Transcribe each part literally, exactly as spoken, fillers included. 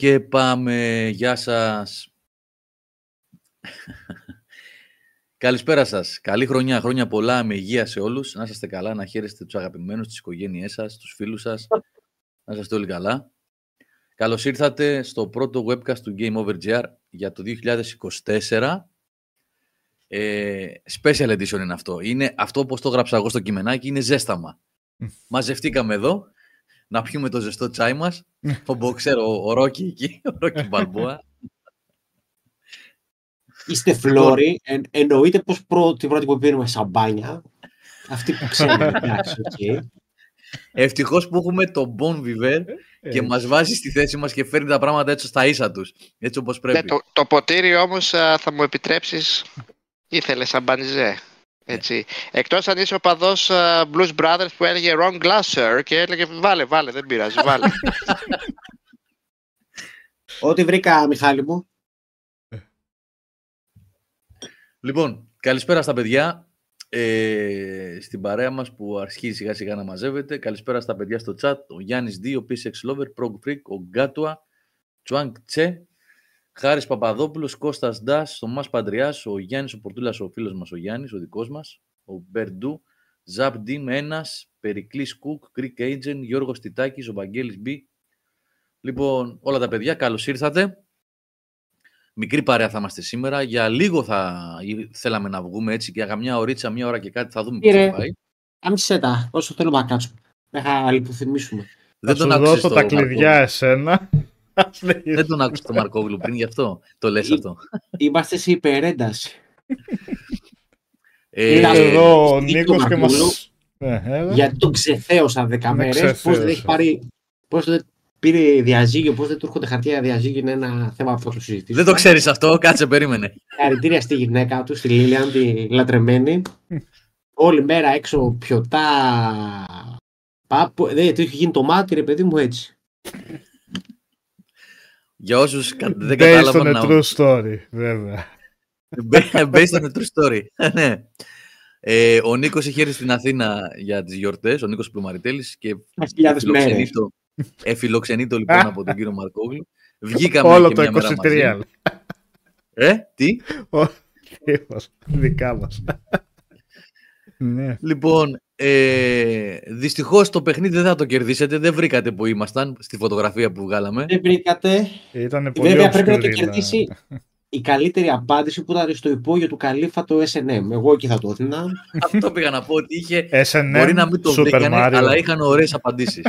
Και πάμε. Γεια σας. Καλησπέρα σας. Καλή χρονιά. Χρόνια πολλά με υγεία σε όλους. Να είστε καλά, να χαίρεστε τους αγαπημένους, τις οικογένειές σας, τους φίλους σας. Να είστε όλοι καλά. Καλώς ήρθατε στο πρώτο webcast του Game Over τζι αρ για το δύο χιλιάδες είκοσι τέσσερα. Ε, special edition είναι αυτό. Είναι αυτό όπως το γράψα εγώ στο κειμενάκι, είναι ζέσταμα. Μαζευτήκαμε εδώ να πιούμε το ζεστό τσάι μας. Ο μποξέρο, ο Ρόκι εκεί, ο Ρόκι Μπαλμπόα. Είστε φλόροι, εν, εννοείται πως πρώτη πρώτη που πήραμε σαμπάνια. Αυτή που ξέρουμε, εντάξει, okay. Ευτυχώς που έχουμε τον Bon Viver και μας βάζει στη θέση μας και φέρνει τα πράγματα έτσι στα ίσα τους. Έτσι όπως πρέπει. Ναι, το, το ποτήρι όμως θα μου επιτρέψεις, ήθελε σαμπανιζέ. Έτσι. Εκτός αν είσαι ο παδός uh, Blues Brothers που έλεγε wrong glass sir και έλεγε βάλε, βάλε, δεν πειράζει, βάλε. Ό,τι βρήκα, Μιχάλη μου. Λοιπόν, καλησπέρα στα παιδιά. Ε, στην παρέα μας που αρχίζει σιγά σιγά να μαζεύεται. Καλησπέρα στα παιδιά στο chat. Ο Γιάννης Δ, ο πι ες εξ Lover, Prog Freak, ο Γκάτουα, Τσουάνκ Τσε, Χάρης Παπαδόπουλος, Κώστας Ντάς, ο Μάς Παντριάς, ο Γιάννης ο Πορτούλας, ο φίλος μας ο Γιάννης, ο δικός μας, ο Μπερντού, Ζαπ Ντίμ ένας, Περικλής Κουκ, Greek Agent, Γιώργος Τιτάκης, ο Βαγγέλης Μπι. Λοιπόν, όλα τα παιδιά, καλώς ήρθατε. Μικρή παρέα θα είμαστε σήμερα. Για λίγο θα θέλαμε να βγούμε έτσι και για μια ωρίτσα, μια ώρα και κάτι θα δούμε πώς θα πάει. Άμψε τα, όσο θέλουμε να κάτσουμε. Μέχρι να θυμίσουμε. Δεν θα τον σου δώσω τα κλειδιά εσένα. Δεν τον άκουσα το Μαρκόγλου πριν, γι' αυτό το λες Ή, αυτό. Είμαστε σε υπερένταση. ε, εδώ ο Νίκος και μας... Γιατί τον ξεθέωσα δέκα μέρες. Πώς δεν έχει πάρει... Πώς δεν πήρε διαζύγιο, πώς δεν του έρχονται χαρτιά διαζύγιο, είναι ένα θέμα που θα το συζητήσουμε. Δεν το ξέρεις αυτό, κάτσε, περίμενε. Χαρητήρια στη γυναίκα του, στη Λίλιαν, τη λατρεμένη. Όλη μέρα έξω πιωτά. Πάπου, δεν το έχει γίνει το μάτι, ρε παιδί μου, έτσι. Για όσους δεν κατάλαβαν. Based on a true story, βέβαια. Based on a true story, ναι. Ε, ο Νίκος είχε έρθει στην Αθήνα για τις γιορτές, ο Νίκος Πλουμαριτέλης και εφιλοξενεί το λοιπόν από τον κύριο Μαρκόγλου. Βγήκαμε όλο και το μια είκοσι τρία. Μαζί. Ε, τι? Δικά μας. Ναι. Λοιπόν, ε, δυστυχώς το παιχνίδι δεν θα το κερδίσετε. Δεν βρήκατε που ήμασταν στη φωτογραφία που βγάλαμε. Δεν βρήκατε. Ήτανε πολύ βέβαια obscure, πρέπει να το κερδίσει η καλύτερη απάντηση που ήταν στο υπόγειο του Καλύφα το ες εν εμ. Εγώ εκεί θα το έδινα. Αυτό πήγα να πω ότι είχε. ες εν εμ, μπορεί να μην το βρήκανε, αλλά είχαν ωραίες απαντήσεις.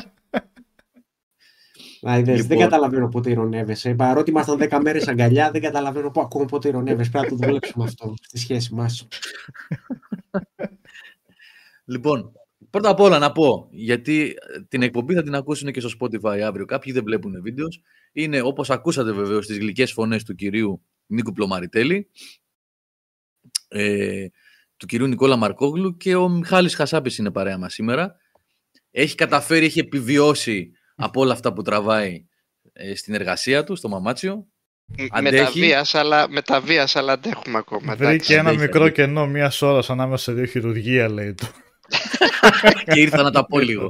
Λοιπόν. Δεν καταλαβαίνω πότε ειρωνεύεσαι. Παρότι ήμασταν δέκα μέρες αγκαλιά, δεν καταλαβαίνω ακόμα πότε ειρωνεύεσαι. Πρέπει να το δουλέψουμε αυτό στη σχέση μας. Λοιπόν, πρώτα απ' όλα να πω, γιατί την εκπομπή θα την ακούσουν και στο Spotify αύριο. Κάποιοι δεν βλέπουν βίντεο. Είναι, όπως ακούσατε βεβαίως, τις γλυκές φωνές του κυρίου Νίκου Πλωμαριτέλη, ε, του κυρίου Νικόλα Μαρκόγλου και ο Μιχάλης Χασάπης είναι παρέα μας σήμερα. Έχει καταφέρει, έχει επιβιώσει από όλα αυτά που τραβάει ε, στην εργασία του, στο μαμάτσιο. Μεταβίας, αλλά, μεταβίας, αλλά αντέχουμε ακόμα. Βρήκε ένα αντέχει, μικρό αντέχει. κενό μια ώρα ανάμεσα σε δύο χειρουργία, λέει του. Και ήρθα να τα πω λίγο.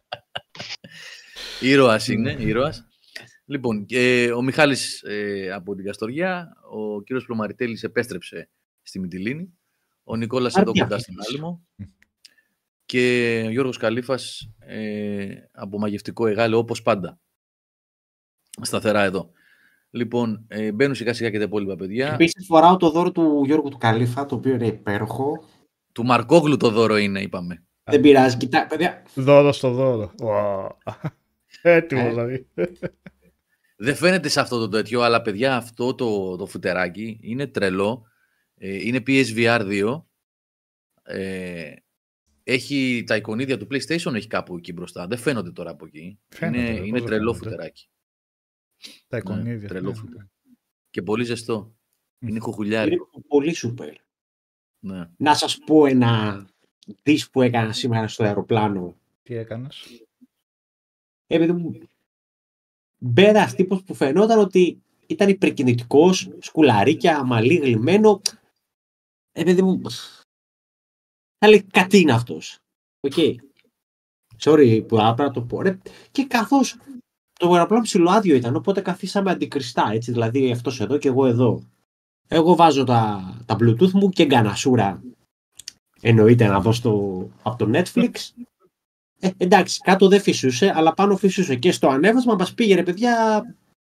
Ήρωας είναι, ήρωας. Λοιπόν, ε, ο Μιχάλης ε, από την Καστοριά, ο κύριος Πλωμαριτέλης επέστρεψε στη Μυτιλήνη, ο Νικόλας εδώ κοντά στην Άλυμο και ο Γιώργος Καλύφας ε, από μαγευτικό Εγάλεο, όπως πάντα. Σταθερά εδώ. Λοιπόν, ε, μπαίνουν σιγά σιγά και τα υπόλοιπα παιδιά. Επίσης φοράω το δώρο του Γιώργου του Καλύφα, το οποίο είναι υπέροχο. Του Μαρκόγλου το δώρο είναι, είπαμε. Δεν πειράζει, κοιτά, παιδιά. Δώρο στο δώρο. Wow. Έτοιμο ε. δηλαδή. Δεν φαίνεται σε αυτό το τέτοιο, αλλά παιδιά αυτό το, το φουτεράκι είναι τρελό. Ε, είναι πι ες βι αρ δύο. Ε, έχει τα εικονίδια του PlayStation, έχει κάπου εκεί μπροστά. Δεν φαίνονται τώρα από εκεί. Φαίνεται, είναι είναι τρελό φαίνεται. Φουτεράκι. Τα εικονίδια. Ναι, τρελό φουτεράκι. Και πολύ ζεστό. Είναι χοχουλιάρι. Είναι πολύ σούπερ. Ναι. Να σας πω ένα δις που έκανα σήμερα στο αεροπλάνο. Τι έκανες? Επειδή μου μπέρα τύπος που φαινόταν ότι ήταν υπερκινητικός, σκουλαρίκια, μαλλί γλυμμένο. Επειδή μου θα λέει κάτι είναι αυτός. Οκ. Okay. Sorry που άπρα το πω. Ρε. Και καθώς το αεροπλάνο ψιλοάδιο ήταν, οπότε καθίσαμε αντικριστά, έτσι, δηλαδή αυτός εδώ και εγώ εδώ. Εγώ βάζω τα, τα Bluetooth μου και γκανασούρα. Εννοείται να δω στο, από το Netflix. Ε, εντάξει, κάτω δεν φυσούσε, αλλά πάνω φυσούσε. Και στο ανέβασμα μας πήγαινε, παιδιά.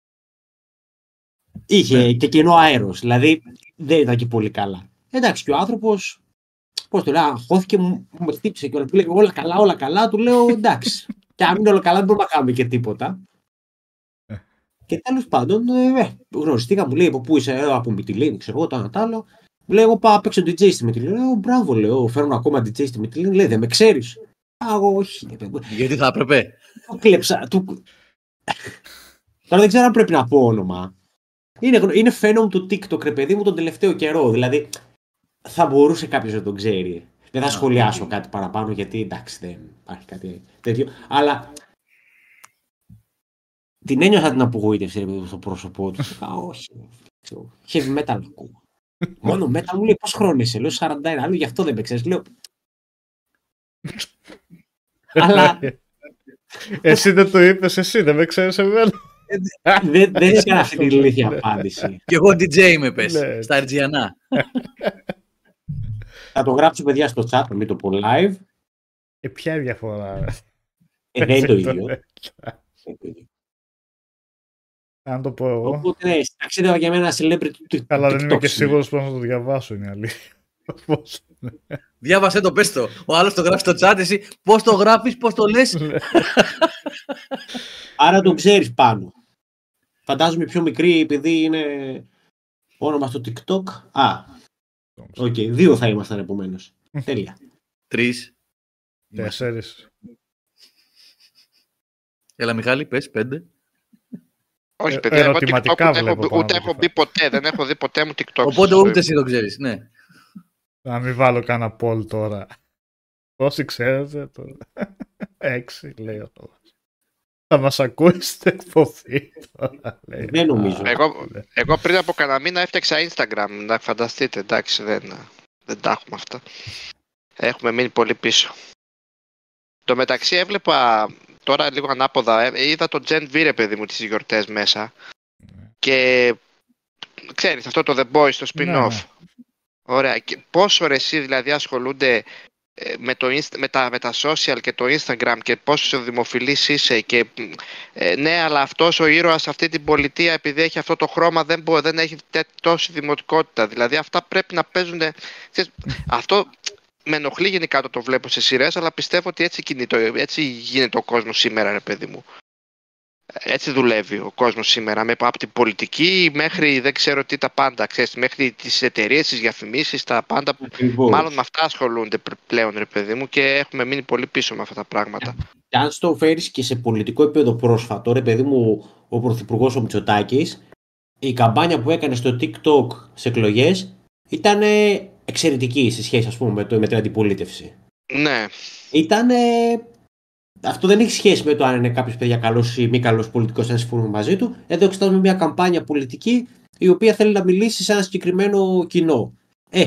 Είχε και κοινό αέρος. Δηλαδή δεν ήταν και πολύ καλά. Εντάξει, και ο άνθρωπος, πώς το λέω, αγχώθηκε, μου, μου χτύπησε και όλα, του λέει όλα καλά, όλα καλά. Του λέω εντάξει. Και αν είναι όλα καλά, δεν μπορούμε να κάνουμε και τίποτα. Και τέλος πάντων, ε, γνωριστήκα, μου λέει από πού είσαι, ε, από Μυτιλίνη, ξέρω εγώ, το ένα τ' άλλο. Μου λέει, εγώ πάω απ' έξω ντι τζέι στη Μυτιλίνη. Λέω, μπράβο, λέω, φέρνω ακόμα ντι τζέι στη Μυτιλίνη. Λέει, δεν με ξέρεις. Α, εγώ όχι. Γιατί θα έπρεπε. Του κλέψα. Του... Τώρα δεν ξέρω αν πρέπει να πω όνομα. Είναι, είναι φαίνον του TikTok, ρε παιδί μου, τον τελευταίο καιρό. Δηλαδή, θα μπορούσε κάποιος να τον ξέρει. Δεν θα σχολιάσω κάτι παραπάνω, γιατί εντάξει, δεν υπάρχει κάτι τέτοιο. Αλλά την ένιωσα την απογοήτευση, ρε παιδί, στο πρόσωπό του. Α, όχι. Heavy metal ακούω. Μόνο metal μου λέει πώς χρόνο είσαι. Λέω σαράντα ένα, άλλο γι' αυτό δεν με ξέρεις. Λέω. Αλλά. Εσύ δεν το είπες, εσύ δεν με ξέρεις εμένα. Δεν έκανα αυτή την ηλίθια απάντηση. Κι εγώ ντι τζέι με πες, στα Ερτζιανά. Θα το γράψω, παιδιά, στο chat, μην το πω live. Ε, ποια διαφορά. Ε, δεν είναι το ίδιο. Αν το πω εγώ. Οπότε, ναι, ταξίδευα για μένα celebrity. Αλλά δεν είμαι και σίγουρος πώς να το διαβάσω, είναι αλήθεια. Διάβασέ το, πες το. Ο άλλος το γράφει στο chat, εσύ πώς το γράφεις, πώς το λες. Άρα τον ξέρεις πάνω. Φαντάζομαι πιο μικρή, επειδή είναι όνομα στο TikTok. Α, οκ, okay, δύο θα ήμασταν επομένως. Τέλεια. Τρεις. Τέσσερις. Έλα Μιχάλη, πες, πέντε. Όχι, παιδιά, εγώ TikTok ούτε, έχω, ούτε έχω μπει ποτέ, δεν έχω δει ποτέ μου TikTok. Οπότε ούτε εσύ το ξέρεις, ναι. Να μην βάλω κανένα poll τώρα. Όσοι ξέρετε τώρα. Έξι, λέει ο Θόδωρος. Θα μας ακούσετε εκπομπή τώρα, λέει. Δεν νομίζω. Εγώ, εγώ πριν από κανένα μήνα έφτιαξα Instagram, να φανταστείτε, εντάξει, δεν, δεν τα έχουμε αυτά. Έχουμε μείνει πολύ πίσω. Το μεταξύ έβλεπα τώρα λίγο ανάποδα, είδα το Gen V, ρε παιδί μου, τις γιορτές μέσα. Ναι. Και ξέρεις αυτό το The Boys, το spin-off. Ναι. Ωραία. Και πόσο ρε εσύ δηλαδή ασχολούνται με, το, με, τα, με τα social και το Instagram και πόσο δημοφιλής είσαι και ε, ναι, αλλά αυτός ο ήρωας σε αυτή την πολιτεία επειδή έχει αυτό το χρώμα δεν, μπο, δεν έχει τόση δημοτικότητα. Δηλαδή αυτά πρέπει να παίζουν. Ξέρεις, αυτό με ενοχλεί γενικά το, το βλέπω σε σειρές, αλλά πιστεύω ότι έτσι, κινητό, έτσι γίνεται ο κόσμος σήμερα, ρε παιδί μου. Έτσι δουλεύει ο κόσμος σήμερα, με, από την πολιτική μέχρι δεν ξέρω τι τα πάντα, ξέρεις, μέχρι τις εταιρείες, τις διαφημίσεις, τα πάντα. Ακριβώς. Μάλλον με αυτά ασχολούνται πλέον, ρε παιδί μου, και έχουμε μείνει πολύ πίσω με αυτά τα πράγματα. Και αν στο φέρεις και σε πολιτικό επίπεδο πρόσφατο, ρε παιδί μου, ο Πρωθυπουργός ο Μητσοτάκης, η καμπάνια που έκανε στο TikTok σε εκλογές ήταν εξαιρετική σε σχέση, ας πούμε, με, το, με την αντιπολίτευση. Ναι. Ήταν. Αυτό δεν έχει σχέση με το αν είναι κάποιος παιδιά καλός ή μη καλός πολιτικός, αν συμφωνούμε μαζί του. Εδώ εξετάζουμε μια καμπάνια πολιτική η οποία θέλει να μιλήσει σε ένα συγκεκριμένο κοινό. Ε,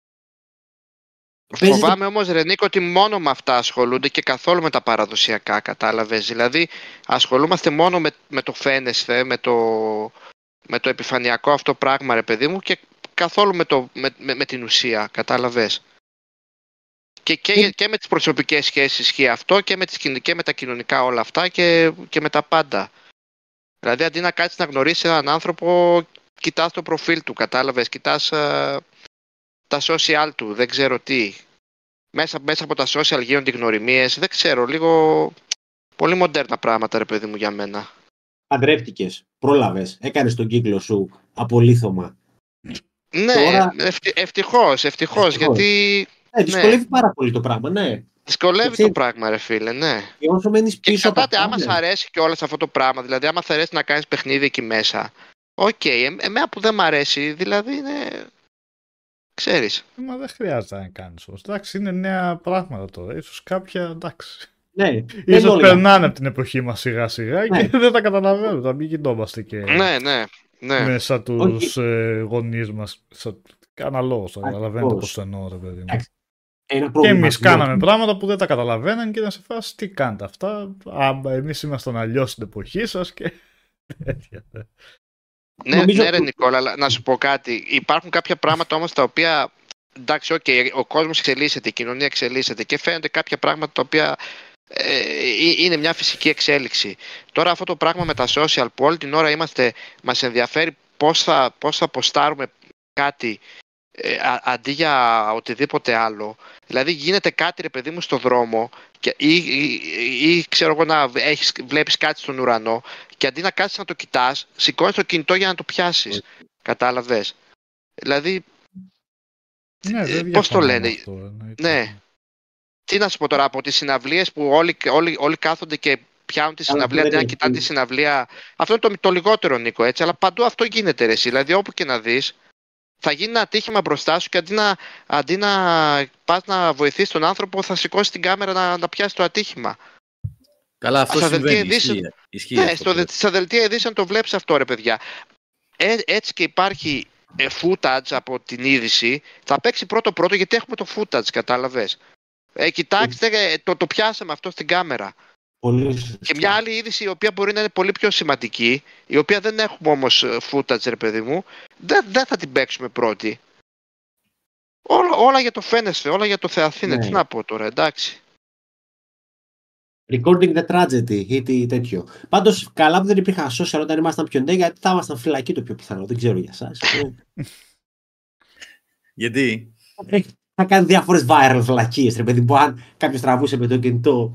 Φοβάμαι παίζεται... όμως, Ρενίκο, ότι μόνο με αυτά ασχολούνται και καθόλου με τα παραδοσιακά, κατάλαβες. Δηλαδή, ασχολούμαστε μόνο με, με το φαίνεσθε, με το, με το επιφανειακό αυτό πράγμα, ρε παιδί μου, και καθόλου με, το, με, με, με την ουσία, κατάλαβες. Και, και, και με τις προσωπικές σχέσεις ισχύει αυτό και με, τις, και με τα κοινωνικά όλα αυτά και, και με τα πάντα. Δηλαδή αντί να κάτσεις να γνωρίσεις έναν άνθρωπο, κοιτάς το προφίλ του, κατάλαβες, κοιτάς uh, τα social του, δεν ξέρω τι. Μέσα, μέσα από τα social γίνονται γνωριμίες, δεν ξέρω, λίγο πολύ μοντέρνα πράγματα, ρε παιδί μου, για μένα. Παντρεύτηκες, πρόλαβες, έκανες τον κύκλο σου απολύθωμα. Ναι, Τώρα... ευτι, ευτυχώς, ευτυχώς, γιατί... Ναι, δυσκολεύει ναι. πάρα πολύ το πράγμα, ναι. Δυσκολεύει Έτσι. το πράγμα, ρε φίλε, ναι. Και όσο μένεις πίσω και εξαρτάται, άμα σ' αρέσει και όλες αυτό το πράγμα, δηλαδή άμα σ' αρέσει να κάνεις παιχνίδι εκεί μέσα, οκ, okay, ε, εμένα που δεν μ' αρέσει, δηλαδή είναι... Ξέρεις. Μα δεν χρειάζεται να κάνεις όμως. Εντάξει, είναι νέα πράγματα τώρα, ίσως κάποια, εντάξει. Ναι. Ίσως περνάνε από την εποχή μας σιγά σιγά ναι. και δεν τα καταλαβαίνω, θα μην γινόμαστε και... Ναι, ναι, ναι. Μέσα τους okay. ε, γονείς μας, σαν... Κάνα λόγο, θα καταλαβαίνετε πώς το εννοώ, ρε παιδί μου. Ένα Και εμείς προβληματισμό. κάναμε πράγματα που δεν τα καταλαβαίναν και ήταν σε φάση τι κάνετε αυτά. Α, εμείς ήμασταν αλλιώς στην εποχή σας και τέτοια. Ναι, Νομίζω- ναι, ρε Νικόλα, αλλά να σου πω κάτι. Υπάρχουν κάποια πράγματα όμως τα οποία. Εντάξει, okay, ο κόσμος εξελίσσεται, η κοινωνία εξελίσσεται και φαίνονται κάποια πράγματα τα οποία ε, είναι μια φυσική εξέλιξη. Τώρα αυτό το πράγμα με τα social που όλη την ώρα είμαστε, μας ενδιαφέρει πώς θα, πώς θα ποστάρουμε κάτι ε, α, αντί για οτιδήποτε άλλο. Δηλαδή γίνεται κάτι ρε παιδί μου στο δρόμο και, ή, ή, ή, ή ξέρω εγώ να έχεις, βλέπεις κάτι στον ουρανό και αντί να κάτσεις να το κοιτάς, σηκώνεις το κινητό για να το πιάσεις. Κατάλαβες. Δηλαδή, Ναι, δεν πώς το διαφωνώ λένε. με αυτό, εννοείται. Ναι. Τι να σου πω τώρα, από τις συναυλίες που όλοι, όλοι, όλοι κάθονται και πιάνουν τη Καλά, συναυλία αντί δεν να είναι κοιτάνε τη έτσι. συναυλία. Αυτό είναι το, το λιγότερο, Νίκο, έτσι. Αλλά παντού αυτό γίνεται, ρε εσύ. Δηλαδή, όπου και να δεις, θα γίνει ένα ατύχημα μπροστά σου και αντί να, αντί να πας να βοηθήσεις τον άνθρωπο, θα σηκώσει την κάμερα να, να πιάσει το ατύχημα. Καλά, αυτό Στα δελτία συμβαίνει. ειδήσεων- Ισχύει, ισχύει Ναι, αυτό. στο, δε- στα δελτία ειδήσεων το βλέπεις αυτό, ρε παιδιά. Ε, έτσι και υπάρχει ε, footage από την είδηση, θα παίξει πρώτο-πρώτο γιατί έχουμε το footage, κατάλαβες. Ε, κοιτάξτε, ε, το, το πιάσαμε αυτό στην κάμερα. Πολύ σωστά. Και μια άλλη είδηση η οποία μπορεί να είναι πολύ πιο σημαντική, η οποία δεν έχουμε όμως ε, footage, ρε παιδί μου, δεν, δεν θα την παίξουμε πρώτη. Όλα, όλα για το φαίνεσθε, όλα για το Θεαθήνε. Ναι. Τι να πω τώρα, εντάξει. Recording the tragedy ή τι τέτοιο. Πάντως, καλά που δεν υπήρχαν social όταν ήμασταν πιο νέοι, γιατί θα ήμασταν φυλακοί το πιο πιθανό. Δεν ξέρω για εσάς. Γιατί? Ε, θα κάνει διάφορες viral φυλακίες, ρε παιδί μου. Αν κάποιος τραβούσε με το κινητό.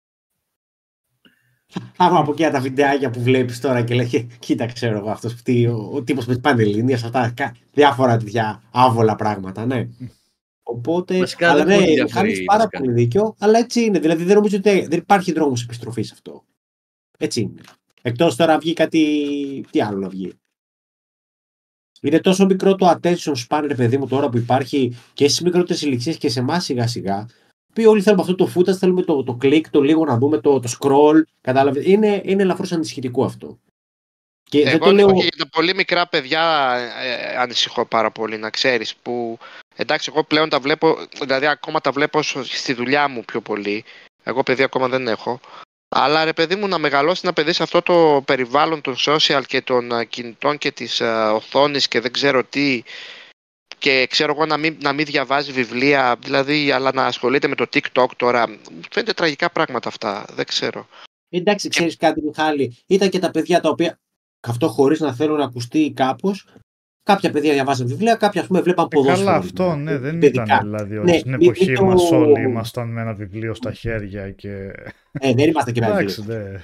Άμα από εκεί τα βιντεάκια που βλέπεις τώρα και λέει, κοίτα, ξέρω εγώ, αυτός που, ο, ο τύπος με τις πανελληνίες, αυτά, κα- διάφορα τέτοια άβολα πράγματα, ναι. Οπότε, Βασικά, αλλά δεν ναι, πολύ διαφέρει, είχαν πάρα βασικά. πολύ δίκιο, αλλά έτσι είναι. Δηλαδή δεν νομίζω ότι δεν υπάρχει δρόμος επιστροφής αυτό. Έτσι είναι. Εκτός τώρα βγει κάτι, τι άλλο να βγει. Είναι τόσο μικρό το attention span, ρε παιδί μου, τώρα που υπάρχει και στις μικρότερες ηλικίες και σε εμάς σιγά σιγά. Που όλοι θέλουμε αυτό το footage, θέλουμε το, το click, το λίγο να δούμε, το, το scroll. Κατάλαβε. Είναι, είναι ελαφρώς ανησυχητικό αυτό. Και δεν Εγώ το λέω. Νίκο, και για τα πολύ μικρά παιδιά ε, ανησυχώ πάρα πολύ, να ξέρεις. Που εντάξει, εγώ πλέον τα βλέπω, δηλαδή ακόμα τα βλέπω στη δουλειά μου πιο πολύ. Εγώ παιδί ακόμα δεν έχω. Αλλά ρε παιδί μου, να μεγαλώσει ένα παιδί σε αυτό το περιβάλλον των social και των α, κινητών και της α, οθόνης και δεν ξέρω τι, και ξέρω εγώ να μην, να μην διαβάζει βιβλία, δηλαδή, αλλά να ασχολείται με το TikTok τώρα. Φαίνεται τραγικά πράγματα αυτά, δεν ξέρω. Εντάξει, ξέρεις κάτι, Μιχάλη. Ήταν και τα παιδιά τα οποία. Αυτό χωρίς να θέλω να ακουστεί κάπως. Κάποια παιδιά διαβάζαν βιβλία, κάποια ας πούμε βλέπαν Ε, ποδόσφαιρο. καλά, αυτό ναι, δεν παιδικά. ήταν δηλαδή ότι Ναι, στην μην- εποχή μην το- μας όλοι ήμασταν με ένα βιβλίο στα χέρια και. Ε, δεν είμαστε και Εντάξει, παιδιά. ναι.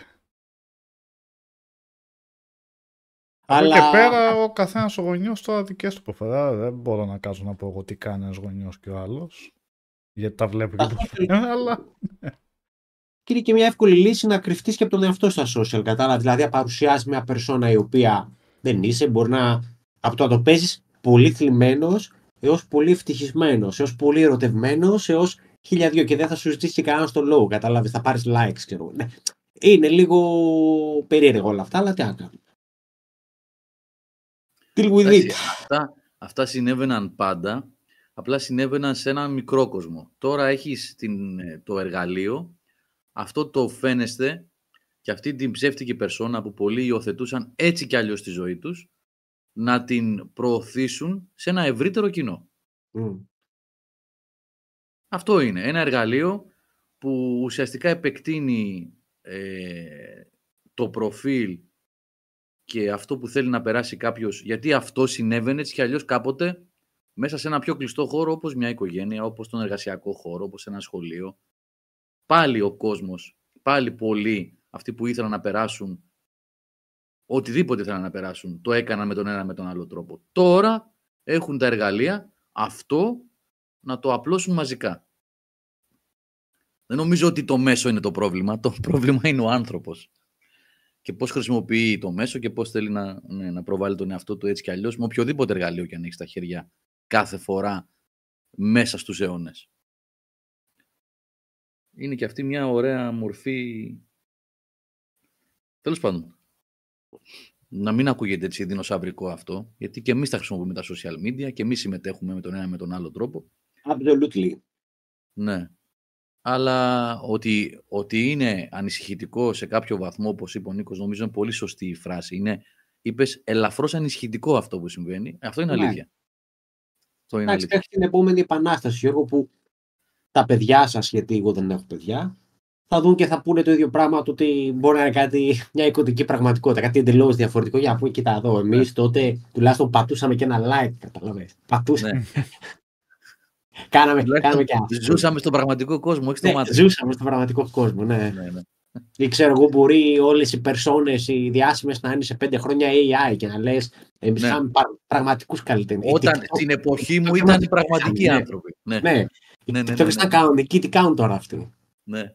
Αλλά- Από εκεί και πέρα ο καθένας ο γονιός τώρα δικές του προφερά. Δεν μπορώ να κάτσω να πω εγώ τι κάνει ένας γονιός και ο άλλος. Γιατί τα βλέπω και Αυτό πώς είναι- είναι, αλλά. Και είναι και μια εύκολη λύση να κρυφτείς και από τον εαυτό στα social. Κατάλαβε. Δηλαδή, να παρουσιάσει μια περσόνα η οποία δεν είσαι, μπορεί να. Από το να το παίζει πολύ θλιμμένος έως πολύ ευτυχισμένος, έως πολύ ερωτευμένος, έως χίλια δυο και δεν θα σου ζητήσει και κανένα το λόγο. Κατάλαβε. Θα πάρει likes, ξέρω. Ναι. Είναι λίγο περίεργο όλα αυτά, αλλά τι να κάνουμε. Deal with Εντάξει, it. αυτά, αυτά συνέβαιναν πάντα, απλά συνέβαιναν σε ένα μικρό κόσμο. Τώρα έχεις την, το εργαλείο, αυτό το φαίνεστε και αυτή την ψεύτικη περσόνα που πολλοί υιοθετούσαν έτσι κι αλλιώς στη ζωή τους, να την προωθήσουν σε ένα ευρύτερο κοινό. Mm. Αυτό είναι ένα εργαλείο που ουσιαστικά επεκτείνει ε, το προφίλ και αυτό που θέλει να περάσει κάποιος, γιατί αυτό συνέβαινε έτσι κι αλλιώς κάποτε μέσα σε ένα πιο κλειστό χώρο όπως μια οικογένεια, όπως τον εργασιακό χώρο, όπως ένα σχολείο. Πάλι ο κόσμος, πάλι πολλοί αυτοί που ήθελαν να περάσουν οτιδήποτε ήθελαν να περάσουν, το έκαναν με τον ένα με τον άλλο τρόπο. Τώρα έχουν τα εργαλεία αυτό να το απλώσουν μαζικά. Δεν νομίζω ότι το μέσο είναι το πρόβλημα. Το πρόβλημα είναι ο άνθρωπος. Και πώς χρησιμοποιεί το μέσο και πώς θέλει να, ναι, να προβάλλει τον εαυτό του έτσι κι αλλιώς με οποιοδήποτε εργαλείο και αν έχει στα χέρια κάθε φορά μέσα στους αιώνες. Είναι και αυτή μια ωραία μορφή. Τέλος πάντων. Να μην ακούγεται έτσι δεινοσαυρικό αυτό, γιατί και εμείς τα χρησιμοποιούμε τα social media και εμείς συμμετέχουμε με τον ένα με τον άλλο τρόπο. Absolutely. Ναι. Αλλά ότι, ότι είναι ανησυχητικό σε κάποιο βαθμό, όπως είπε ο Νίκος, νομίζω είναι πολύ σωστή η φράση. Είναι, είπες, ελαφρώς ανησυχητικό αυτό που συμβαίνει. Αυτό είναι Ναι. αλήθεια. Αυτό είναι Εντάξει, αλήθεια. έχει την επόμενη επανάσταση, Γιώργο, που τα παιδιά σας, γιατί εγώ δεν έχω παιδιά, θα δουν και θα πούνε το ίδιο πράγμα, το ότι μπορεί να είναι κάτι, μια εικονική πραγματικότητα, κάτι εντελώς διαφορετικό. Για να πούμε, κοίτα εδώ, εμείς Ναι. τότε τουλάχιστον πατούσαμε και ένα like, καταλαβαίνεις. Πατούσαμε. Ναι. κάναμε, Τουλάχιστον κάναμε και αυτό. ζούσαμε στον πραγματικό κόσμο, όχι στο Ναι, μάτι. ζούσαμε στον πραγματικό κόσμο, ναι. Ναι, ναι. Ή ξέρω εγώ, μπορεί όλες οι περσόνες, οι διάσημες να είναι σε πέντε χρόνια έι άι και να λες, εμείς Ναι. είχαμε πραγματικούς καλλιτέχνες. Όταν στην εποχή μου ήταν πραγματικοί ναι. άνθρωποι. Ναι, Ναι, οι ναι, ναι, TikTokers ναι, ήταν ναι. κανονικοί, τι κάνουν τώρα αυτοί. Ναι.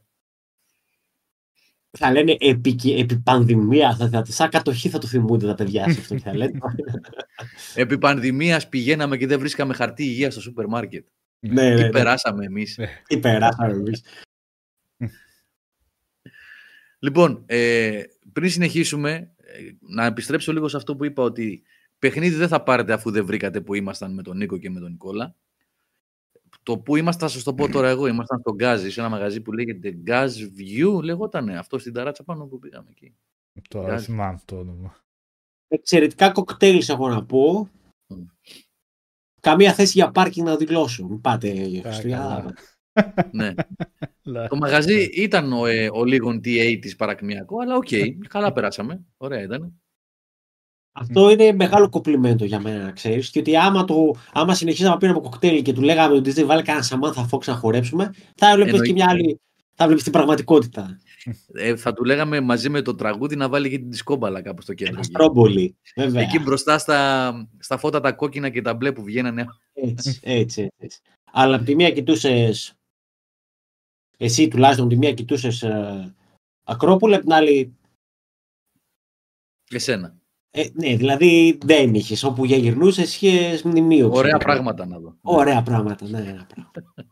Θα λένε επί, επί πανδημία, θα, θα, σαν κατοχή θα το θυμούνται τα παιδιά σε αυτό. Θα λένε. Επί πανδημίας πηγαίναμε και δεν βρίσκαμε χαρτί υγείας στο σούπερ μάρκετ. Ναι, Τι ναι, ναι. περάσαμε εμείς. Τι περάσαμε εμείς. Λοιπόν, ε, πριν συνεχίσουμε, ε, να επιστρέψω λίγο σε αυτό που είπα, ότι παιχνίδι δεν θα πάρετε αφού δεν βρήκατε που ήμασταν με τον Νίκο και με τον Νικόλα. Το που ήμασταν, σας το πω τώρα εγώ, ήμασταν στο Γκάζι, σε ένα μαγαζί που λέγεται Gas View, λεγότανε αυτό στην ταράτσα πάνω που πήγαμε εκεί. Τώρα Gas. θυμάμαι το όνομα. Εξαιρετικά κοκτέιλς έχω να πω. Mm. Καμία θέση για πάρκινγκ να δηλώσω. Μην πάτε Α, στο καλά. Ναι. Το μαγαζί ήταν ο, ε, ο λίγον τι ογδόντα παρακμιακό, αλλά οκ, okay, καλά περάσαμε. Ωραία ήταν. Αυτό είναι μεγάλο κοπλιμέντο για μένα, να ξέρεις. Και ότι άμα, το, άμα συνεχίζαμε να πίναμε κοκτέιλ και του λέγαμε ότι δεν βάλει κανένα Samantha Fox να χορέψουμε, θα έβλεπες Εννοεί... και μια άλλη. Θα βλέπεις την πραγματικότητα. Ε, θα του λέγαμε μαζί με το τραγούδι να βάλει και την δισκόμπαλα κάπου στο κέντρο. Αστρόμπολη, βέβαια. Εκεί μπροστά στα, στα φώτα τα κόκκινα και τα μπλε που βγαίνανε. Έτσι, έτσι, έτσι. Αλλά από τη μία κοιτούσες. Εσύ τουλάχιστον από τη μία κοιτούσες ε, Ακρόπολη, από την άλλη. Εσένα. Ε, ναι, δηλαδή δεν είχες. Όπου για γυρνούσες είχες μνημείο. Ωραία πράγματα να δω. Ωραία πράγματα, ναι, ένα πράγμα.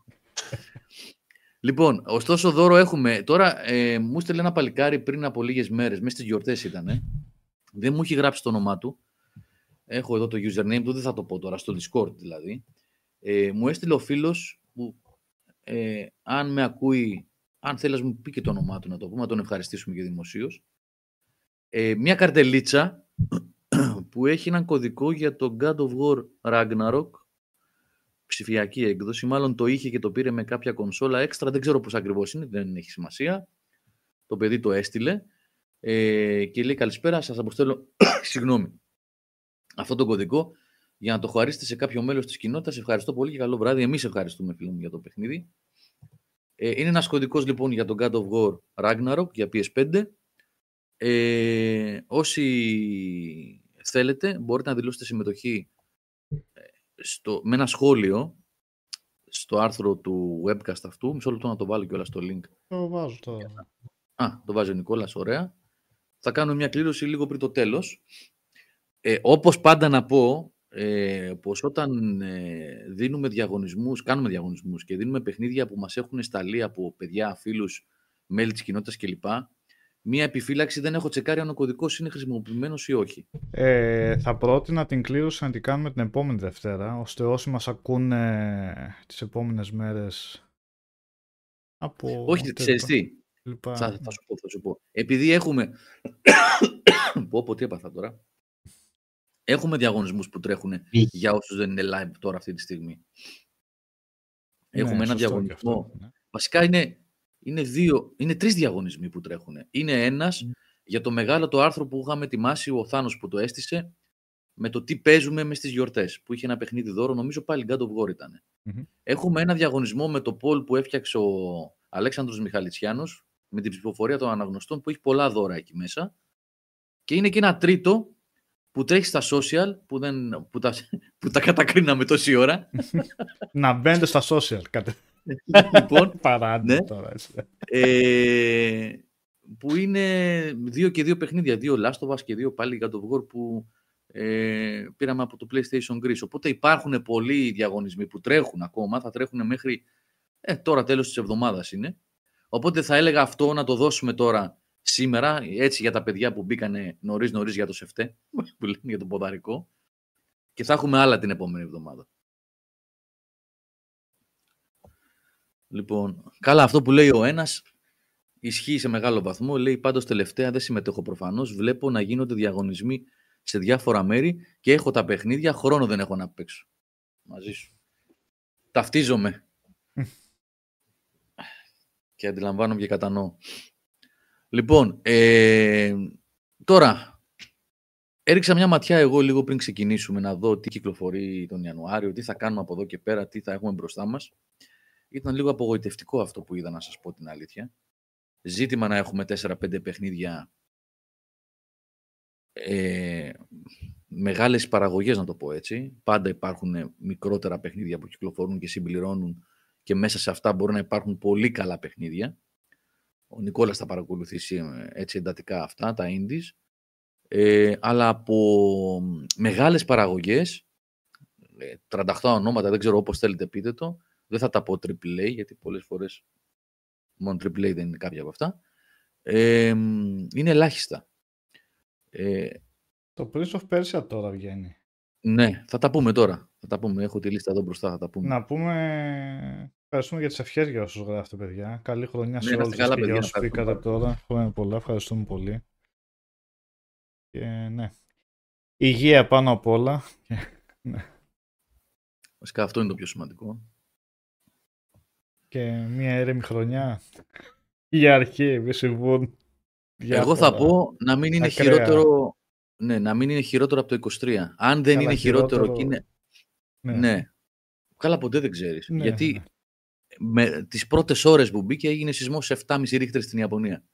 Λοιπόν, ωστόσο δώρο έχουμε. Τώρα ε, μου στείλε ένα παλικάρι πριν από λίγες μέρες, μέσα στις γιορτές ήτανε. Δεν μου έχει γράψει το όνομά του. Έχω εδώ το username του, δεν θα το πω τώρα, στο Discord δηλαδή. Ε, μου έστειλε ο φίλος που, ε, αν με ακούει, αν θέλει να μου πει και το όνομά του να το πούμε, να τον ευχαριστήσουμε και δημοσίως. Ε, μια καρτελίτσα που έχει έναν κωδικό για το God of War Ragnarok, ψηφιακή έκδοση, μάλλον το είχε και το πήρε με κάποια κονσόλα έξτρα, δεν ξέρω πώς ακριβώς είναι, δεν έχει σημασία. Το παιδί το έστειλε ε, και λέει καλησπέρα, σας αποστέλω, συγγνώμη, αυτό το κωδικό για να το χαρίσετε σε κάποιο μέλος της κοινότητας. Ευχαριστώ πολύ και καλό βράδυ. Εμείς ευχαριστούμε, φίλοι μου, για το παιχνίδι. Ε, είναι ένας κωδικός λοιπόν για το God of War Ragnarok για πι ες φάιβ. Ε, όσοι θέλετε μπορείτε να δηλώσετε συμμετοχή στο, με ένα σχόλιο στο άρθρο του webcast αυτού. Μισό λεπτό να το βάλω κιόλας στο link. Το βάζω τώρα. Α, το βάζει ο Νικόλας, ωραία. Θα κάνω μια κλήρωση λίγο πριν το τέλος. Ε, όπως πάντα να πω, ε, πως όταν ε, δίνουμε διαγωνισμούς, κάνουμε διαγωνισμούς και δίνουμε παιχνίδια που μας έχουν σταλεί από παιδιά, φίλους, μέλη της κοινότητας κλπ. Μία επιφύλαξη, δεν έχω τσεκάρει αν ο κωδικός είναι χρησιμοποιημένος ή όχι. Ε, θα πρότεινα την κλήρωση να την κάνουμε την επόμενη Δευτέρα, ώστε όσοι μας ακούνε τις επόμενες μέρες από... Όχι, ξέρεις τι, λοιπά. θα, θα, σου πω, θα σου πω. Επειδή έχουμε... πω, πω, τι έπαθα τώρα. Έχουμε διαγωνισμούς που τρέχουν για όσους δεν είναι live τώρα αυτή τη στιγμή. Έχουμε Ναι, ένα διαγωνισμό. Αυτό, ναι. Βασικά είναι, είναι, δύο, είναι τρεις διαγωνισμοί που τρέχουν. Είναι ένας mm. για το μεγάλο το άρθρο που είχαμε ετοιμάσει ο Θάνος που το έστησε με το τι παίζουμε μες στις γιορτές. Που είχε ένα παιχνίδι δώρο, νομίζω πάλι God of War ήταν. Mm-hmm. Έχουμε ένα διαγωνισμό με το poll που έφτιαξε ο Αλέξανδρος Μιχαλητσιάνος με την ψηφοφορία των αναγνωστών που έχει πολλά δώρα εκεί μέσα. Και είναι και ένα τρίτο που τρέχει στα social, που, δεν, που, τα, που τα κατακρίναμε τόση ώρα. Να μπαίνετε στα social. Κατε... λοιπόν, ναι, τώρα, ε, που είναι δύο και δύο παιχνίδια, δύο Last of Us και δύο πάλι God of War που ε, πήραμε από το PlayStation Greece. Οπότε υπάρχουν πολλοί διαγωνισμοί που τρέχουν ακόμα, θα τρέχουν μέχρι ε, τώρα τέλος της εβδομάδας είναι. Οπότε θα έλεγα αυτό να το δώσουμε τώρα σήμερα, έτσι για τα παιδιά που μπήκανε νωρίς νωρίς για το σεφτέ, που λένε για το ποδαρικό, και θα έχουμε άλλα την επόμενη εβδομάδα. Λοιπόν, καλά, αυτό που λέει ο ένας ισχύει σε μεγάλο βαθμό. Λέει πάντως τελευταία δεν συμμετέχω προφανώς. Βλέπω να γίνονται διαγωνισμοί σε διάφορα μέρη και έχω τα παιχνίδια. Χρόνο δεν έχω να παίξω. Μαζί σου. Ταυτίζομαι. Και αντιλαμβάνομαι και κατανοώ. Λοιπόν, ε, τώρα, έριξα μια ματιά εγώ λίγο πριν ξεκινήσουμε να δω τι κυκλοφορεί τον Ιανουάριο, τι θα κάνουμε από εδώ και πέρα, τι θα έχουμε μπροστά μας. Ήταν λίγο απογοητευτικό αυτό που είδα, να σας πω την αλήθεια. Ζήτημα να έχουμε τέσσερα πέντε παιχνίδια, ε, μεγάλες παραγωγές να το πω έτσι. Πάντα υπάρχουν μικρότερα παιχνίδια που κυκλοφορούν και συμπληρώνουν και μέσα σε αυτά μπορεί να υπάρχουν πολύ καλά παιχνίδια. Ο Νικόλας θα παρακολουθήσει έτσι εντατικά αυτά, τα indies. Ε, αλλά από μεγάλες παραγωγές, ε, τριάντα οκτώ ονόματα, δεν ξέρω όπως θέλετε πείτε το, δεν θα τα πω τριπλ έι, γιατί πολλές φορές μόνο τριπλ έι δεν είναι κάποια από αυτά. Ε, είναι ελάχιστα. Ε, το Prince of Persia τώρα βγαίνει. Ναι, θα τα πούμε τώρα. Θα τα πούμε. Έχω τη λίστα εδώ μπροστά, θα τα πούμε. Να πούμε, ευχαριστούμε για τις ευχές για όσους γράφετε, παιδιά. Καλή χρονιά σε Ναι, όλους σας και για όσους μπήκατε τώρα. Χρόνια πολλά, ευχαριστούμε πολύ. Και ναι, υγεία πάνω απ' όλα. Ναι. Βασικά αυτό είναι το πιο σημαντικό. Και μια έρεμη χρονιά για αρχή, μη συμβούν διάφορα. Εγώ θα πω να μην είναι ακραία. χειρότερο, ναι, να μην είναι χειρότερο από το είκοσι τρία. Αν δεν Καλά, είναι χειρότερο, χειρότερο... και είναι... Ναι. ναι. Καλά, ποτέ δεν ξέρεις. Ναι, Γιατί ναι. με τις πρώτες ώρες που μπήκε έγινε σεισμός σε επτά κόμμα πέντε ρίχτερ στην Ιαπωνία.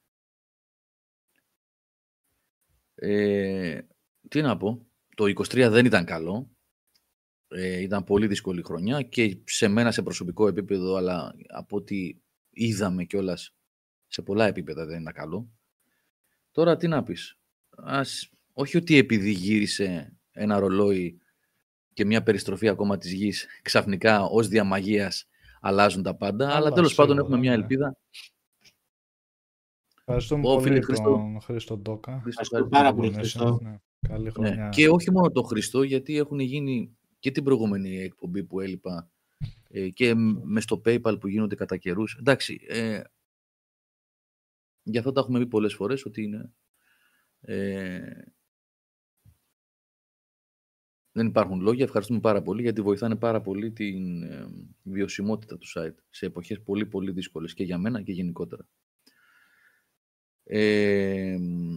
Ε, τι να πω, το είκοσι τρία δεν ήταν καλό. Ε, ήταν πολύ δύσκολη χρονιά και σε μένα σε προσωπικό επίπεδο, αλλά από ό,τι είδαμε κιόλας σε πολλά επίπεδα δεν ήταν καλό. Τώρα τι να πεις. Ας, όχι ότι επειδή γύρισε ένα ρολόι και μια περιστροφή ακόμα της γης ξαφνικά ως διαμαγείας αλλάζουν τα πάντα, αλλά, αλλά τέλος πάντων έχουμε μια ελπίδα. Ευχαριστούμε Ο, πολύ φίλε, τον Χριστό. Χρήστο Ντόκα. Ευχαριστώ πάρα πολύ, Χριστό. Ναι, καλή χρονιά. Ναι. Και όχι μόνο τον Χριστό, γιατί έχουν γίνει και την προηγούμενη εκπομπή που έλειπα ε, και με στο PayPal που γίνονται κατά καιρούς. Εντάξει, ε, γι' αυτό τα έχουμε πει πολλές φορές ότι είναι... Ε, δεν υπάρχουν λόγια. Ευχαριστούμε πάρα πολύ γιατί βοηθάνε πάρα πολύ την ε, βιωσιμότητα του site σε εποχές πολύ πολύ δύσκολες και για μένα και γενικότερα. Ε,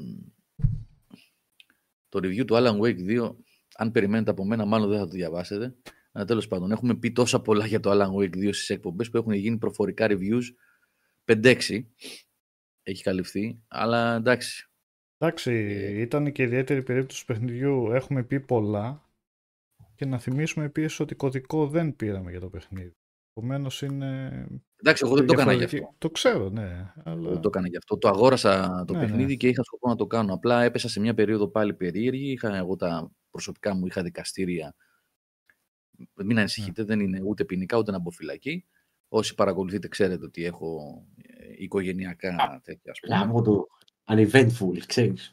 το review του Alan Wake δύο, αν περιμένετε από μένα, μάλλον δεν θα το διαβάσετε. Αλλά τέλος πάντων, έχουμε πει τόσα πολλά για το Alan Wake δύο στις εκπομπές που έχουν γίνει προφορικά reviews πέντε έξι. Έχει καλυφθεί, αλλά εντάξει. Εντάξει, ε... ήταν και ιδιαίτερη περίπτωση του παιχνιδιού. Έχουμε πει πολλά. Και να θυμίσουμε επίσης ότι κωδικό δεν πήραμε για το παιχνίδι. Επομένως είναι... Εντάξει, εγώ δεν το έκανα γι' αυτό. Το ξέρω, ναι. Αλλά... Δεν το έκανα γι' αυτό. Το αγόρασα το ναι, παιχνίδι ναι. και είχα σκοπό να το κάνω. Απλά έπεσα σε μια περίοδο πάλι περίεργη. Είχα εγώ τα προσωπικά μου, είχα δικαστήρια. Μην ανησυχείτε, ναι. Δεν είναι ούτε ποινικά ούτε να μπω φυλακή. Όσοι παρακολουθείτε ξέρετε ότι έχω οικογενειακά Α, τέτοια. Λάβω το uneventful, ξέρεις.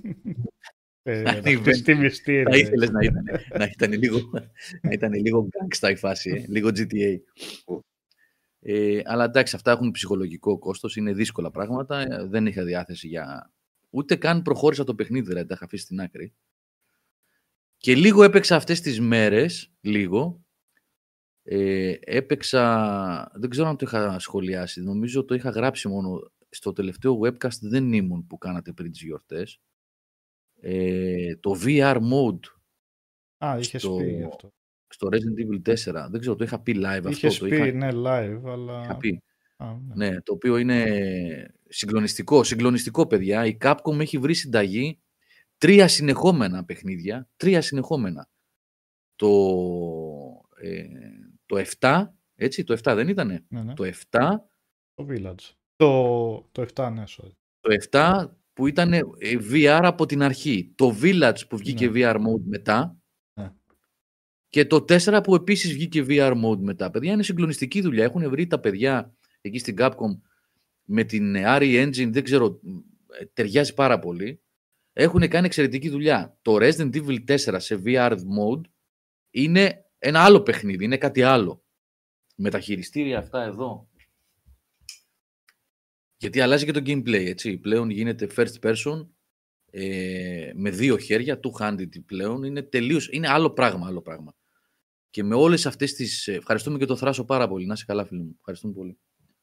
Τι μυστήρια. Θα ήθελες να ήταν, να ήταν λίγο, να ήταν λίγο gangsta η φάση, ε, λίγο τζι τι έι. Ε, αλλά εντάξει, αυτά έχουν ψυχολογικό κόστος, είναι δύσκολα πράγματα. Δεν είχα διάθεση για... Ούτε καν προχώρησα το παιχνίδι, δηλαδή, τα είχα αφήσει στην άκρη. Και λίγο έπαιξα αυτές τις μέρες, λίγο. Ε, έπαιξα, δεν ξέρω αν το είχα σχολιάσει, νομίζω το είχα γράψει μόνο. Στο τελευταίο webcast δεν ήμουν που κάνατε πριν τις γιορτές. Ε, το βι αρ mode. Α, είχες στο, πει αυτό. Στο Resident Evil τέσσερα. Δεν ξέρω, το είχα πει live είχες αυτό. Είχες πει, είχα... ναι, live, αλλά... Είχα πει. Α, ναι. Ναι, το οποίο είναι συγκλονιστικό. Συγκλονιστικό, παιδιά. Η Capcom έχει βρει συνταγή τρία συνεχόμενα παιχνίδια. Τρία συνεχόμενα. Το, ε, το επτά, έτσι, το επτά δεν ήτανε. Ναι, ναι. Το επτά. Το Village. Το, το επτά, ναι, sorry. Το επτά που ήταν βι αρ από την αρχή. Το Village που βγήκε ναι. βι αρ mode μετά. Ναι. Και το τέσσερα που επίσης βγήκε βι αρ mode μετά. Παιδιά, είναι συγκλονιστική δουλειά. Έχουν βρει τα παιδιά εκεί στην Capcom με την αρ ι Engine, δεν ξέρω, ταιριάζει πάρα πολύ. Έχουν κάνει εξαιρετική δουλειά. Το Resident Evil τέσσερα σε βι αρ mode είναι ένα άλλο παιχνίδι, είναι κάτι άλλο. Με τα χειριστήρια αυτά εδώ, Γιατί αλλάζει και το gameplay, έτσι. Πλέον γίνεται first person, ε, με δύο χέρια, two-handed πλέον. Είναι τελείως, είναι άλλο πράγμα, άλλο πράγμα. Και με όλες αυτές τις... Ευχαριστούμε και το Θράσο πάρα πολύ. Να είσαι καλά, φίλοι μου. Ευχαριστούμε πολύ.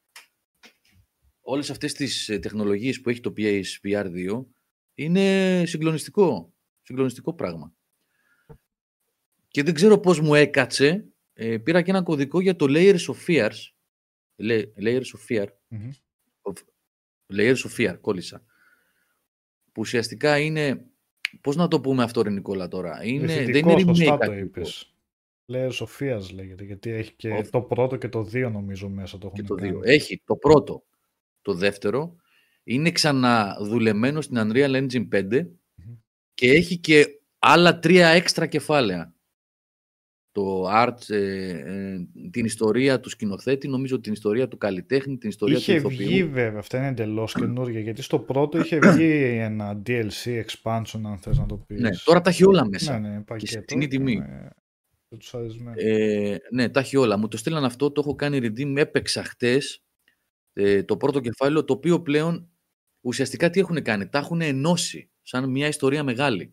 Όλες αυτές τις τεχνολογίες που έχει το πι ες βι αρ δύο είναι συγκλονιστικό. Συγκλονιστικό πράγμα. Και δεν ξέρω πώς μου έκατσε. Ε, πήρα και ένα κωδικό για το Layers of Fears. Layers of Fear. Mm-hmm. Of, Layers of Fear, κόλλησα. Που ουσιαστικά είναι... Πώς να το πούμε αυτό, ρε Νικόλα, τώρα. Είναι, δεν είναι remake. Το είπες. Layers of Fears λέγεται, γιατί έχει και of... το πρώτο και το δύο νομίζω μέσα. Το και το δύο. Έχει το πρώτο. Το δεύτερο είναι ξαναδουλεμένο στην Unreal Engine πέντε mm-hmm. και έχει και άλλα τρία έξτρα κεφάλαια. Το art, ε, ε, την ιστορία του σκηνοθέτη, νομίζω την ιστορία του καλλιτέχνη, την ιστορία είχε του ηθοποιού. Είχε βγει βέβαια, αυτά είναι εντελώς καινούργια, γιατί στο πρώτο είχε βγει ένα ντι ελ σι expansion, αν θες να το πεις. Ναι, τώρα τα έχει όλα μέσα. Ναι, ναι, και στην κοινή τιμή. Ναι, ε, ναι, τα έχει όλα. Μου το στείλαν αυτό, το έχω κάνει redeem, έπαιξα χτες ε, το πρώτο κεφάλαιο, το οποίο πλέον ουσιαστικά τι έχουν κάνει, τα έχουν ενώσει σαν μια ιστορία μεγάλη.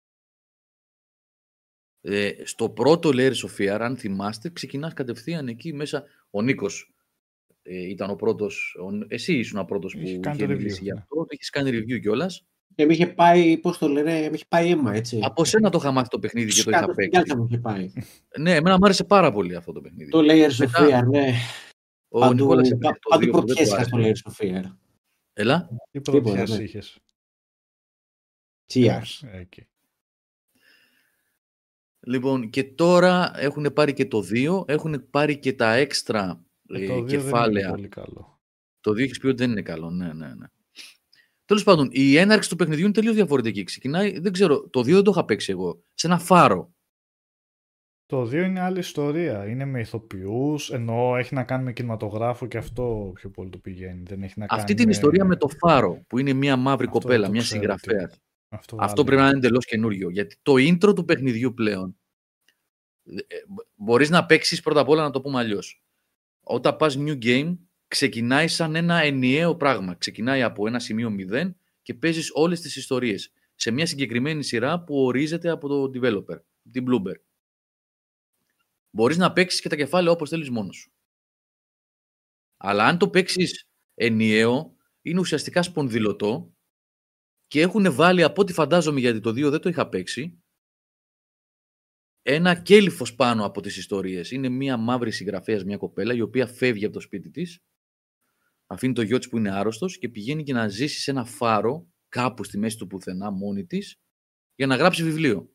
Ε, στο πρώτο Layers of Fear, αν θυμάστε, ξεκινάς κατευθείαν εκεί μέσα. Ο Νίκος ε, ήταν ο πρώτος, ο, εσύ ήσουν ο πρώτος που είχε, είχε μιλήσει για αυτό, το είχες κάνει review κιόλας. Και με είχε πάει, πώς το λένε, με είχε πάει αίμα, έτσι. Από σένα το είχα μάθει το παιχνίδι και το είχα παίξει. Μου είχε πάει. Ναι, εμένα μου άρεσε πάρα πολύ αυτό το παιχνίδι. Το Layers of Fear, ναι. Ο παντού, Νικόλας πα, παντού προπιές είχα στο Layers of Fear. Έλα. Τι προπιές είχες. Cheers. Λοιπόν, και τώρα έχουν πάρει και το δύο, έχουν πάρει και τα έξτρα ε, το κεφάλαια. Δεν είναι πολύ καλό. Το δύο έχεις πει ότι δεν είναι καλό, ναι, ναι, ναι. Τέλος πάντων, η έναρξη του παιχνιδιού είναι τελείως διαφορετική. Ξεκινάει, δεν ξέρω, το δύο δεν το είχα παίξει εγώ, σε ένα φάρο. Το δύο είναι άλλη ιστορία. Είναι με ηθοποιούς, ενώ έχει να κάνει με κινηματογράφο και αυτό πιο πολύ το πηγαίνει. Δεν έχει να κάνει Αυτή την με... ιστορία με το φάρο, που είναι μια μαύρη αυτό κοπέλα, μια συγγραφέα. Αυτό, αυτό πρέπει να είναι εντελώς καινούριο. Γιατί το intro του παιχνιδιού πλέον μπορείς να παίξεις πρώτα απ' όλα, να το πούμε αλλιώς. Όταν πας new game, ξεκινάει σαν ένα ενιαίο πράγμα. Ξεκινάει από ένα σημείο μηδέν και παίζεις όλες τις ιστορίες σε μια συγκεκριμένη σειρά που ορίζεται από το developer, την Bloober. Μπορείς να παίξεις και τα κεφάλαια όπως θέλεις μόνος σου. Αλλά αν το παίξεις ενιαίο, είναι ουσιαστικά σπονδυλωτό και έχουν βάλει, από ό,τι φαντάζομαι, γιατί το δύο δεν το είχα παίξει, ένα κέλυφος πάνω από τις ιστορίες. Είναι μια μαύρη συγγραφέας, μια κοπέλα, η οποία φεύγει από το σπίτι της, αφήνει το γιο της που είναι άρρωστος και πηγαίνει και να ζήσει σε ένα φάρο, κάπου στη μέση του πουθενά, μόνη της, για να γράψει βιβλίο.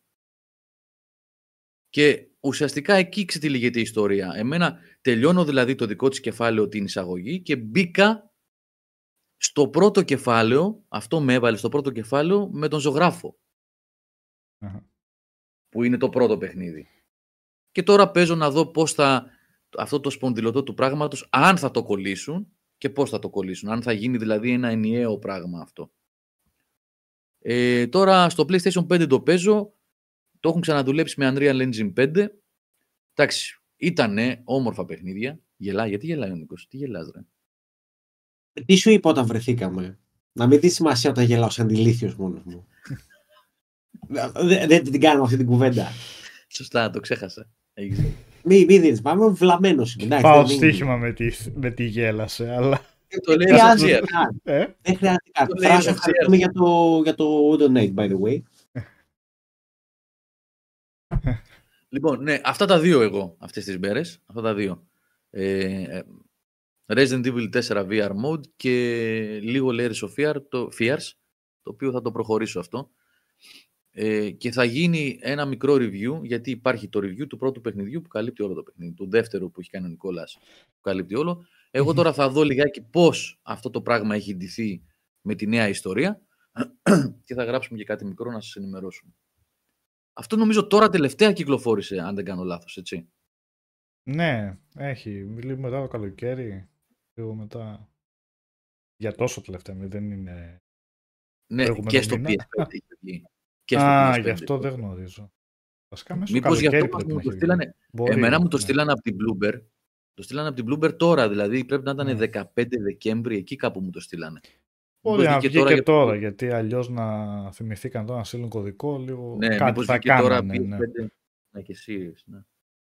Και ουσιαστικά εκεί ξετυλίγεται η ιστορία. Εμένα τελειώνω δηλαδή το δικό της κεφάλαιο, την εισαγωγή, και μπήκα στο πρώτο κεφάλαιο, αυτό με έβαλε στο πρώτο κεφάλαιο, με τον ζωγράφο. Uh-huh. Που είναι το πρώτο παιχνίδι. Και τώρα παίζω να δω πώς θα, αυτό το σπονδυλωτό του πράγματος, αν θα το κολλήσουν και πώς θα το κολλήσουν. Αν θα γίνει δηλαδή ένα ενιαίο πράγμα αυτό. Ε, τώρα στο PlayStation πέντε το παίζω, το έχουν ξαναδουλέψει με Unreal Engine πέντε. Εντάξει, ήτανε όμορφα παιχνίδια. Γελάει, γιατί γελάει ο Νίκος, τι γελάς ρε? Τι σου είπα όταν βρεθήκαμε? Να μην δεις σημασία όταν γελάω σαν ηλίθιος μόνος μου. Δεν δε, την κάνουμε αυτή την κουβέντα. Σωστά, το ξέχασα. Μην μη δεις, πάμε βλαμμένος. Πάω στοίχημα με τη, με τη γέλασε, αλλά... Το λέει δεν χρειάζεται καν. Δεν χρειάζεται καν. Φράσο, ευχαριστούμε για το, για το donate, by the way. Λοιπόν, ναι, αυτά τα δύο εγώ, αυτές τις μέρες, αυτά τα δύο. Ε, Resident Evil τέσσερα βι αρ Mode και λίγο Layers of Fear, το, Fears, το οποίο θα το προχωρήσω αυτό. Ε, και θα γίνει ένα μικρό review, γιατί υπάρχει το review του πρώτου παιχνιδιού που καλύπτει όλο το παιχνίδι, του δεύτερου που έχει κάνει ο Νικόλας που καλύπτει όλο. Εγώ τώρα θα δω λιγάκι πώς αυτό το πράγμα έχει ντυθεί με τη νέα ιστορία και θα γράψουμε και κάτι μικρό να σας ενημερώσουμε. Αυτό νομίζω τώρα τελευταία κυκλοφόρησε, αν δεν κάνω λάθος, έτσι. Ναι, έχει. Λίγο μετά το καλοκαίρι, λίγο μετά. Για τόσο τελευταία, δεν είναι... Ναι, και στο πι ες φάιβ έχει βγει. Και στο Α, πι ες φάιβ. γι' αυτό δεν γνωρίζω. Βασικά μέσα στο μήπως γι' αυτό καλοκαίρι μου το στείλανε... Εμένα μου το στείλανε από την Bloober Το στείλανε από την Bloomberg τώρα, δηλαδή πρέπει να ήταν Mm. δεκαπέντε Δεκέμβρη, εκεί κάπου μου το στείλανε. Μπορεί να βγήκε βγει και για- τώρα, γιατί αλλιώς να θυμηθήκαν τώρα να στείλουν κωδικό, λίγο Ναι, κάτι μήπως θα βγήκε τώρα κάνανε. Ναι. πι ες φάιβ. Ναι, και εσύ. Ναι.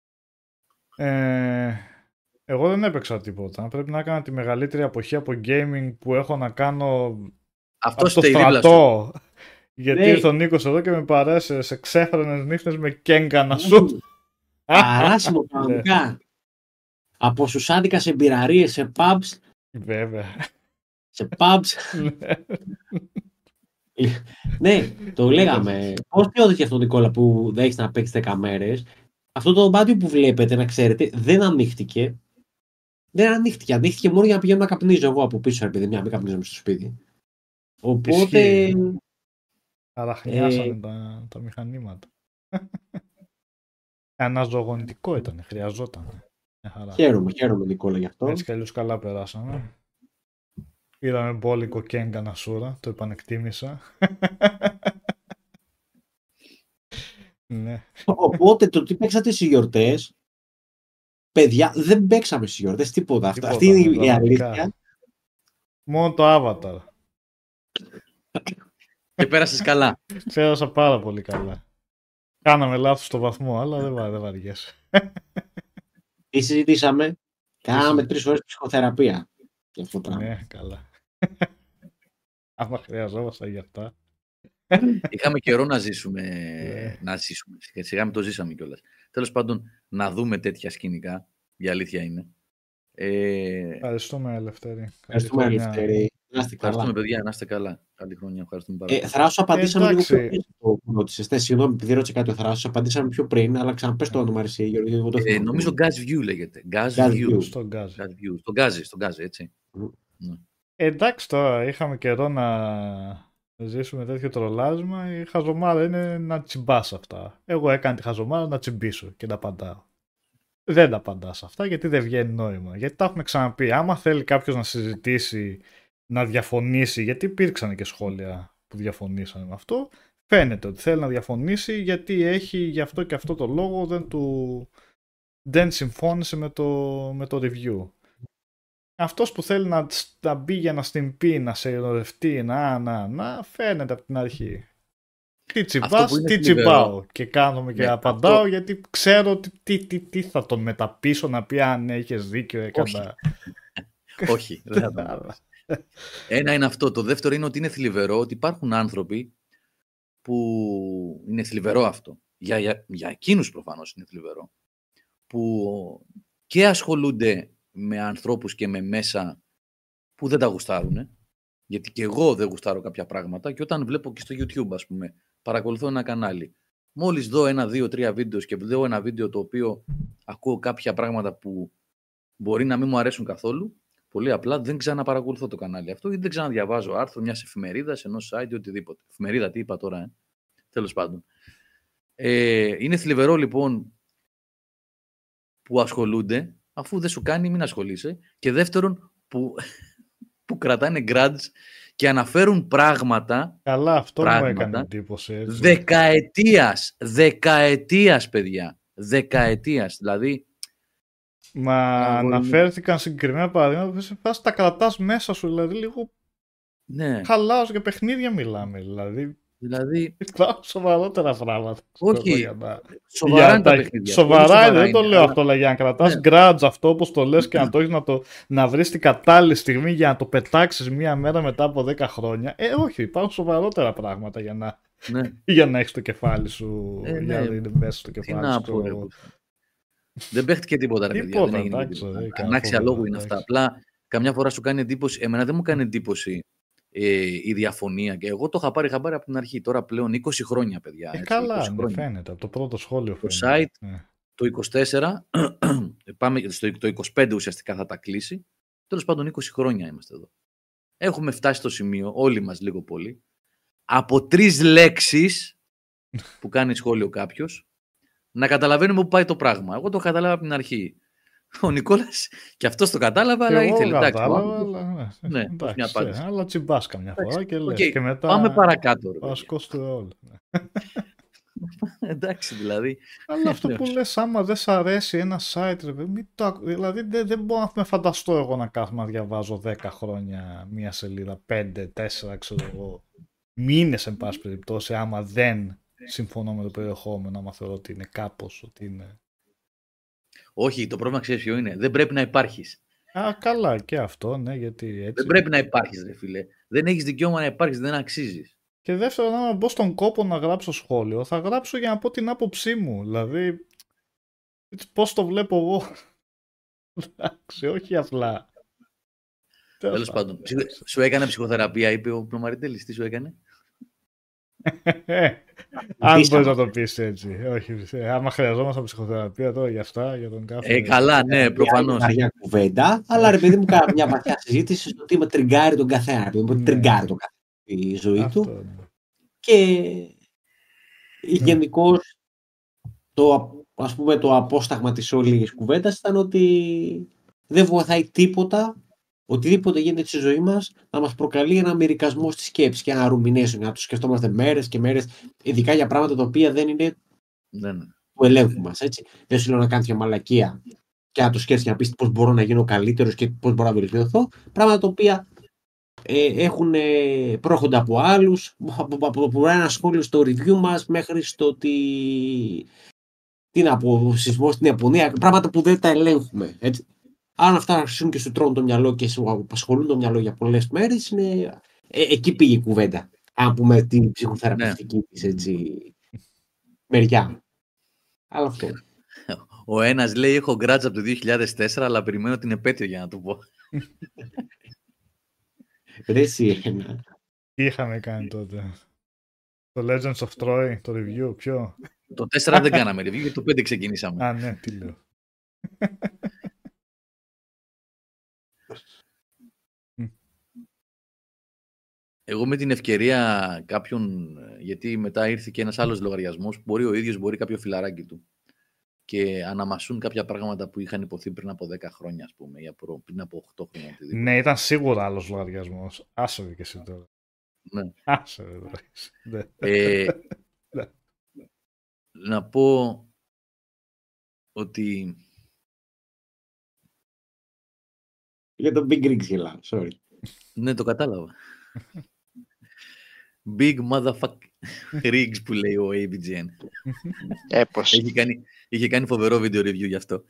Ε, εγώ δεν έπαιξα τίποτα. Πρέπει να έκανα τη μεγαλύτερη αποχή από gaming που έχω να κάνω Αυτό από το είστε η δίπλα σου. στρατό. Γιατί Ναι. ήρθε ο Νίκος εδώ και με παρέσε σε ξέφρενες νύχτες με κέγκα σου. Παράσιμο πραγματικά. Από σουσάντικα σε μπειραρίες, σε pubs, Βέβαια. σε pubs. Ναι, το λέγαμε. Πώς νιώθεις αυτό, Νικόλα, που δεν έχεις να παίξεις δέκα μέρες. Αυτό το δωμάτιο που βλέπετε, να ξέρετε, δεν ανοίχτηκε. Δεν ανοίχτηκε. Ανοίχτηκε μόνο για να πηγαίνω να καπνίζω εγώ από πίσω, επειδή μια μην καπνίζομαι στο σπίτι. Οπότε. Ισχύει. Αραχνιάσανε Ε, τα, τα μηχανήματα. Αναζωογονητικό ήταν, χρειαζόταν. Μια χαρά. Χαίρομαι, χαίρομαι, Νικόλα, γι' αυτό. Έτσι κι αλλιώς καλά περάσαμε. Είδαμε μπόλικο Κέγκα Νασούρα, το επανεκτίμησα. Ναι. Οπότε το τι παίξατε στις γιορτές, παιδιά, δεν παίξαμε στις γιορτές τίποτα. Αυτή, Τίποτα, αυτή είναι η πραγματικά. αλήθεια. Μόνο το Avatar. Και πέρασες καλά. Πέρασα πάρα πολύ καλά. Κάναμε λάθος στο βαθμό, αλλά δεν, βα, δεν βαριέσαι. Τι συζητήσαμε, κάναμε συζητήσαμε. τρεις ώρες ψυχοθεραπεία. Για αυτό το πράγμα. Ναι, καλά. Άμα χρειαζόμασταν για αυτά. Είχαμε καιρό να ζήσουμε. Ναι. να ζήσουμε. Σιγά σιγά μην το ζήσαμε κιόλας. Τέλος πάντων, να δούμε τέτοια σκηνικά. Η αλήθεια είναι. Ε, Ευχαριστούμε, Ελευθερή. Ευχαριστούμε, Καλή χρονιά. Ελευθερή. Να είστε καλά. ευχαριστούμε, παιδιά. Να είστε καλά. Καλή χρονιά. Ευχαριστούμε πάρα Ε, πολύ. Θράσο, απαντήσαμε λίγο εντάξει. πιο πριν στο που ρώτησες. Ναι, συγγνώμη, επειδή ρώτησε κάτι ο Θράσος, απαντήσαμε πιο πριν, αλλά ξαναπες το όνομα, εσύ, Γιώργη, εγώ το Ε, θυμάμαι. νομίζω Gas View λέγεται. Gas Gas View. View. Στον Γκάζι. Gas View. Στον Γκάζι, στον Γκάζι, έτσι. Ε, εντάξει τώρα, είχαμε καιρό να ζήσουμε τέτοιο τρολάσμα. Η χαζομάρα είναι να τσιμπάς αυτά. Εγώ έκανα τη χαζομάρα να τσιμπήσω και να απαντάω. Δεν τα απαντάς αυτά γιατί δεν βγαίνει νόημα. Γιατί τα έχουμε ξαναπεί. Άμα θέλει κάποιος να συζητήσει, να διαφωνήσει, γιατί υπήρξαν και σχόλια που διαφωνήσαν με αυτό, φαίνεται ότι θέλει να διαφωνήσει γιατί έχει γι' αυτό και αυτό το λόγο δεν του δεν συμφώνησε με το, με το review. Αυτός που θέλει να, να μπει για να στην πει, να σε ειρωνευτεί, να, να, να, φαίνεται από την αρχή. Τι τσιμπάς, που είναι τι θλιβερό. τσιμπάω. Και κάνουμε και Ναι, απαντάω αυτό- γιατί ξέρω τι, τι, τι, τι θα τον μεταπίσω να πει αν έχεις δίκιο, έκανα. Όχι, δεν θα το πω. Ένα είναι αυτό. Το δεύτερο είναι ότι είναι θλιβερό ότι υπάρχουν άνθρωποι που είναι θλιβερό αυτό. Για, για, για εκείνους προφανώς είναι θλιβερό. Που και ασχολούνται με ανθρώπους και με μέσα που δεν τα γουστάρουν. Γιατί και εγώ δεν γουστάρω κάποια πράγματα και όταν βλέπω και στο YouTube, ας πούμε, παρακολουθώ ένα κανάλι. Μόλις δω ένα, δύο, τρία βίντεο και δω ένα βίντεο το οποίο ακούω κάποια πράγματα που μπορεί να μην μου αρέσουν καθόλου, πολύ απλά δεν ξαναπαρακολουθώ το κανάλι αυτό ή δεν ξαναδιαβάζω άρθρο μιας εφημερίδας, ενός site, οτιδήποτε. Εφημερίδα, τι είπα τώρα, ε? Τέλος πάντων. Ε, είναι θλιβερό λοιπόν που ασχολούνται, αφού δεν σου κάνει μην ασχολείσαι, και δεύτερον που, που κρατάνε grudge και αναφέρουν πράγματα Καλά, αυτό Πράγματα. μου έκανε εντύπωση. Έτσι. δεκαετίας, δεκαετίας παιδιά, δεκαετίας, δηλαδή Μα Α, εγώ αναφέρθηκαν συγκεκριμένα παραδείγματα που σε φάση τα κρατάς μέσα σου, δηλαδή λίγο ναι, χαλάος για παιχνίδια μιλάμε, δηλαδή δηλαδή υπάρχουν σοβαρότερα πράγματα. Όχι. ξέρω, για να- σοβαρά για είναι τα τα- παιχνίδια. Σοβαρά πολύ είναι, δεν το λέω αλλά- αυτό, αλλά για να κρατάς Ναι. grudge αυτό όπως το λες και να το έχεις να, το, να βρεις την κατάλληλη στιγμή για να το πετάξεις μία μέρα μετά από δέκα χρόνια. Ε, όχι, υπάρχουν σοβαρότερα πράγματα για να, ναι. για να έχεις το κεφάλι σου, Ε, για ναι. να είναι μέσα στο Τι κεφάλι να σου. πω, ρε, ξέρω. Κώστα. Δεν παίχτηκε τίποτα, ρε παιδιά. Τίποτα, Δεν έγινε εντάξει, τίποτα. δεν έκανε Ανάξια φοβερό, λόγου είναι αυτά. εντάξει. Απλά καμιά φορά σου κάνει εντύπωση. Εμένα δεν μου κάνει εντύπωση ε, η διαφωνία. Και εγώ το είχα πάρει χαμπάρι από την αρχή. Τώρα πλέον είκοσι χρόνια, παιδιά. Ε, έτσι, καλά, είκοσι ναι, χρόνια. φαίνεται. Από το πρώτο σχόλιο Το φαίνεται. site Ναι. Το είκοσι τέσσερα, πάμε στο το είκοσι πέντε ουσιαστικά θα τα κλείσει. Τέλος πάντων είκοσι χρόνια είμαστε εδώ. Έχουμε φτάσει στο σημείο, όλοι μας λίγο πολύ, από τρεις λέξεις που κάνει σχόλιο κάποιος, να καταλαβαίνουμε πού πάει το πράγμα. Εγώ το κατάλαβα από την αρχή. Ο Νικόλας και αυτός το κατάλαβε, αλλά Εγώ ήθελε. Εντάξει, κατάλαβα, ο άνθρωπος- αλλά ναι, Ναι, εντάξει, μια απάντηση. ε, αλλά τσιμπάς καμιά φορά και λες. Οκ, Και μετά Πάμε παρακάτω. Ρε, ο παιδιά. ασκός του αιώλου. Εντάξει, δηλαδή. Αλλά αυτό που λες, άμα δεν σ' αρέσει ένα site, ρε, μην το, ακου- δηλαδή δεν, δεν μπορώ να με φανταστώ εγώ να κάθομαι να διαβάζω δέκα χρόνια μία σελίδα, πέντε, τέσσερα, ξέρω εγώ, μήνες εν πάση περιπτώσει, άμα δεν συμφωνώ με το περιεχόμενο, άμα θεωρώ ότι είναι κάπως, ότι είναι... Όχι, το πρόβλημα ξέρεις ποιο είναι. Δεν πρέπει να υπάρχεις. Α, καλά, και αυτό, ναι, γιατί έτσι... Δεν πρέπει να υπάρχεις, ρε φίλε. Δεν έχεις δικαίωμα να υπάρχεις, δεν αξίζεις. Και δεύτερον, άμα μπω στον κόπο να γράψω σχόλιο, θα γράψω για να πω την άποψή μου. Δηλαδή, έτσι, πώς το βλέπω εγώ. Εντάξει, όχι απλά. Τέλος πάντων. Ψυχο- Σου έκανε ψυχοθεραπεία, είπε ο Πλωμαριτέλης. Τι σου έκανε? Αν Δύσκολο. μπορείς να το πεις έτσι. Όχι, ε, άμα χρειαζόμαστε ψυχοθεραπεία τώρα για αυτά, για τον κάθε... Ε, καλά, ναι, προφανώς. Μια βαριά κουβέντα, αλλά ρε παιδί μου, κάνα μια βαθιά συζήτηση στο τι με τριγκάρει τον καθένα. Ρε παιδί μου, Ναι. τριγκάρει τον καθένα η ζωή Αυτό, του. ναι. Και γενικώς το, ας πούμε, το απόσταγμα της όλης κουβέντας ήταν ότι δεν βοηθάει τίποτα, οτιδήποτε γίνεται στη ζωή μας, να μας προκαλεί ένα μερικασμό στη σκέψη και ένα rumination, να το σκεφτόμαστε μέρες και μέρες, ειδικά για πράγματα τα οποία δεν είναι Ναι, ναι. του ελέγχου μας, έτσι. Δεν σου λέω να κάνεις μια μαλακία και να το σκέφτεσαι και να πεις πώς μπορώ να γίνω καλύτερος και πώς μπορώ να βελτιωθώ, πράγματα τα οποία ε, έχουν ε, πρόχοντα από άλλους, από, από, από ένα σχόλιο στο review μας μέχρι στο ότι τι να πω, σεισμό στην Ιαπωνία, πράγματα που δεν τα ελέγχουμε, έτσι. Αν αυτά αρχίσουν και σου τρώνε το μυαλό και σου απασχολούν το μυαλό για πολλές μέρες, είναι... ε, εκεί πήγε η κουβέντα. Αν πούμε την ψυχοθεραπευτική της, έτσι, μεριά. Αλλά αυτό. Ο ένας λέει: έχω γκράτζ από το δύο χιλιάδες τέσσερα, αλλά περιμένω την επέτειο για να το πω. Ρε εσύ, ένα. Τι είχαμε κάνει τότε. Το Legends of Troy, το review, ποιο. Το τέσσερα δεν κάναμε review, γιατί το πέντε ξεκινήσαμε. Α, ναι, τι λέω. Εγώ με την ευκαιρία κάποιον, γιατί μετά ήρθε και ένας άλλος λογαριασμός, που μπορεί ο ίδιος, μπορεί κάποιο φιλαράκι του, και αναμασούν κάποια πράγματα που είχαν υποθεί πριν από δέκα χρόνια, ας πούμε, ή από- πριν από οκτώ χρόνια. οτιδήποτε. Ναι, ήταν σίγουρα άλλος λογαριασμός. Άσε και εσύ τώρα. Ναι. Άσε ρε τώρα. Ναι. Ε, Ναι. να πω ότι Για τον Big Rigs γελάω, sorry. ναι, το κατάλαβα. Big motherfuck rigs που λέει ο έι μπι τζι εν. Έπως. Είχε κάνει, είχε κάνει φοβερό βίντεο review γι' αυτό.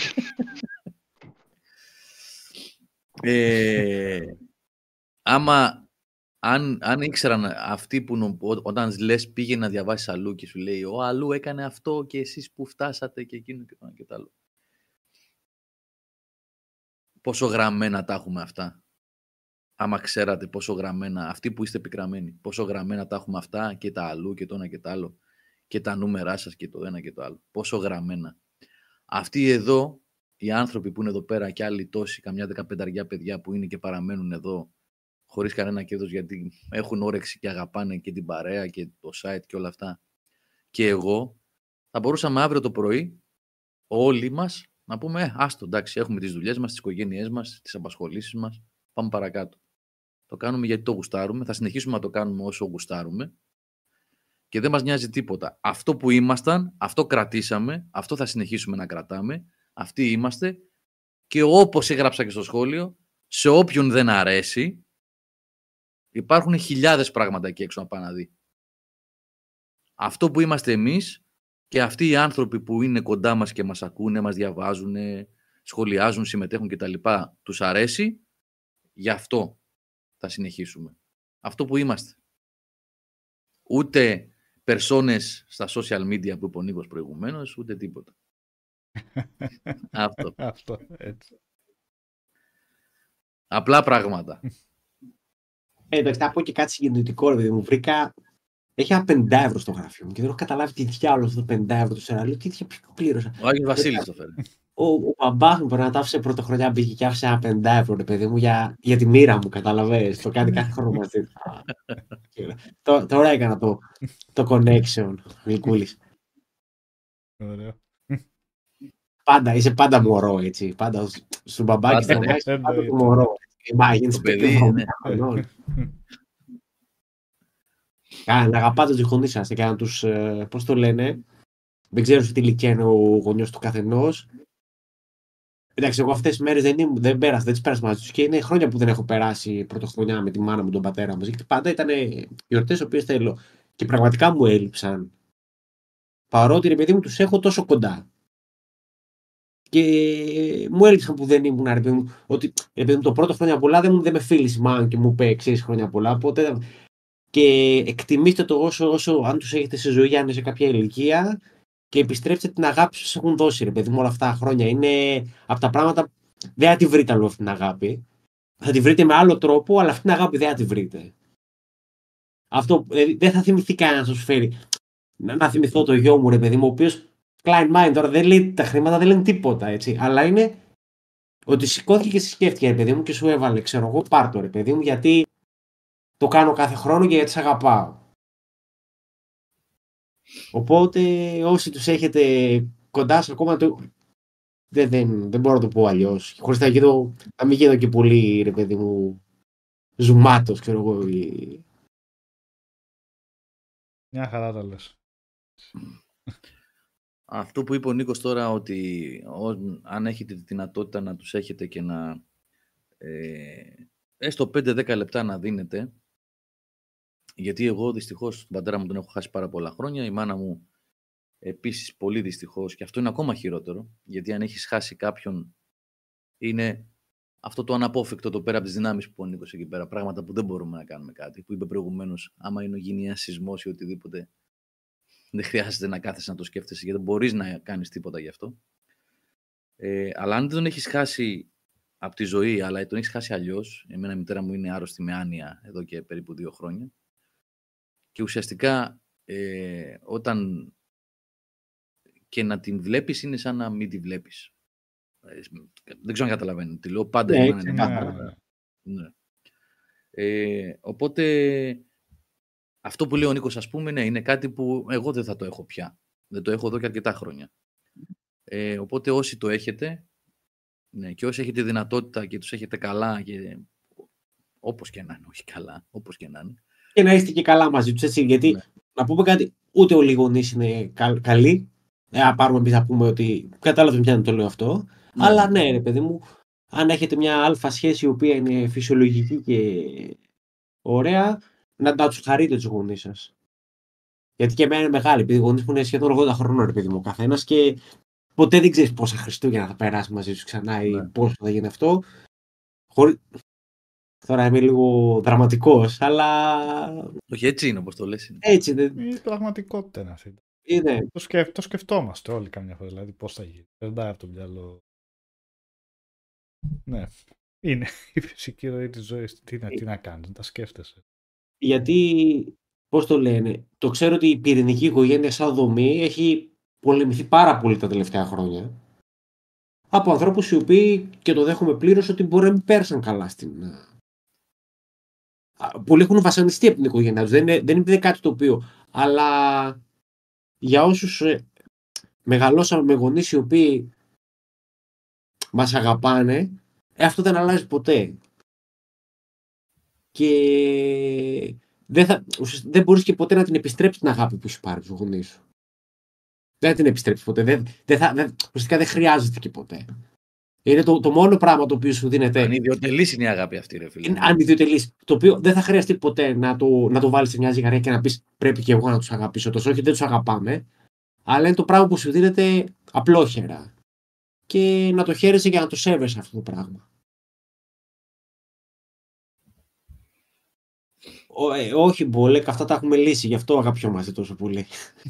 ε, άμα, αν, αν ήξεραν αυτοί που νο- ό- όταν λες πήγε να διαβάσεις αλλού και σου λέει ο αλλού έκανε αυτό και εσείς που φτάσατε και εκείνο και το ένα και το άλλο. Πόσο γραμμένα τα έχουμε αυτά. Άμα ξέρατε πόσο γραμμένα, αυτοί που είστε πικραμένοι, πόσο γραμμένα τα έχουμε αυτά και τα αλλού και το ένα και το άλλο και τα νούμερά σας και το ένα και το άλλο. Πόσο γραμμένα. Αυτοί εδώ, οι άνθρωποι που είναι εδώ πέρα και άλλοι τόσοι, καμιά δεκαπενταριά παιδιά που είναι και παραμένουν εδώ χωρίς κανένα κέρδος γιατί έχουν όρεξη και αγαπάνε και την παρέα και το site και όλα αυτά. Και εγώ θα μπορούσαμε αύριο το πρωί όλοι μας να πούμε ε, άστο, εντάξει, έχουμε τις δουλειές μας, τις οικογένειές μας, τις απασχολήσεις μας, πάμε παρακάτω. Το κάνουμε γιατί το γουστάρουμε, θα συνεχίσουμε να το κάνουμε όσο γουστάρουμε και δεν μας νοιάζει τίποτα. Αυτό που ήμασταν, αυτό κρατήσαμε, αυτό θα συνεχίσουμε να κρατάμε, αυτοί είμαστε και όπως έγραψα και στο σχόλιο, σε όποιον δεν αρέσει, υπάρχουν χιλιάδες πράγματα εκεί έξω να πάει να δει. Αυτό που είμαστε εμείς και αυτοί οι άνθρωποι που είναι κοντά μας και μας ακούνε, μας διαβάζουν, σχολιάζουν, συμμετέχουν κτλ. Τους αρέσει, γι' αυτό θα συνεχίσουμε. Αυτό που είμαστε. Ούτε περσόνες στα social media που είπε ο Νίκος προηγουμένως, ούτε τίποτα. Αυτό. Αυτό, έτσι. Απλά πράγματα. Ε, εντάξει, θα πω και κάτι συγκινητικό, ρε παιδί μου. Βρήκα. Έχει ένα πενήντα ευρώ στο γραφείο μου και δεν έχω καταλάβει τι διάλογο αυτό το πενήντα ευρώ του σεραλίου. Τι δια πλήρωσα. Ο Άγιος Βασίλης το φέρει. Ο, ο μπαμπάς μου πρέπει να τα άφησε πρωτοχρονιά, μπήκε και άφησε ένα πενήντα ευρώ, ρε παιδί μου, για, για τη μοίρα μου, καταλαβαίνεις. Το κάνει κάθε χρόνο μαζί. Τω- Τώρα έκανα το, το connection, Μικούλης. Ωραίο. Πάντα, είσαι πάντα μωρό, έτσι. Πάντα στον μπαμπά και Πάντα, στην ναι. μαμά είσαι πάντα Εννοείται. το μωρό. Ε, Μα, γίνεις Το παιδί, παιδί, ναι. χρονών. να αγαπάτε τους γονείς σας και να τους, ε, πώς το λένε, δεν ξέρω σε τι ηλικία είναι ο γονιός του καθενός. Εντάξει, εγώ αυτές τις μέρες δεν, ήμουν, δεν πέρασα, δεν τις πέρασα μαζί τους και είναι χρόνια που δεν έχω περάσει πρωτοχρονιά με τη μάνα μου, τον πατέρα μου. Γιατί πάντα ήταν γιορτές οι οποίες θέλω και πραγματικά μου έλειψαν. Παρότι ρε παιδί μου τους έχω τόσο κοντά. Και μου έλειψαν που δεν ήμουν, ρε παιδί μου, ότι ρε παιδί μου, το πρώτο χρόνια πολλά δεν, δεν με φίλησε μάλλον και μου είπε εξής χρόνια πολλά. Οπότε και εκτιμήστε το όσο, όσο αν τους έχετε σε ζωή, αν είναι σε κάποια ηλικία. Και επιστρέψτε την αγάπη που σας έχουν δώσει, ρε παιδί μου, όλα αυτά τα χρόνια. Είναι από τα πράγματα. Δεν θα τη βρείτε αλλού αυτή την αγάπη. Θα τη βρείτε με άλλο τρόπο, αλλά αυτή την αγάπη δεν θα τη βρείτε. Αυτό δηλαδή, δεν θα θυμηθεί κανένα να σας φέρει. Να, να θυμηθώ το γιο μου, ρε παιδί μου, ο οποίος Klein mind τώρα δεν λέει τα χρήματα, δεν λένε τίποτα έτσι. Αλλά είναι ότι σηκώθηκε και σκέφτηκε, ρε παιδί μου, και σου έβαλε, ξέρω εγώ, πάρ' το, ρε παιδί μου, γιατί το κάνω κάθε χρόνο και γιατί σε αγαπάω. Οπότε όσοι τους έχετε κοντά σας ακόμα το... δεν, δεν, δεν μπορώ να το πω αλλιώς. Χωρίς να, γίνω, να μην γίνω και πολύ, ρε παιδί μου, ζουμάτος, ξέρω εγώ. Ή... Μια χαρά τα λες. Αυτό που είπε ο Νίκος τώρα, ότι ό, αν έχετε τη δυνατότητα να τους έχετε και να ε, έστω πέντε δέκα λεπτά να δίνετε, γιατί εγώ δυστυχώς τον πατέρα μου τον έχω χάσει πάρα πολλά χρόνια, η μάνα μου επίσης πολύ δυστυχώς, και αυτό είναι ακόμα χειρότερο, γιατί αν έχεις χάσει κάποιον είναι αυτό το αναπόφευκτο, το πέρα από τις δυνάμεις που ο Νίκος εκεί πέρα, πράγματα που δεν μπορούμε να κάνουμε κάτι, που είπε προηγουμένως, άμα είναι ο γενιάς σεισμός ή οτιδήποτε, δεν χρειάζεται να κάθεσαι να το σκέφτεσαι, γιατί δεν μπορείς να κάνεις τίποτα γι' αυτό. Ε, αλλά αν δεν τον έχεις χάσει από τη ζωή, αλλά τον έχεις χάσει αλλιώς, εμένα η μητέρα μου είναι άρρωστη με άνοια εδώ και περίπου δύο χρόνια, και ουσιαστικά ε, όταν και να την βλέπεις είναι σαν να μην τη βλέπεις. Ε, δεν ξέρω αν καταλαβαίνω. Τη λέω πάντα. Ναι, εμένα είναι ναι, πάντα. Ναι. Ε, οπότε αυτό που λέει ο Νίκος, ας πούμε, ναι, είναι κάτι που εγώ δεν θα το έχω πια. Δεν το έχω εδώ και αρκετά χρόνια. Ε, οπότε όσοι το έχετε, ναι, και όσοι έχετε δυνατότητα και τους έχετε καλά, και όπως και να είναι, όχι καλά, όπως και να είναι. Και να είστε και καλά μαζί τους, έτσι, γιατί Ναι. να πούμε κάτι, ούτε όλοι οι γονείς είναι κα, καλοί. Ε, πάρουμε εμείς να πούμε ότι κατάλαβε πια να το λέω αυτό. Ναι. Αλλά ναι, ρε παιδί μου, αν έχετε μια αλφα σχέση η οποία είναι φυσιολογική και ωραία, να, να τους χαρείτε τους γονείς σας. Γιατί και εμένα είναι μεγάλη, επειδή οι γονείς μου είναι σχεδόν ογδόντα χρονών, ρε παιδί μου, ο καθένας, και ποτέ δεν ξέρεις πόσα Χριστούγεννα θα περάσει μαζί τους ξανά ή Ναι. πόσο θα γίνει αυτό. Χωρί... Τώρα είμαι λίγο δραματικός, αλλά Όχι, έτσι είναι όπως το λες. Είναι. έτσι δεν Η πραγματικότητα είναι αυτή. είναι. Το, σκεφ, το σκεφτόμαστε όλοι καμιά φορά, δηλαδή πώς θα γίνει. Περνάει από το μυαλό. Ναι, είναι η φυσική ροή της ζωής. Τι να, τι να κάνεις, τα σκέφτεσαι. Γιατί, πώς το λένε, το ξέρω ότι η πυρηνική οικογένεια σαν δομή έχει πολεμηθεί πάρα πολύ τα τελευταία χρόνια από ανθρώπους οι οποίοι, και το δέχομαι πλήρως, ότι μπορεί να μην πέρασαν καλά στην... Πολλοί έχουν βασανιστεί από την οικογένειά τους, δεν είναι, δεν είναι κάτι το οποίο, αλλά για όσους ε, μεγαλώσαμε με γονείς οι οποίοι μας αγαπάνε, ε, αυτό δεν αλλάζει ποτέ. Και δεν, θα, δεν μπορείς και ποτέ να την επιστρέψεις την αγάπη που σου πάρει τους γονείς σου. Δεν θα την επιστρέψεις ποτέ. Δεν, δεν θα, δεν, ουσιαστικά δεν χρειάζεται και ποτέ. Είναι το, το μόνο πράγμα το οποίο σου δίνεται. Ανιδιοτελής είναι η αγάπη αυτή, ρε φίλε. Είναι ανιδιοτελής. Το οποίο δεν θα χρειαστεί ποτέ να το, να το βάλεις σε μια ζυγαριά και να πεις πρέπει και εγώ να τους αγαπήσω τόσο. Όχι, δεν τους αγαπάμε. Αλλά είναι το πράγμα που σου δίνεται απλόχερα. Και να το χαίρεσαι και να το σέβεσαι αυτό το πράγμα. Ό, ε, όχι, Μπολέκ, αυτά τα έχουμε λύσει. Γι' αυτό αγαπιόμαστε τόσο πολύ.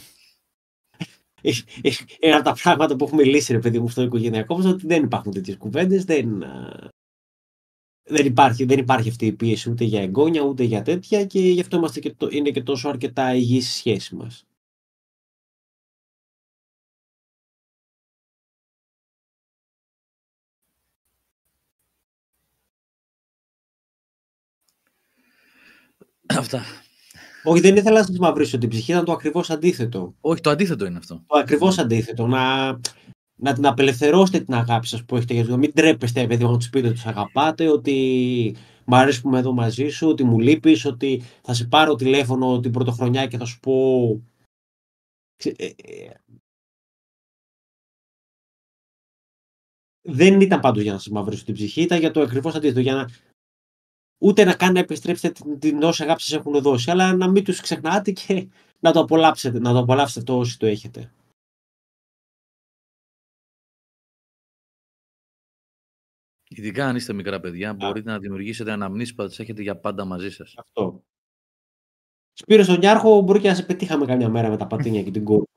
Ένα από τα πράγματα που έχουμε λύσει, ρε παιδί μου, στο οικογενειακό μας, ότι δεν υπάρχουν τέτοιες κουβέντες, δεν, δεν, υπάρχει, δεν υπάρχει αυτή η πίεση ούτε για εγγόνια ούτε για τέτοια, και γι' αυτό είμαστε και το, είναι και τόσο αρκετά υγιής η σχέση μας. Αυτά. Όχι, δεν ήθελα να σας μαυρίσω την ψυχή, ήταν το ακριβώς αντίθετο. Όχι, το αντίθετο είναι αυτό. Το ακριβώς αντίθετο. Να, να την απελευθερώσετε την αγάπη σας που έχετε για ζωή. Μην τρέπεστε, παιδί, να τους πείτε ότι τους αγαπάτε, ότι μ' αρέσει που είμαι εδώ μαζί σου, ότι μου λείπεις, ότι θα σε πάρω τηλέφωνο την πρωτοχρονιά και θα σου πω. Ε, ε, δεν ήταν πάντως για να σας μαυρίσω την ψυχή, ήταν για το ακριβώς αντίθετο. Για να... Ούτε να κάνει να επιστρέψετε την, την όση αγάπη σας έχουν δώσει, αλλά να μην τους ξεχνάτε και να το απολαύσετε, να το απολαύσετε αυτό όσοι το έχετε. Ειδικά αν είστε μικρά παιδιά, Α. μπορείτε να δημιουργήσετε αναμνήσεις που θα τις έχετε για πάντα μαζί σας. Αυτό. Σπύρο στον Νιάρχο, μπορεί και να σε πετύχαμε καμιά μέρα με τα πατίνια και την κόρη.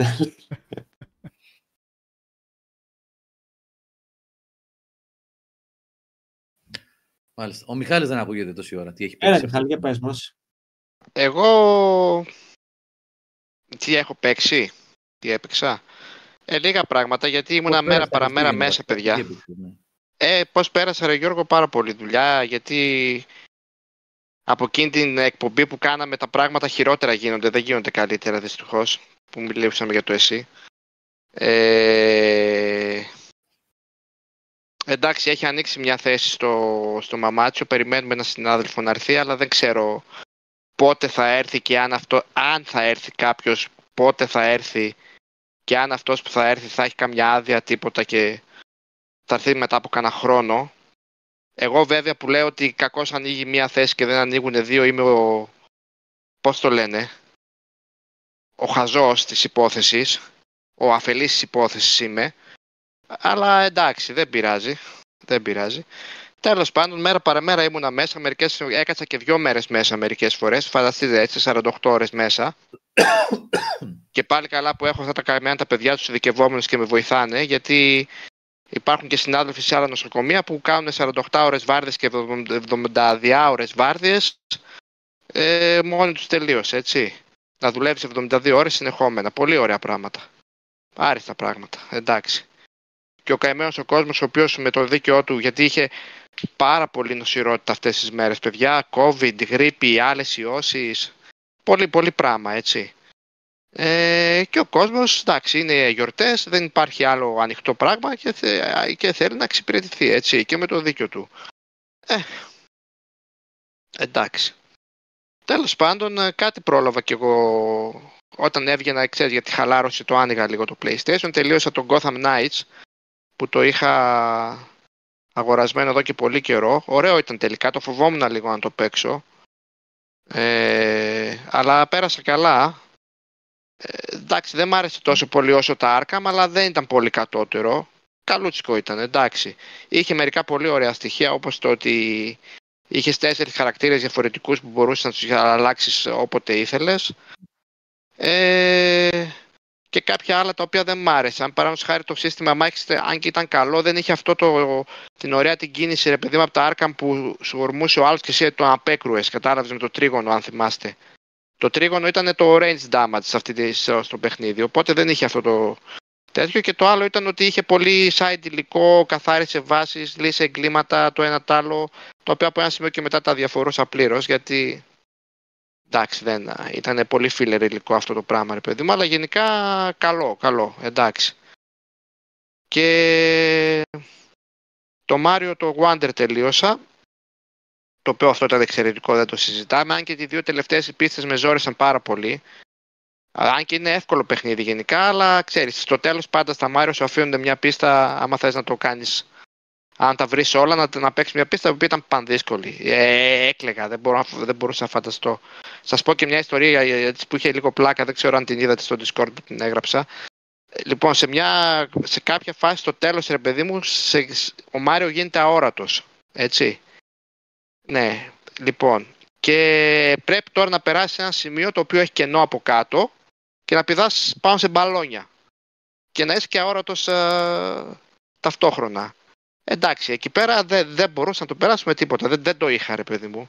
Μάλιστα. Ο Μιχάλης δεν ακούγεται τόση ώρα. Τι έχει παίξει. Έλα, Μιχάλη, για πες μας. Εγώ... Τι έχω παίξει, τι έπαιξα. Ε, λίγα πράγματα, γιατί ήμουνα μέρα παραμέρα μέσα, παιδιά. Έπαιξε, ναι. Ε, πώς πέρασα, ρε Γιώργο, πάρα πολύ δουλειά, γιατί από εκείνη την εκπομπή που κάναμε τα πράγματα χειρότερα γίνονται, δεν γίνονται καλύτερα δυστυχώς, που μιλήσαμε για το εσύ. Ε... Εντάξει, έχει ανοίξει μια θέση στο, στο Μαμάτσιο, περιμένουμε έναν συνάδελφο να έρθει, αλλά δεν ξέρω πότε θα έρθει και αν, αυτό, αν θα έρθει κάποιος, πότε θα έρθει και αν αυτός που θα έρθει θα έχει καμιά άδεια, τίποτα και θα έρθει μετά από κάνα χρόνο. Εγώ βέβαια που λέω ότι κακώς ανοίγει μία θέση και δεν ανοίγουν δύο, είμαι ο, πώς το λένε, ο χαζός της υπόθεσης, ο αφελής της υπόθεσης είμαι, αλλά εντάξει, δεν πειράζει, δεν πειράζει. Τέλος πάντων, μέρα παραμέρα ήμουνα μέσα, μερικές, έκατσα και δύο μέρες μέσα μερικές φορές, φανταστείτε έτσι, σαράντα οκτώ ώρες μέσα. Και πάλι καλά που έχω αυτά τα καημένα τα παιδιά τους ειδικευόμενους και με βοηθάνε, γιατί υπάρχουν και συνάδελφοι σε άλλα νοσοκομεία που κάνουν σαράντα οκτώ ώρες βάρδιες και εβδομήντα δύο ώρες βάρδιες ε, μόνοι τους τελείως, έτσι. Να δουλεύεις εβδομήντα δύο ώρες συνεχόμενα. Πολύ ωραία πράγματα. Άριστα πράγματα, εντάξει. Και ο καημένος ο κόσμος, ο οποίος με το δίκαιό του, γιατί είχε πάρα πολύ νοσηρότητα αυτές τις μέρες, παιδιά, COVID, γρίπη, άλλες ιώσεις, πολύ πολύ πράγμα, έτσι. Ε, και ο κόσμος, εντάξει, είναι γιορτές, δεν υπάρχει άλλο ανοιχτό πράγμα και, θε, και θέλει να εξυπηρετηθεί, έτσι, και με το δίκιο του. Ε, εντάξει. Τέλος πάντων, κάτι πρόλαβα κι εγώ όταν έβγαινα, ξέρεις, για τη χαλάρωση το άνοιγα λίγο το PlayStation, τελείωσα το Gotham Knights, που το είχα αγορασμένο εδώ και πολύ καιρό. Ωραίο ήταν τελικά, το φοβόμουν λίγο να το παίξω. Ε, αλλά πέρασα καλά. Ε, εντάξει, δεν μ' άρεσε τόσο πολύ όσο τα Arkham, αλλά δεν ήταν πολύ κατώτερο. Καλούτσικο ήταν, εντάξει. Είχε μερικά πολύ ωραία στοιχεία, όπως το ότι είχες τέσσερις χαρακτήρες διαφορετικούς που μπορούσες να τους αλλάξεις όποτε ήθελες. Ε, και κάποια άλλα τα οποία δεν μ' άρεσαν. Παραδείγματος χάρη το σύστημα μάχης, αν και ήταν καλό, δεν είχε αυτό το, την ωραία την κίνηση, ρε παιδί μου, από τα Arkham που σου ορμούσε ο άλλος και εσύ το απέκρουες, κατάλαβες, με το τρίγωνο, αν θυμάστε. Το τρίγωνο ήταν το range damage σε αυτή, στο παιχνίδι, οπότε δεν είχε αυτό το τέτοιο. Και το άλλο ήταν ότι είχε πολύ side υλικό, καθάρισε βάσεις, λύσε εγκλήματα, το ένα τ' άλλο, το οποίο από ένα σημείο και μετά τα διαφορούσα πλήρως, γιατί εντάξει, δεν ήταν πολύ filler υλικό αυτό το πράγμα, ρε παιδί μου, αλλά γενικά καλό, καλό, εντάξει. Και το Mario το Wonder τελείωσα, το οποίο αυτό ήταν εξαιρετικό, δεν το συζητάμε, αν και οι δύο τελευταίες πίστες με ζόρεσαν πάρα πολύ. Αν και είναι εύκολο παιχνίδι γενικά, αλλά ξέρεις, στο τέλος πάντα στα Mario σου αφήνονται μια πίστα, άμα θες να το κάνεις, αν τα βρεις όλα, να, να παίξεις μια πίστα που ήταν πανδύσκολη. Ε, έκλαιγα, δεν, μπορώ, δεν μπορούσα να φανταστώ. Σας πω και μια ιστορία που είχε λίγο πλάκα, δεν ξέρω αν την είδατε στο Discord που την έγραψα. Λοιπόν, σε, μια, σε κάποια φάση στο τέλος, ρε παιδί μου, σε, ο Μάριο γίνεται αόρατος, έτσι. Ναι, λοιπόν, και πρέπει τώρα να περάσει σε ένα σημείο το οποίο έχει κενό από κάτω και να πηδάς πάνω σε μπαλόνια και να είσαι και αόρατος ε, ταυτόχρονα. Εντάξει, εκεί πέρα δεν, δεν μπορούσα να το περάσω με τίποτα, δεν, δεν το είχα, ρε παιδί μου.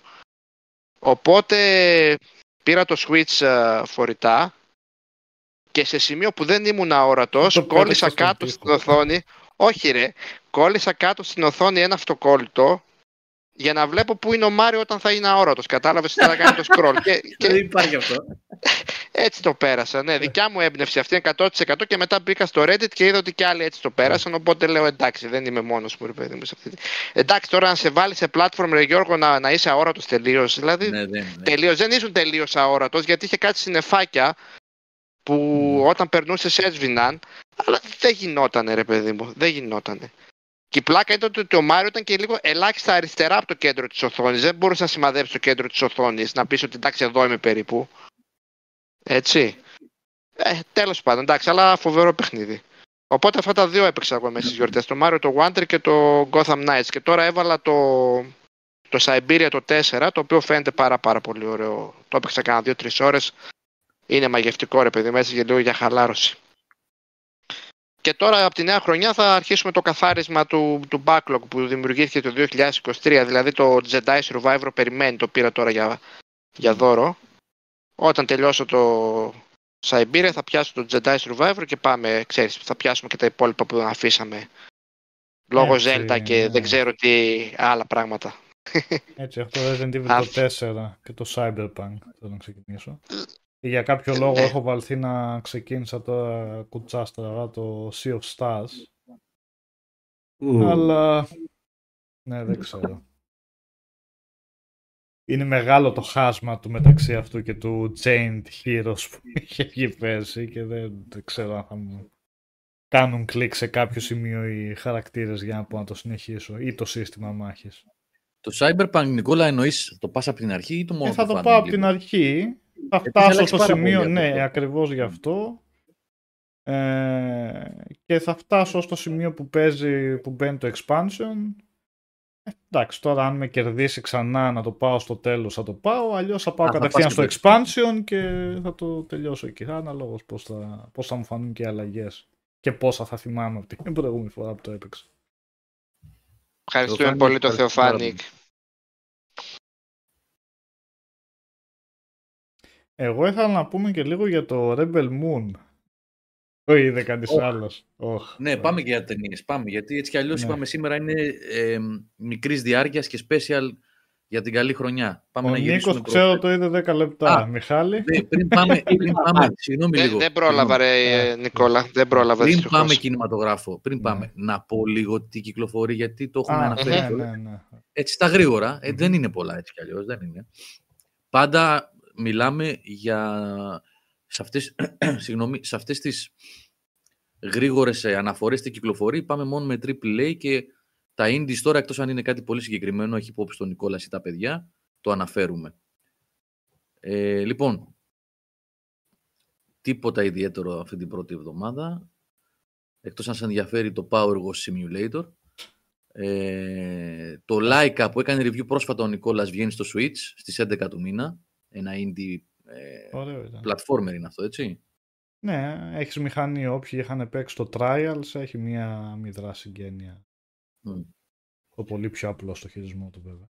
Οπότε πήρα το Switch ε, φορητά και σε σημείο που δεν ήμουν αόρατος, κόλλησα κάτω στην οθόνη. Όχι ρε, κόλλησα κάτω στην οθόνη ένα αυτοκόλλητο για να βλέπω πού είναι ο Μάριο όταν θα είναι αόρατος. Κατάλαβες ότι θα κάνει το scroll. και, και... Δεν υπάρχει αυτό. Έτσι το πέρασα. Ναι, δικιά μου έμπνευση αυτή είναι εκατό τοις εκατό και μετά μπήκα στο Reddit και είδα ότι και άλλοι έτσι το πέρασαν. Οπότε λέω εντάξει, δεν είμαι μόνος μου, ρε παιδί μου. Σε αυτή. Εντάξει, τώρα να σε βάλει σε platform, ρε Γιώργο, να, να είσαι αόρατος τελείως. Δηλαδή, Ναι, δεν, ναι. τελείως, δεν ήσουν τελείως αόρατος γιατί είχε κάτι συννεφάκια που mm. όταν περνούσες έσβηναν, αλλά δεν γινότανε, ρε παιδί μου. Δεν γινότανε. Και η πλάκα ήταν ότι ο Μάριο ήταν και λίγο ελάχιστα αριστερά από το κέντρο της οθόνης. Δεν μπορούσε να σημαδέψει το κέντρο της οθόνης, να πεις ότι εντάξει, εδώ είμαι περίπου. Έτσι. Ε, τέλος πάντων, εντάξει, αλλά φοβερό παιχνίδι. Οπότε αυτά τα δύο έπαιξα εγώ μέσα στις γιορτές. Το Mario το Wonder και το Gotham Knights. Και τώρα έβαλα το, το Siberia το τέσσερα, το οποίο φαίνεται πάρα πάρα πολύ ωραίο. Το έπαιξα κάνα δύο τρεις ώρες. Είναι μαγευτικό ρε παιδί, μέσα για λίγο για χαλάρωση. Και τώρα από τη νέα χρονιά θα αρχίσουμε το καθάρισμα του, του backlog που δημιουργήθηκε το δύο χιλιάδες είκοσι τρία. Δηλαδή το Jedi Survivor περιμένει, το πήρα τώρα για, για δώρο. Όταν τελειώσω το Siberia θα πιάσω το Jedi Survivor και πάμε, ξέρεις, θα πιάσουμε και τα υπόλοιπα που αφήσαμε. Λόγω Έτσι, Zelda και ναι. δεν ξέρω τι άλλα πράγματα. Έτσι, αυτό Resident Evil το τέσσερα και το Cyberpunk θέλω να ξεκινήσω. Για κάποιο λόγο ναι. έχω βαλθεί να ξεκίνησα τώρα κουτσά στραβά το Sea of Stars. Mm. Αλλά ναι, δεν ξέρω. Είναι μεγάλο το χάσμα του μεταξύ αυτού και του Chained Heroes που είχε βγει πέρσι και δεν, δεν ξέρω αν θα μου κάνουν κλικ σε κάποιο σημείο οι χαρακτήρες για να πω να το συνεχίσω ή το σύστημα μάχης. Το Cyberpunk, Νικόλα, εννοείς το πας από την αρχή ή το μόνο ε, θα το πάω από την αρχή. Θα φτάσω στο σημείο, ναι, αυτό. Ακριβώς γι' αυτό. Ε, και θα φτάσω στο σημείο που παίζει, που μπαίνει το expansion. Ε, εντάξει, τώρα αν με κερδίσει ξανά να το πάω στο τέλος θα το πάω, αλλιώς θα πάω Α, κατευθείαν θα στο expansion και θα το τελειώσω εκεί. Αναλόγως πώς θα, πώς θα μου φανούν και οι αλλαγές και πόσα θα θυμάμαι από την προηγούμενη φορά που το έπαιξα. Ευχαριστούμε πολύ το Θεοφάνικ. Εγώ ήθελα να πούμε και λίγο για το Rebel Moon. Το είδε κανείς oh. άλλος. Oh. Ναι, πάμε και για ταινίες. Πάμε, γιατί έτσι κι αλλιώς ναι. είπαμε σήμερα είναι ε, μικρής διάρκειας και special για την καλή χρονιά. Πάμε Ο να Νίκος ξέρω προ... το είδε δέκα λεπτά. Α, Μιχάλη. Δε, πριν πάμε, πριν πάμε συγγνώμη λίγο. Δεν πρόλαβα ρε Νικόλα, δεν πρόλαβα. Πριν πάμε χώς. κινηματογράφο, πριν πάμε, ναι. να πω λίγο τι κυκλοφορεί, γιατί το έχουμε Α, αναφέρει. Ναι, ναι, ναι. Έτσι στα γρήγορα, ε, δεν είναι πολλά έτσι κι αλλιώς, δεν είναι. Πάντα μιλάμε για σε αυτές, συγγνώμη, σε αυτές τις γρήγορες αναφορές στην κυκλοφορία πάμε μόνο με τριπλ έι και τα indies τώρα, εκτός αν είναι κάτι πολύ συγκεκριμένο, έχει υπόψη τον Νικόλας ή τα παιδιά, το αναφέρουμε. Ε, λοιπόν, τίποτα ιδιαίτερο αυτή την πρώτη εβδομάδα, εκτός αν σας ενδιαφέρει το Power Wash Simulator. Ε, το Laika που έκανε review πρόσφατα ο Νικόλας βγαίνει στο Switch στις έντεκα του μήνα. Ένα indie ε, platformer είναι αυτό, έτσι. Ναι, έχεις μηχανή. Όποιοι είχαν παίξει το Trials έχει μια μηδρά συγγένεια. Mm. Το πολύ πιο απλό στο χειρισμό του βέβαια.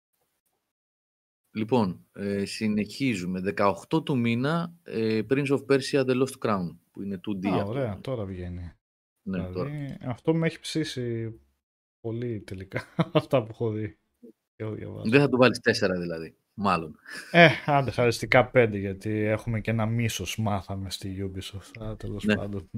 Λοιπόν, ε, συνεχίζουμε. δεκαοκτώ του μήνα ε, Prince of Persia The Lost Crown που είναι two ντι. Α, ωραία, αυτό. Τώρα βγαίνει. Ναι, δηλαδή, τώρα. Αυτό με έχει ψήσει πολύ τελικά αυτά που έχω δει. Δεν θα του βάλεις τέσσερα δηλαδή. Μάλλον. Ε, άντε χαριστικά πέντε, γιατί έχουμε και ένα μίσος μάθαμε στη Ubisoft. Α, τέλος ναι. πάντων.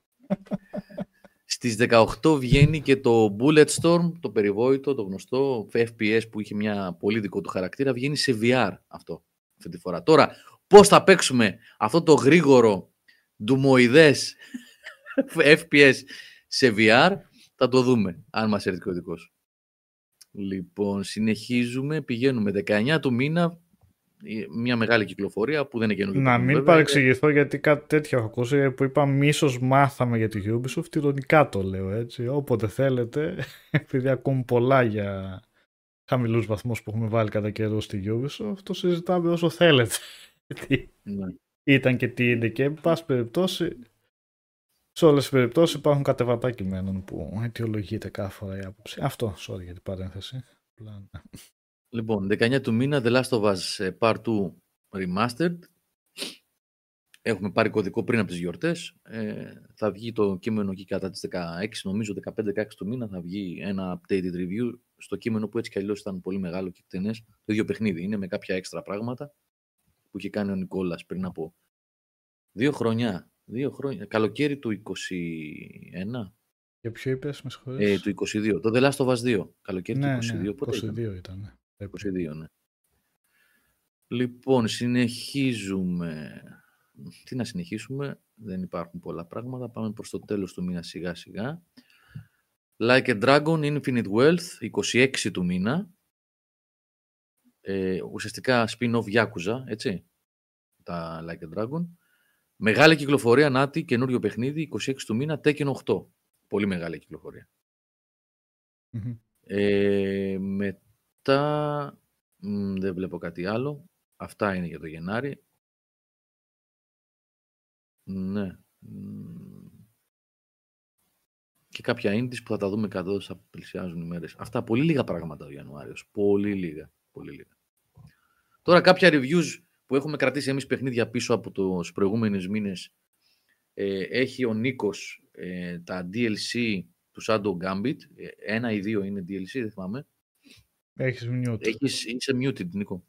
Στις δεκαοκτώ βγαίνει και το Bulletstorm, το περιβόητο, το γνωστό εφ πι ες που είχε μια πολύ δικό του χαρακτήρα. Βγαίνει σε βι αρ αυτό, αυτή τη φορά. Τώρα, πώς θα παίξουμε αυτό το γρήγορο ντουμοειδές εφ πι ες σε βι αρ, θα το δούμε, αν μας έρθει κωδικός. Λοιπόν, συνεχίζουμε, πηγαίνουμε δεκαεννιά του μήνα, μια μεγάλη κυκλοφορία που δεν είναι καινούργια. Να μην βέβαια. παρεξηγηθώ, γιατί κάτι τέτοιο έχω ακούσει που είπα μίσος μάθαμε για τη Ubisoft, ηρωνικά το λέω έτσι, όποτε θέλετε, επειδή ακούμε πολλά για χαμηλούς βαθμούς που έχουμε βάλει κατά καιρό στη Ubisoft, το συζητάμε όσο θέλετε. Ναι. Ήταν και τι είναι και εν πάση περιπτώσει, σε όλες τις περιπτώσεις υπάρχουν κατεβατά κειμένων που αιτιολογείται κάθε φορά η άποψη. Αυτό, sorry για την παρένθεση. Λοιπόν, δεκαεννιά του μήνα, The Last of Us Part two Remastered. Έχουμε πάρει κωδικό πριν από τις γιορτές. Ε, θα βγει το κείμενο εκεί κατά τις δεκαέξι, νομίζω δεκαπέντε δεκαέξι του μήνα, θα βγει ένα updated review στο κείμενο που έτσι κι αλλιώς ήταν πολύ μεγάλο και εκτενές. Το ίδιο παιχνίδι είναι με κάποια έξτρα πράγματα που είχε κάνει ο Νικόλας πριν από Δύο χρόνια. Δύο χρόνια. Καλοκαίρι του είκοσι ένα. Για ποιο είπες, με συγχωρείς? Ε, του είκοσι δύο. Το The Last of Us δύο. Καλοκαίρι ναι, του είκοσι δύο. Ναι, Πότε είκοσι δύο ήταν? ήταν. είκοσι δύο, ναι. Λοιπόν, συνεχίζουμε. Τι να συνεχίσουμε. Δεν υπάρχουν πολλά πράγματα. Πάμε προς το τέλος του μήνα σιγά σιγά. Like a Dragon Infinite Wealth, είκοσι έξι του μήνα. Ε, ουσιαστικά spin-off Yakuza, έτσι. Τα Like a Dragon. Μεγάλη κυκλοφορία, Νάτι, καινούριο παιχνίδι, είκοσι έξι του μήνα, Tekken οκτώ. Πολύ μεγάλη κυκλοφορία. Mm-hmm. Ε, μετά, μ, δεν βλέπω κάτι άλλο. Αυτά είναι για το Γενάρη. Ναι. Και κάποια indies που θα τα δούμε καθώς θα πλησιάζουν οι μέρες. Αυτά, πολύ λίγα πράγματα ο Ιανουάριος. Πολύ λίγα. Πολύ λίγα. Τώρα κάποια reviews που έχουμε κρατήσει εμείς παιχνίδια πίσω από τους προηγούμενους μήνες. Ε, έχει ο Νίκος ε, τα ντι ελ σι του Shadow Gambit. Ε, ένα ή δύο είναι ντι ελ σι, δεν θυμάμαι. Έχεις mute. Έχεις, είσαι muted, Νίκο.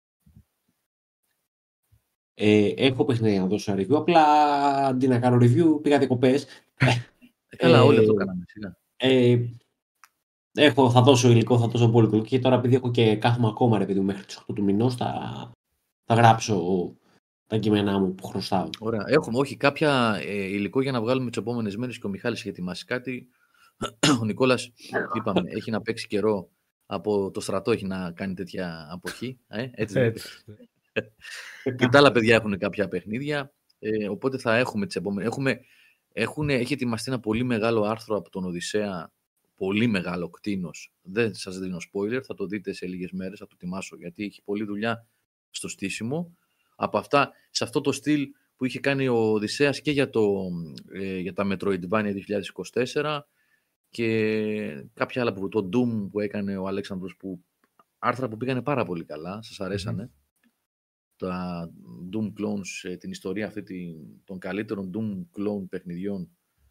Ε, έχω παιχνίδια να δώσω review, απλά αντί να κάνω review πήγα διακοπές. Ε, καλά, όλοι αυτό κάναμε. Ε, έχω, θα δώσω υλικό, θα δώσω πολύ υλικό και τώρα επειδή έχω και κάθομαι ακόμα ρε παιδί μου μέχρι τις οκτώ του μηνός θα, θα γράψω τα κείμενά μου που χρωστάω. Ωραία. Έχουμε όχι κάποια ε, υλικό για να βγάλουμε τις επόμενες μέρες και ο Μιχάλης έχει ετοιμάσει κάτι. Ο Νικόλας, είπαμε, έχει να παίξει καιρό από το στρατό, έχει να κάνει τέτοια αποχή. Ε, έτσι, έτσι. Και τα άλλα παιδιά έχουν κάποια παιχνίδια, ε, οπότε θα έχουμε τις επόμενες. Έχουμε, έχουν, έχει ετοιμαστεί ένα πολύ μεγάλο άρθρο από τον Οδυσσέα, πολύ μεγάλο κτήνος. Δεν σας δίνω spoiler, θα το δείτε σε λίγες μέρες, θα το ετοιμάσω, γιατί έχει πολλή δουλειά στο στήσιμο. Από αυτά, σε αυτό το στυλ που είχε κάνει ο Οδυσσέας και για, το, ε, για τα Metroidvania δύο χιλιάδες είκοσι τέσσερα και κάποια άλλα, που, το Doom που έκανε ο Αλέξανδρος, που άρθρα που πήγανε πάρα πολύ καλά, σας αρέσανε. Mm-hmm. Τα Doom Clones, την ιστορία αυτή την, των καλύτερων Doom Clone παιχνιδιών.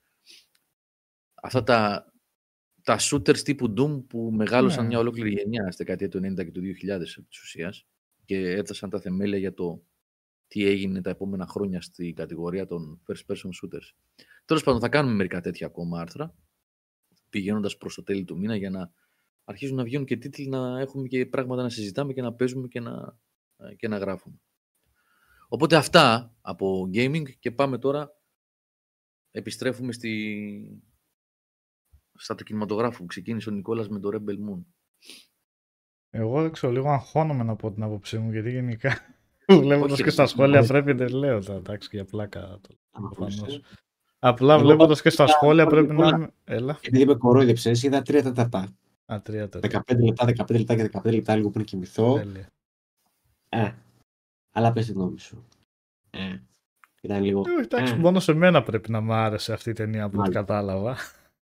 Αυτά τα, τα shooters τύπου Doom που μεγάλωσαν yeah. μια ολόκληρη γενιά στη δεκαετία του ενενήντα και του δύο χιλιάδες της ουσίας και έφτασαν τα θεμέλια για το τι έγινε τα επόμενα χρόνια στη κατηγορία των first person shooters. Τέλος πάντων, θα κάνουμε μερικά τέτοια ακόμα άρθρα, πηγαίνοντας προς το τέλη του μήνα, για να αρχίζουν να βγαίνουν και τίτλοι, να έχουμε και πράγματα να συζητάμε και να παίζουμε και να, και να γράφουμε. Οπότε αυτά από gaming και πάμε τώρα, επιστρέφουμε στη... στα του κινηματογράφου που ξεκίνησε ο Νικόλας με το Rebel Moon. Εγώ δεν ξέρω, λίγο αγχώνομαι να πω την άποψή μου, γιατί γενικά βλέποντας και στα σχόλια πρέπει να λέω τα εντάξει για πλάκα. Απλά βλέποντας και στα σχόλια πρέπει να... Έλα. Επειδή με κορόιδεψες, είδα τρία τέταρτα. Α, τρία τέταρτα. δεκαπέντε λεπτά, δεκαπέντε λεπτά και δεκαπέντε λεπτά λίγο πριν κοιμηθώ. Ε, αλλά πες τη γνώμη σου. Ε, ήταν λίγο... Ε, εντάξει, ε. μόνο σε μένα πρέπει να μ' άρεσε αυτή η ταινία που την κατάλαβα.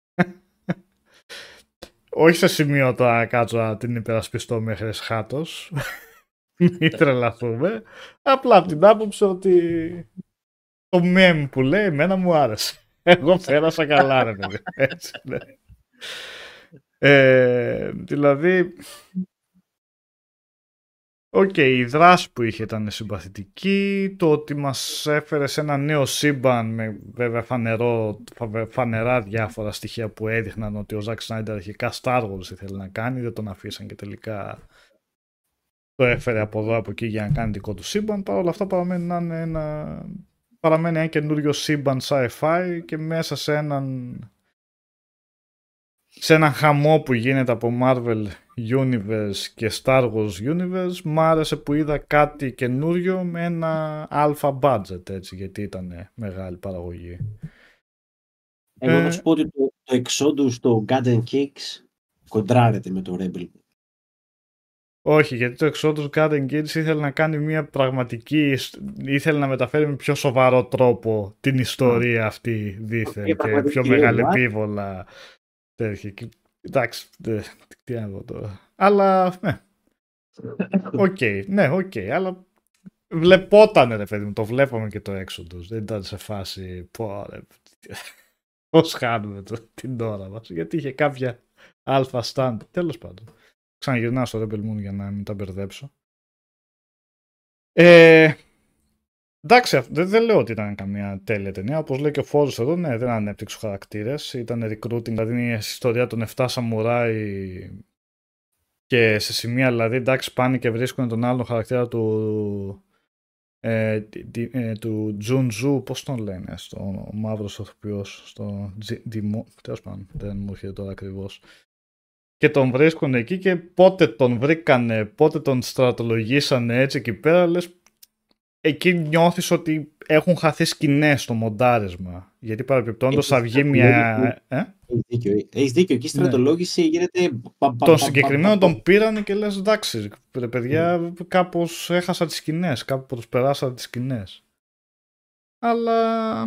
Όχι σε σημείο το να κάτσω να την υπερασπιστώ μέχρι εσχάτως. Μην τρελαθούμε. Απλά από την άποψη ότι το meme που λέει εμένα μου άρεσε. Εγώ πέρασα καλά ρε παιδί. Έτσι, ναι. ε, δηλαδή οκ, okay, η δράση που είχε ήταν συμπαθητική, το ότι μας έφερε σε ένα νέο σύμπαν με βέβαια φανερό, φανερά διάφορα στοιχεία που έδειχναν ότι ο Ζακ Σνάιντερ αρχικά Star Wars ήθελε να κάνει, δεν τον αφήσαν και τελικά το έφερε από εδώ από εκεί για να κάνει δικό του σύμπαν. Παρ' όλα αυτά παραμένει να είναι ένα, παραμένει ένα καινούριο σύμπαν sci-fi και μέσα σε έναν σε έναν χαμό που γίνεται από Marvel Universe και Star Wars Universe, μ' άρεσε που είδα κάτι καινούριο με ένα alpha budget, έτσι, γιατί ήταν μεγάλη παραγωγή. Εγώ ε... θα σου πω ότι το, το Exodus, το Garden Kicks κοντράρεται με το Rebel. Όχι, γιατί το Exodus Garden Kicks ήθελε να κάνει μια πραγματική, ήθελε να μεταφέρει με πιο σοβαρό τρόπο την ιστορία αυτή δίθεν και, και πιο μεγάλη επίβολα. Εντάξει, τι να δω τώρα. Αλλά, ναι. Οκ, okay, ναι, οκ. Okay, αλλά βλεπότανε, ρε παιδί μου, το βλέπαμε και το Exodus. Δεν ήταν σε φάση, πω, ρε, πώς χάνουμε το, την ώρα μας. Γιατί είχε κάποια alpha stand. Τέλος πάντων. Ξαναγυρνάω στο Rebel Moon για να μην τα μπερδέψω. Ε, Εντάξει, δεν, δεν λέω ότι ήταν καμία τέλεια ταινία. Όπως λέει και ο Φόρος εδώ, ναι, δεν ανέπτυξε χαρακτήρες. Ήταν recruiting, δηλαδή είναι η ιστορία των εφτά σαμουράι και σε σημεία, δηλαδή, εντάξει, πάνε και βρίσκουν τον άλλο χαρακτήρα του ε, ε, του Τζουν-Τζου, πώς τον λένε, στο μαύρος ηθοποιός, στο Δημό, τέλος πάντων, δεν μου έρχεται τώρα ακριβώς. Και τον βρίσκουν εκεί και πότε τον βρήκανε, πότε τον στρατολογήσανε έτσι εκεί πέρα, λες, εκεί νιώθεις ότι έχουν χαθεί σκηνές στο μοντάρισμα. Γιατί παραπιπτόντως θα βγει μια... Ε? Έχεις δίκιο. Έχεις δίκιο. Εκεί η στρατολόγηση γίνεται... Τον συγκεκριμένο τον πήραν και λες, εντάξει, ρε παιδιά, κάπως έχασα τις σκηνές, κάπως προσπεράσα τις σκηνές. Αλλά...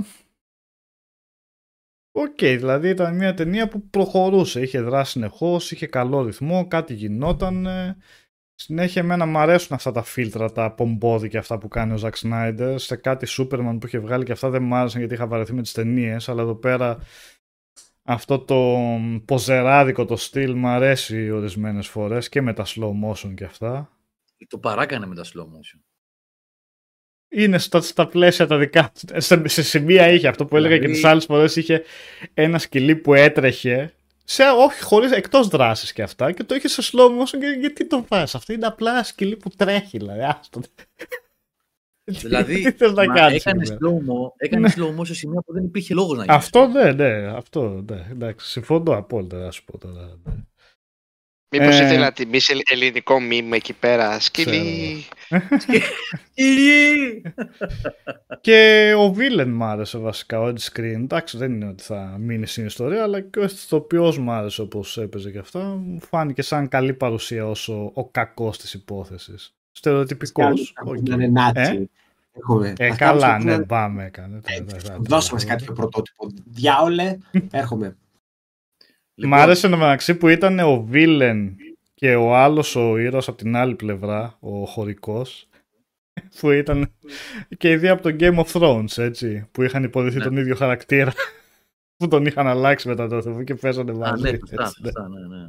Οκ, okay, δηλαδή ήταν μια ταινία που προχωρούσε, είχε δράσει συνεχώς, είχε καλό ρυθμό, κάτι γινόταν. Συνέχεια εμένα μου αρέσουν αυτά τα φίλτρα, τα πομπόδι και αυτά που κάνει ο Ζακ Σνάιντερ. Σε κάτι Σούπερμαν που είχε βγάλει και αυτά δεν μου άρεσαν γιατί είχα βαρεθεί με τις ταινίες, αλλά εδώ πέρα αυτό το ποζεράδικο το στυλ μου αρέσει ορισμένες φορές και με τα slow motion και αυτά. Το παράκανε με τα slow motion. Είναι στα, στα πλαίσια τα δικά του. Σε, σε σημεία είχε αυτό που έλεγα δηλαδή... και τις άλλες φορές, είχε ένα σκυλί που έτρεχε σε, όχι χωρίς, εκτός δράσης και αυτά, και το είχε σε slow motion και γιατί το βάζεις. Αυτό είναι απλά ένα σκυλί που τρέχει, δηλαδή. Άστο. Δηλαδή, τι θες να κάνεις, έκανε slow-mo, έκανε slow-mo σε σημεία που δεν υπήρχε λόγος να γίνει. Αυτό ναι, ναι, αυτό, ναι, εντάξει, συμφωνώ απόλυτα, να σου πω τώρα. Ναι. Μήπως ε... ήθελα να τιμήσει ελληνικό μήνυμα εκεί πέρα, σκυλί. Σκυλί! Και ο Βίλεν μ' άρεσε βασικά, ο Ed Screen. Εντάξει, δεν είναι ότι θα μείνει στην ιστορία, αλλά και ο ηθοποιός μ' άρεσε όπως έπαιζε και αυτά. Μου φάνηκε σαν καλή παρουσία όσο ο κακός της υπόθεσης. Στερεοτυπικός. Είναι νάτσι. Ε, καλά, ναι, πάμε, έκανε. Δώσε μας κάτι πιο πρωτότυπο. Διάολε, έρχομαι. Μ' άρεσε να μεταξύ που ήταν ο Βίλεν και ο άλλος ο ήρωας από την άλλη πλευρά, ο χωρικός, που ήταν και οι δύο από το Game of Thrones, έτσι, που είχαν υποδηθεί ναι. τον ίδιο χαρακτήρα, που τον είχαν αλλάξει μετά το θεό και παίζανε μαζί. Α, ναι, φωστά, φωστά, ναι, ναι.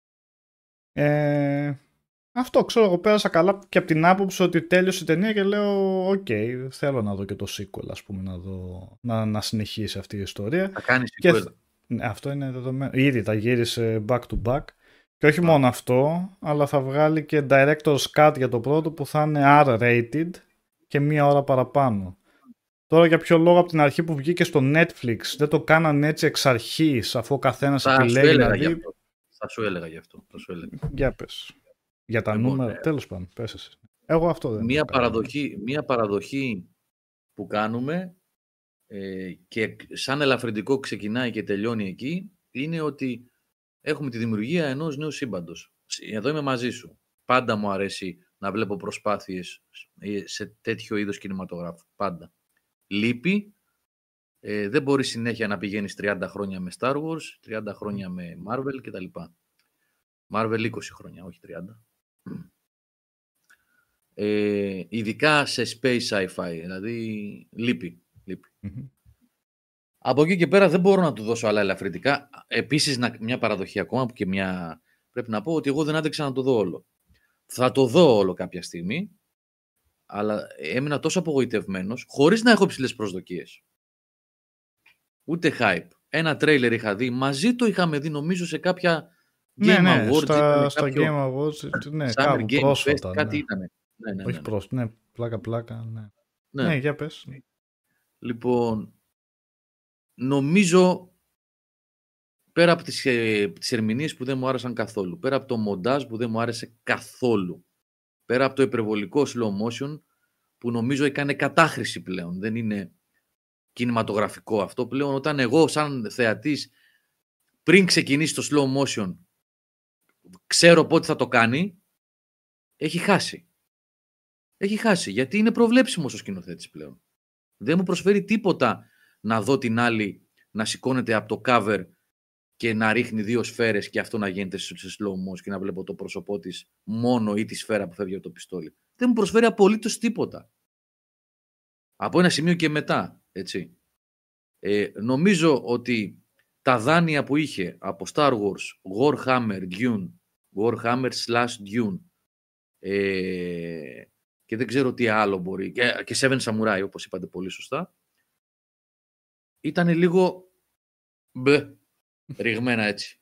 Ε, αυτό, ξέρω, εγώ πέρασα καλά και από την άποψη ότι τέλειωσε η ταινία και λέω, οκ, okay, θέλω να δω και το sequel, ας πούμε, να, δω, να, να συνεχίσει αυτή η ιστορία. Θα κάνει sequel. Και, ναι, αυτό είναι δεδομένο. Ήδη τα γύρισε back to back. Και όχι μόνο αυτό, αλλά θα βγάλει και director's cut για το πρώτο που θα είναι R-rated και μία ώρα παραπάνω. Τώρα για ποιο λόγο από την αρχή που βγήκε στο Netflix δεν το κάνανε έτσι εξ αρχής, αφού ο καθένας επιλέγει να δει. Θα σου έλεγα γι' αυτό. Θα σου έλεγα. Για πες. Για τα λοιπόν, νούμερα, ε... τέλος πάντων, πες εσύ. Εγώ αυτό δεν μία παραδοχή, μία παραδοχή που κάνουμε ε, και σαν ελαφρυντικό ξεκινάει και τελειώνει εκεί, είναι ότι έχουμε τη δημιουργία ενός νέου σύμπαντος. Εδώ είμαι μαζί σου. Πάντα μου αρέσει να βλέπω προσπάθειες σε τέτοιο είδος κινηματογράφου. Πάντα. Λείπει. Ε, δεν μπορεί συνέχεια να πηγαίνεις τριάντα χρόνια με Star Wars, τριάντα χρόνια με Marvel κτλ. Marvel είκοσι χρόνια, όχι τριάντα. Ε, ειδικά σε space sci-fi. Δηλαδή λείπει. λείπει. Mm-hmm. Από εκεί και πέρα δεν μπορώ να του δώσω άλλα ελαφρυντικά. Επίσης, μια παραδοχή ακόμα που και μια... Πρέπει να πω ότι εγώ δεν άντεξα να το δω όλο. Θα το δω όλο κάποια στιγμή, αλλά έμεινα τόσο απογοητευμένος, χωρίς να έχω υψηλές προσδοκίες. Ούτε hype. Ένα τρέιλερ είχα δει, μαζί το είχαμε δει νομίζω σε κάποια Game ναι, ναι, Awards. Στα, στα Game Awards, ναι, κάπου Game πρόσφατα. Fest, κάτι ναι. ήταν. Ναι, ναι, ναι, Όχι ναι. πρόσφατα, ναι, πλάκα-πλάκα, ναι. Ναι. ναι, για πες. Λοιπόν, νομίζω, πέρα από τις, ε, τις ερμηνείες που δεν μου άρεσαν καθόλου, πέρα από το μοντάζ που δεν μου άρεσε καθόλου, πέρα από το υπερβολικό slow motion που νομίζω έκανε κατάχρηση πλέον, δεν είναι κινηματογραφικό αυτό πλέον, όταν εγώ σαν θεατής πριν ξεκινήσει το slow motion ξέρω πότε θα το κάνει, έχει χάσει. Έχει χάσει, γιατί είναι προβλέψιμος ο σκηνοθέτης πλέον. Δεν μου προσφέρει τίποτα να δω την άλλη να σηκώνεται από το cover και να ρίχνει δύο σφαίρες και αυτό να γίνεται σε slow motion και να βλέπω το πρόσωπό της μόνο ή τη σφαίρα που φεύγει από το πιστόλι. Δεν μου προσφέρει απολύτως τίποτα. Από ένα σημείο και μετά, έτσι. Ε, νομίζω ότι τα δάνεια που είχε από Star Wars, Warhammer, Dune, Warhammer slash Dune, ε, και δεν ξέρω τι άλλο μπορεί. Και, και Seven Samurai, όπως είπατε πολύ σωστά. Ήταν λίγο μπε, ρηγμένα έτσι.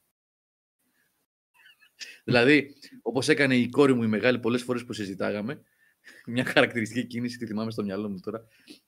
Δηλαδή, όπως έκανε η κόρη μου η μεγάλη πολλές φορές που συζητάγαμε, μια χαρακτηριστική κίνηση, τη θυμάμαι στο μυαλό μου τώρα.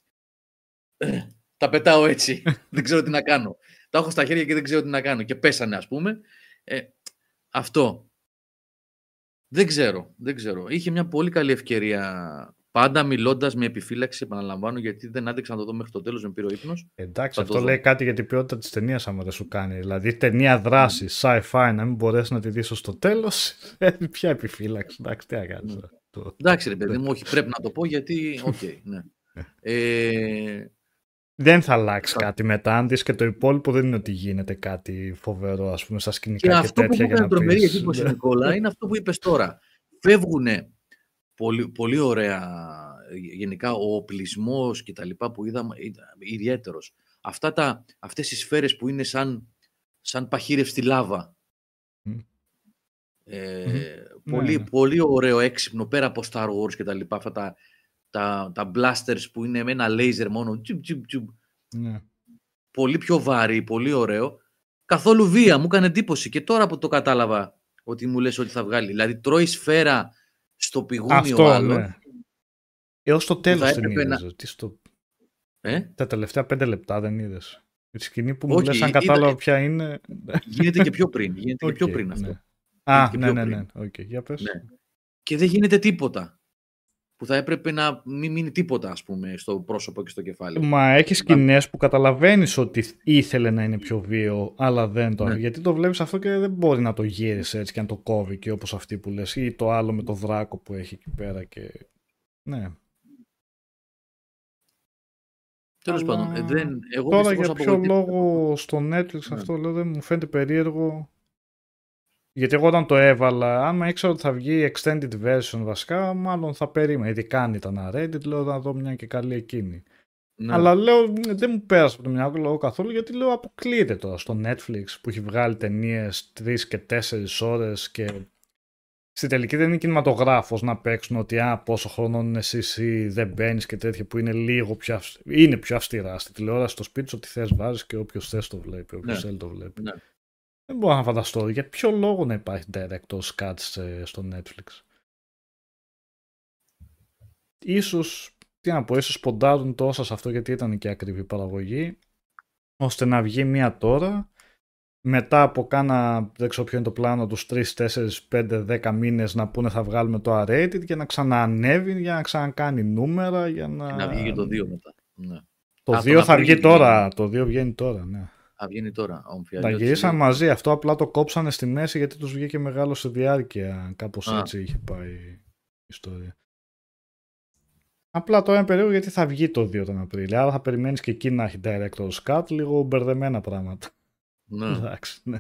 Τα πετάω έτσι. Δεν ξέρω τι να κάνω. Τα έχω στα χέρια και δεν ξέρω τι να κάνω. Και πέσανε, ας πούμε. Ε, αυτό. Δεν ξέρω. Δεν ξέρω. Είχε μια πολύ καλή ευκαιρία. Πάντα μιλώντας με επιφύλαξη, επαναλαμβάνω, γιατί δεν άντεξα να το δω μέχρι το τέλος, με πήρε ο ύπνος. Εντάξει, αυτό λέει κάτι για την ποιότητα της ταινίας, άμα δεν σου κάνει. Δηλαδή, ταινία δράση, sci-fi, να μην μπορέσει να τη δεις ως το τέλος. Ποια επιφύλαξη. Εντάξει, τι να κάνεις. Εντάξει, ρε παιδί μου, όχι, πρέπει να το πω γιατί. Οκ, okay, ναι. ε... Δεν θα αλλάξει θα... κάτι μετά. Αν δεις και το υπόλοιπο, δεν είναι ότι γίνεται κάτι φοβερό, ας πούμε, στα σκηνικά και, και αυτό τέτοια. Που μου έκανε τρομερή εντύπωση, Νικόλα, είναι αυτό που είπες τώρα. Φεύγουνε πολύ, πολύ ωραία. Γενικά ο οπλισμός και τα λοιπά που είδαμε ιδιαίτερος. Αυτά τα, αυτές οι σφαίρες που είναι σαν, σαν παχύρευστη λάβα. Mm. Ε, mm. Πολύ, mm. πολύ ωραίο έξυπνο πέρα από Star Wars και τα λοιπά. Αυτά τα, τα, τα blasters που είναι με ένα laser μόνο. Τσιμπ, τσιμπ, τσιμπ. Mm. Πολύ πιο βαρύ, πολύ ωραίο. Καθόλου βία, μου έκανε εντύπωση. Και τώρα που το κατάλαβα ότι μου λες ότι θα βγάλει. Δηλαδή τρώει σφαίρα στο πηγούνι ο άλλος. Ναι. Έως το τέλος την είδες. Να... Στο... Ε? Τα τελευταία πέντε λεπτά δεν είδες. Η σκηνή που μου λες αν κατάλαβα είδα... ποια είναι... Γίνεται και πιο πριν. Γίνεται okay, και πιο πριν αυτό. Ναι. Α, ναι, ναι, ναι. Okay, για πες. Ναι. Και δεν γίνεται τίποτα. Που θα έπρεπε να μην μείνει τίποτα, ας πούμε, στο πρόσωπο και στο κεφάλι. Μα έχει σκηνές που καταλαβαίνεις ότι ήθελε να είναι πιο βίαιο, αλλά δεν το. Ναι. Γιατί το βλέπεις αυτό και δεν μπορεί να το γύρισε έτσι και να το κόβει και όπως αυτή που λες. Ή το άλλο με το δράκο που έχει εκεί πέρα και... Ναι. Τέλος αλλά... πάντων, ε, δεν, εγώ τώρα για ποιο λόγο στο Netflix ναι. αυτό λέω δεν μου φαίνεται περίεργο. Γιατί εγώ όταν το έβαλα, άμα ήξερα ότι θα βγει extended version βασικά, μάλλον θα περίμενα. Ειδικά αν ήταν Reddit, λέω να δω μια και καλή εκείνη. Ναι. Αλλά λέω δεν μου πέρασε από το μυαλό καθόλου γιατί λέω αποκλείεται τώρα στο Netflix που έχει βγάλει ταινίες τρεις και τέσσερις ώρες και στη τελική δεν είναι κινηματογράφος να παίξουν ότι α, πόσο χρόνο είναι εσύ, εσύ δεν μπαίνεις και τέτοια που είναι λίγο πιο, αυστηρά, είναι πιο αυστηρά. Στη τηλεόραση στο σπίτι σου ό,τι θες βάζεις και όποιος θες το βλέπει, όποιος θέλει το βλέπει. Ναι. Δεν μπορώ να φανταστώ για ποιο λόγο να υπάρχει director's cut στο Netflix. Ίσως, τι να πω, ίσως ποντάρουν τόσα σε αυτό γιατί ήταν και ακριβή παραγωγή, ώστε να βγει μία τώρα, μετά από κάνα, δεν ξέρω ποιο είναι το πλάνο τους, τρεις, τέσσερις, πέντε, δέκα μήνες να πούνε θα βγάλουμε το R-rated για να ξαναανέβει, για να ξανακάνει νούμερα, για να... Και να βγει και το δύο μετά. Ναι. Το Α, δύο θα βγει τώρα, το δύο βγαίνει τώρα, ναι. Α, βγαίνει τώρα. Τα γυρίσαν μαζί. Αυτό απλά το κόψανε στη μέση γιατί τους βγήκε μεγάλο σε διάρκεια. Κάπως Α. έτσι είχε πάει η ιστορία. Απλά τώρα είναι περίεργο γιατί θα βγει το δύο τον Απρίλιο. Άρα θα περιμένεις και εκεί να έχει director's cut. Λίγο μπερδεμένα πράγματα. Ναι. Εντάξει, ναι.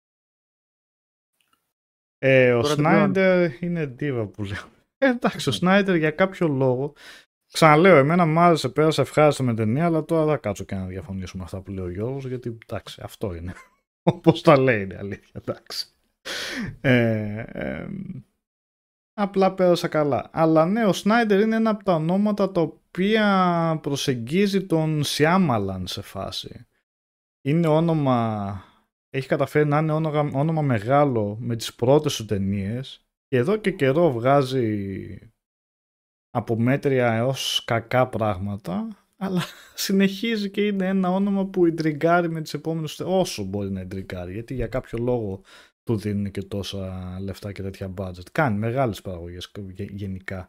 Ε, ο Σνάιντερ το... είναι ντίβα που λέω. Ε, εντάξει, ο Σνάιντερ για κάποιο λόγο. Ξαναλέω, εμένα μου άρεσε, πέρασε ευχάριστο με ταινία, αλλά τώρα θα κάτσω και να διαφωνήσω με αυτά που λέει ο Γιώργος, γιατί εντάξει, αυτό είναι. Όπως τα λέει είναι αλήθεια, εντάξει. Ε, ε, απλά πέρασα καλά. Αλλά ναι, ο Σνάιντερ είναι ένα από τα ονόματα τα οποία προσεγγίζει τον Σιάμαλαν σε φάση. Είναι όνομα, έχει καταφέρει να είναι όνομα, όνομα μεγάλο με τις πρώτες σου ταινίες και εδώ και καιρό βγάζει... από μέτρια έως κακά πράγματα, αλλά συνεχίζει και είναι ένα όνομα που ιντριγκάρει με τις επόμενες όσο μπορεί να ιντριγκάρει, γιατί για κάποιο λόγο του δίνουν και τόσα λεφτά και τέτοια budget. Κάνει μεγάλες παραγωγές γενικά.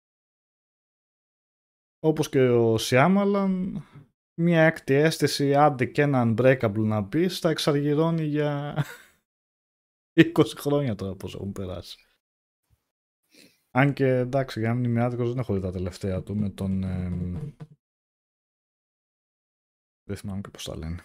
Όπως και ο Σιάμαλαν, μια έκτη αίσθηση, άντε και ένα Unbreakable να πεις, θα εξαργυρώνει για είκοσι χρόνια τώρα πώς έχουν περάσει. Αν και εντάξει, για να μην είμαι άδικος, δεν έχω δει τα τελευταία του με τον... Ε, δεν θυμάμαι και πώς τα λένε.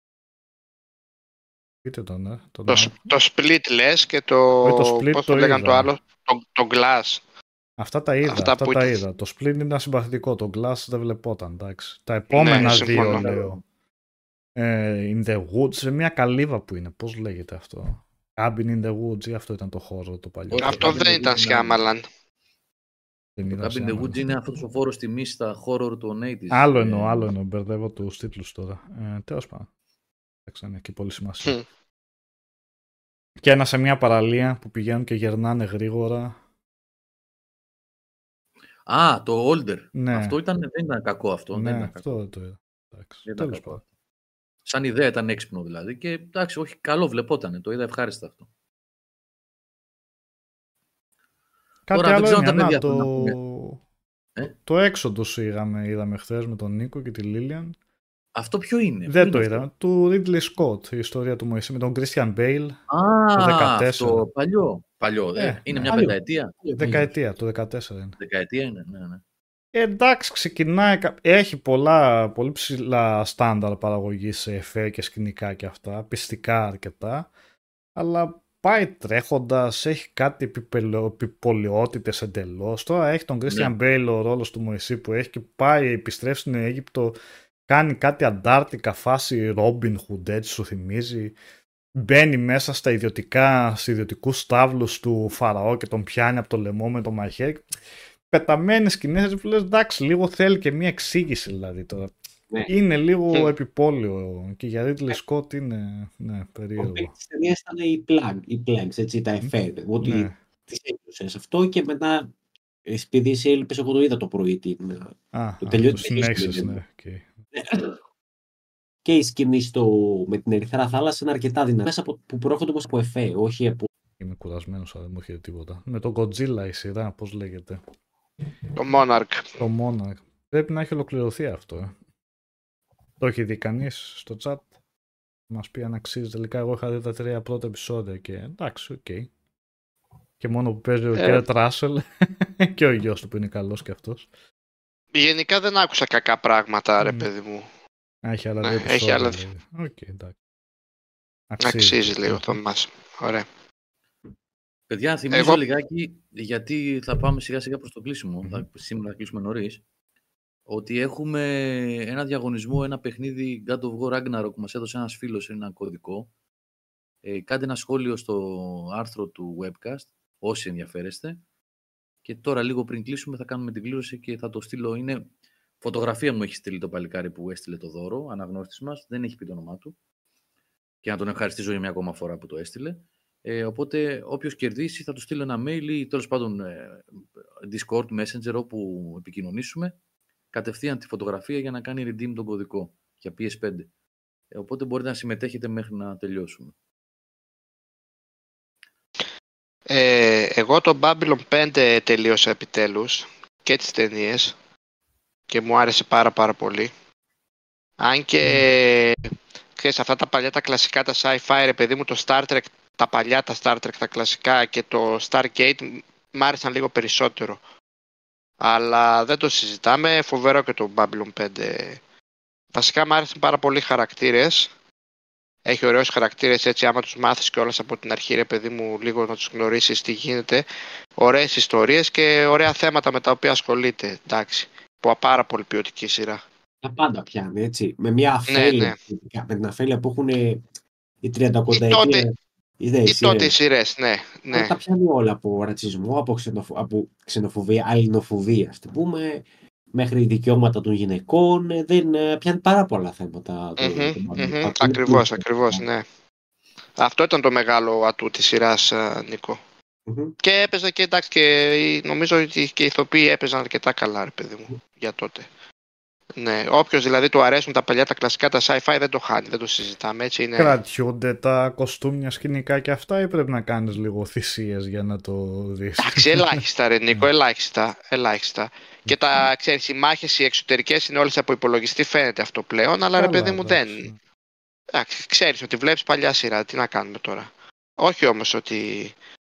Πείτε τον, ε. Τον το, το Split λες και το... Όχι, το Split πώς το, το λέγανε το άλλο, το, το Glass. Αυτά τα είδα, αυτά, αυτά τα είδα. Το Split είναι συμπαθητικό, το Glass δεν βλεπόταν, εντάξει. Τα επόμενα ναι, δύο, λέω. Ε, in the Woods, σε μια καλύβα που είναι, πώς λέγεται αυτό. Cabin in the Woods ή αυτό ήταν το χώρο το παλιό. Αυτό δεν ήταν Σιάμαλαν. Το Cabin in the Woods είναι αυτός ο φόρος τιμής στα horror του ογδόντα. Άλλο εννοώ, άλλο εννοώ. Μπερδεύω τους τίτλους τώρα. Ε, τέλος πάντων. Δεν έχει πολύ σημασία. Mm. Και ένα σε μια παραλία που πηγαίνουν και γερνάνε γρήγορα. Α, το Older. Ναι. Αυτό ήταν, δεν ήταν κακό αυτό. Ναι, δεν ήταν αυτό κακό. το είδα. Εντάξει, δεν τέλος κακό. πάντων. Σαν ιδέα ήταν έξυπνο δηλαδή. Και εντάξει, όχι, καλό βλεπότανε. Το είδα ευχάριστα αυτό. Κάτι Τώρα, άλλο δεν είναι, τα παιδιά, να, το... Ε? το έξοδος είδαμε, είδαμε χθες με τον Νίκο και τη Λίλιαν. Αυτό ποιο είναι? Δεν ποιο το είναι είδαμε. Του Ridley Scott, η ιστορία του Μωυσή με τον Christian Bale. Α, το δεκατέσσερα. αυτό παλιό. Παλιό, ε, ε, είναι ναι, μια παλιό. πενταετία. Δεκαετία, το δεκατέσσερα είναι. Δεκαετία είναι, ναι, ναι. Ε, εντάξει, ξεκινάει, έχει πολλά, πολύ ψηλά στάνταρ παραγωγής σε εφέ και σκηνικά και αυτά, πιστικά αρκετά, αλλά πάει τρέχοντας, έχει κάτι επιπολαιότητες εντελώς. Τώρα έχει τον Christian Ναι. Bale ο ρόλος του Μωυσή που έχει και πάει, επιστρέφει στην Αίγυπτο, κάνει κάτι αντάρτικα φάση Robin Hood, έτσι σου θυμίζει. Μπαίνει μέσα στα ιδιωτικά, στους ιδιωτικούς στάβλους του Φαραώ και τον πιάνει από το λαιμό με το μαχαίρι. Πεταμένες σκηνές που λες εντάξει, λίγο θέλει και μια εξήγηση δηλαδή τώρα. Ναι. Είναι λίγο Mm. επιπόλαιο και για Ridley Scott είναι ναι, Ο περίεργο. παίκτης της ταινίας ήταν οι plug, οι plugs, έτσι, τα εφέ. Ότι Ναι. τις έδωσες αυτό και μετά, επειδή εσύ έλειπες, εγώ το είδα το πρωί. Την, Α, το α, τελειώ- το τελείωσε συνέχισες, με- ναι. Okay. Και η σκηνή στο, με την Ερυθρά Θάλασσα είναι αρκετά δυνατή. Μέσα από, που προέρχονται όμως από εφέ, όχι από. Είμαι κουρασμένος, αλλά δεν μου έρχεται τίποτα. Με τον Godzilla η σειρά, πώς λέγεται. Το Monarch. Το Monarch. Πρέπει να έχει ολοκληρωθεί αυτό. Ε. Το έχει δει κανείς στο chat. Μας πει αν αξίζει. Τελικά εγώ είχα δει τα τρία πρώτα επεισόδια και εντάξει, οκ. Okay. Και μόνο που παίζει ο Ε. Κέρτ Ράσελ και ο γιος του που είναι καλός και αυτός. Γενικά δεν άκουσα κακά πράγματα, ρε Mm. παιδί μου. Α, έχει άλλα Ναι, δύο έχει επεισόδια. άλλα δηλαδή. Οκ, εντάξει. Αξίζει λίγο το μας. Ωραία. Παιδιά, θυμίζω Εγώ- λιγάκι, γιατί θα πάμε σιγά σιγά προς το κλείσιμο. Θα, σήμερα θα κλείσουμε νωρίς. Ότι έχουμε ένα διαγωνισμό, ένα παιχνίδι God of War Ragnarok που μας έδωσε ένας φίλος, ένα κωδικό. Ε, κάντε ένα σχόλιο στο άρθρο του webcast, όσοι ενδιαφέρεστε. Και τώρα λίγο πριν κλείσουμε θα κάνουμε την κλήρωση και θα το στείλω. Είναι φωτογραφία μου έχει στείλει το παλικάρι που έστειλε το δώρο, αναγνώστης μας, δεν έχει πει το όνομά του. Και να τον ευχαριστήσω για μια ακόμα φορά που το έστειλε. Ε, οπότε όποιος κερδίσει θα του στείλω ένα mail ή τέλος πάντων ε, Discord, Messenger, όπου επικοινωνήσουμε, κατευθείαν τη φωτογραφία για να κάνει redeem τον κωδικό για πι ες φάιβ. Ε, οπότε μπορείτε να συμμετέχετε μέχρι να τελειώσουμε. Ε, εγώ το Babylon πέντε τελείωσα επιτέλους και τις ταινίες και μου άρεσε πάρα πάρα πολύ. Αν και ξέρεις, αυτά τα παλιά τα κλασικά, τα sci-fi, ρε παιδί μου, το Star Trek, τα παλιά τα Star Trek, τα κλασικά και το Stargate μ' άρεσαν λίγο περισσότερο. Αλλά δεν το συζητάμε, φοβερό και το Babylon πέντε. Βασικά μ' άρεσαν πάρα πολύ οι χαρακτήρες. Έχει ωραίους χαρακτήρες, έτσι άμα τους μάθεις κιόλας από την αρχή, ρε παιδί μου, λίγο να τους γνωρίσεις τι γίνεται. Ωραίες ιστορίες και ωραία θέματα με τα οποία ασχολείται, εντάξει. Που πάρα πολύ ποιοτική σειρά. Τα πάντα πιάνει, έτσι. Με μια αφέλεια. ναι. Με την αφέλεια που έχουν οι τριάντα τότε- ετία. Ή τότε οι σειρές, ναι. ναι. Τα πιάνει όλα από ρατσισμό, από, ξενοφο... από ξενοφοβία, αλληνοφοβία, ας το πούμε, μέχρι δικαιώματα των γυναικών. ε, Δεν ε, πιάνει πάρα πολλά θέματα. το- Μμμ, το- μμμ. το- Ακριβώς, το- ακριβώς, ναι. Αυτό ήταν το μεγάλο ατού της σειράς, α, Νίκο. Μμμ. Και έπαιζε και εντάξει, και οι- νομίζω ότι και οι ηθοποιοί έπαιζαν αρκετά καλά, ρε παιδί μου, για τότε. Ναι, όποιος δηλαδή του αρέσουν τα παλιά, τα κλασικά, τα sci-fi δεν το χάνει, δεν το συζητάμε, έτσι είναι. Κρατιούνται τα κοστούμια σκηνικά και αυτά ή πρέπει να κάνεις λίγο θυσίες για να το δεις? Εντάξει, ελάχιστα ρε Νίκο, ελάχιστα, ελάχιστα. Και τα, ξέρεις, οι μάχες οι εξωτερικές είναι όλες από υπολογιστή, φαίνεται αυτό πλέον, αλλά ρε Καλά, παιδί μου εντάξει. δεν... Εντάξει, ξέρεις ότι βλέπεις παλιά σειρά, τι να κάνουμε τώρα. Όχι όμως ότι...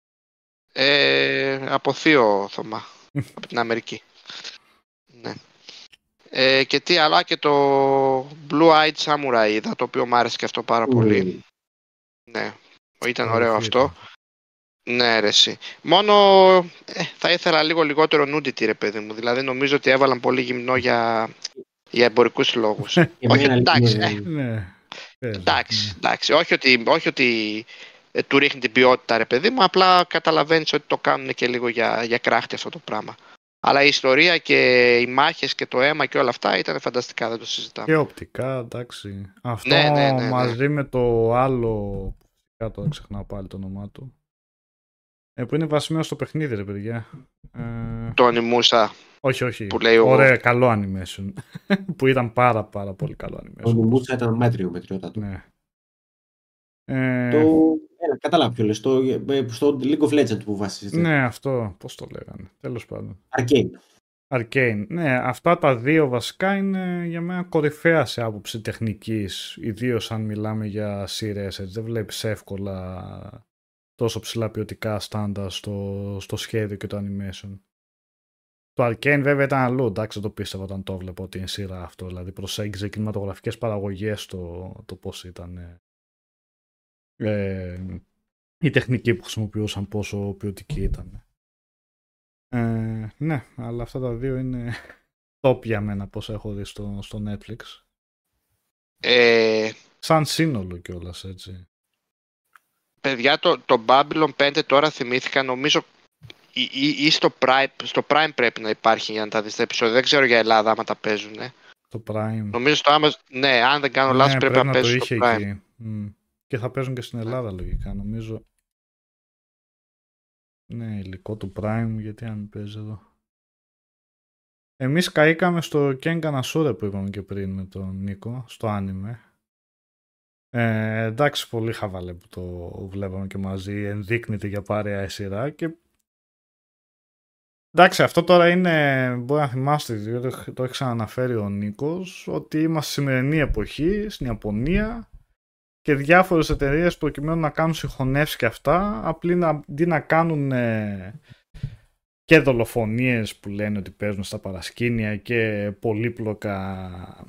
Ε, από θείο Θωμά, από την Αμερική. Ναι. Ε, και τι άλλο, και το Blue Eyed Samurai είδα, το οποίο μου άρεσε και αυτό πάρα πολύ. Μμμ. Ναι, ήταν Ωραία, ωραίο φίλε. αυτό. Ναι, ρε εσύ. Μόνο ε, θα ήθελα λίγο λιγότερο nudity, ρε παιδί μου. Δηλαδή νομίζω ότι έβαλαν πολύ γυμνό για, για εμπορικούς λόγους. Και Όχι, εμένα εντάξει, είναι- ε, Ναι. παίζει, εντάξει, ναι. εντάξει. Όχι ότι, όχι ότι ε, του ρίχνει την ποιότητα, ρε παιδί μου. Απλά καταλαβαίνεις ότι το κάνουν και λίγο για, για κράχτη αυτό το πράγμα. Αλλά η ιστορία και οι μάχες και το αίμα και όλα αυτά ήταν φανταστικά, δεν το συζητάμε. Και οπτικά, εντάξει. Αυτό Ναι, ναι, ναι, ναι. μαζί με το άλλο. Κάτω ξεχνάω πάλι το όνομά του. Ε, που είναι βασισμένο στο παιχνίδι, ρε παιδιά. Ε... Το Onimusa. Όχι, όχι. Που λέει Ωραίο, καλό animation. Που ήταν πάρα πάρα πολύ καλό animation. Το Onimusa ήταν μέτριο, μετριότατο. Ναι. Ε... Το... Έλα, κατάλαβα ποιο λες. Το... Στο League of Legends που βασίζεται. Ναι, αυτό. Πώς το λέγανε. Τέλος πάντων. Arcane. Arcane. Ναι, αυτά τα δύο βασικά είναι για μένα κορυφαία σε άποψη τεχνικής. Ιδίως αν μιλάμε για σειρές. Έτσι. Δεν βλέπεις εύκολα τόσο ψηλά ποιοτικά στάνταρ στο, στο σχέδιο και το animation. Το Arcane βέβαια ήταν αλλού, εντάξει, δεν το πίστευα όταν το βλέπω ότι είναι σειρά αυτό. Δηλαδή προσέγγιζε κινηματογραφικές παραγωγές το, το πώς ήταν ε, η τεχνική που χρησιμοποιούσαν, πόσο ποιοτική ήταν. Ε, ναι, αλλά αυτά τα δύο είναι top για μένα, πώς έχω δει στο, στο Netflix. Ε... Σαν σύνολο κιόλας, έτσι. Παιδιά, το, το Babylon πέντε τώρα θυμήθηκα, νομίζω ή, ή, ή στο, Prime, στο Prime πρέπει να υπάρχει για να τα δεις τα επεισόδια. Δεν ξέρω για Ελλάδα άμα τα παίζουν. Ναι. Το Prime. Νομίζω στο Amazon, ναι, αν δεν κάνω λάθος, ναι, πρέπει, πρέπει να να παίζουν το στο είχε Prime. εκεί. Mm. Και θα παίζουν και στην Ελλάδα λογικά, νομίζω. Ναι, υλικό του Prime, γιατί αν παίζει εδώ. Εμείς καήκαμε στο Kengan Asura που είπαμε και πριν με τον Νίκο, στο άνιμε. Ε, εντάξει, πολύ χαβαλέ που το βλέπαμε και μαζί, ενδείκνυται για πάρεα η σειρά και εντάξει, αυτό τώρα είναι, μπορεί να θυμάστε, διότι το έχει ξαναναφέρει ο Νίκος, ότι είμαστε στη σημερινή εποχή, στην Ιαπωνία και διάφορες εταιρείες προκειμένου να κάνουν συγχωνεύσεις και αυτά, απλή αντί να κάνουν ε, και δολοφονίες που λένε ότι παίζουν στα παρασκήνια και πολύπλοκα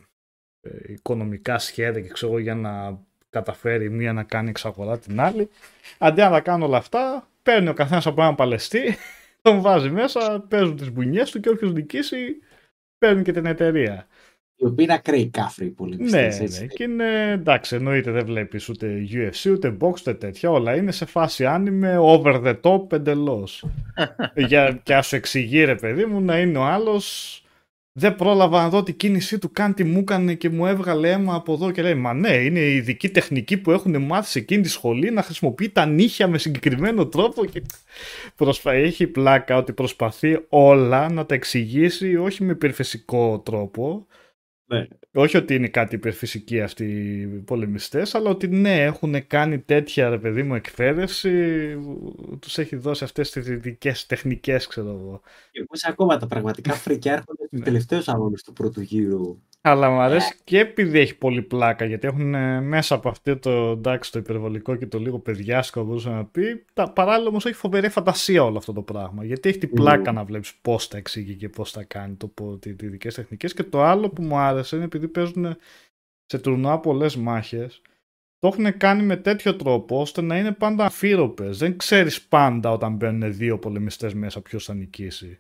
ε, οικονομικά σχέδια και ξέρω για να καταφέρει μία να κάνει εξαγορά την άλλη, αντί να τα κάνουν όλα αυτά, παίρνει ο καθένας από έναν παλαιστή, τον βάζει μέσα, παίζουν τις μπουνιές του και όποιος νικήσει παίρνει και την εταιρεία. Η οποία είναι ακραίοι κάφροι πολύ. Ναι, ναι, και είναι εντάξει, εννοείται δεν βλέπεις ούτε γιου εφ σι, ούτε box, ούτε τέτοια, όλα είναι σε φάση άνιμε, over the top εντελώς. Για, και ας σου εξηγεί ρε παιδί μου να είναι ο άλλος, δεν πρόλαβα να δω την κίνησή του, καν τι μου έκανε και μου έβγαλε αίμα από εδώ και λέει μα ναι, είναι η ειδική τεχνική που έχουν μάθει σε εκείνη τη σχολή να χρησιμοποιεί τα νύχια με συγκεκριμένο τρόπο και προσπα... έχει πλάκα ότι προσπαθεί όλα να τα εξηγήσει όχι με υπερφυσικό τρόπο. Ναι. Όχι ότι είναι κάτι υπερφυσικοί αυτοί οι πολεμιστές, αλλά ότι ναι, έχουν κάνει τέτοια ρε παιδί μου εκπαίδευση, τους έχει δώσει αυτές τις δυτικές τεχνικές, ξέρω εγώ. Και πώς ακόμα τα πραγματικά φρικιά έρχονται στους τελευταίους αγώνες του πρώτου γύρου. Αλλά μου αρέσει και επειδή έχει πολύ πλάκα, γιατί έχουν μέσα από αυτό το εντάξει το υπερβολικό και το λίγο παιδιάσκο μπορούσα να πει, τα, παράλληλα όμως έχει φοβερή φαντασία όλο αυτό το πράγμα, γιατί έχει την πλάκα mm. να βλέπεις πώς τα εξηγεί και πώς τα κάνει, το, τις ειδικές τεχνικές. Και το άλλο που μου άρεσε είναι επειδή παίζουν σε τουρνουά πολλές μάχες, το έχουν κάνει με τέτοιο τρόπο ώστε να είναι πάντα αφύρωπες. Δεν ξέρεις πάντα όταν μπαίνουν δύο πολεμιστές μέσα ποιος θα νικήσει.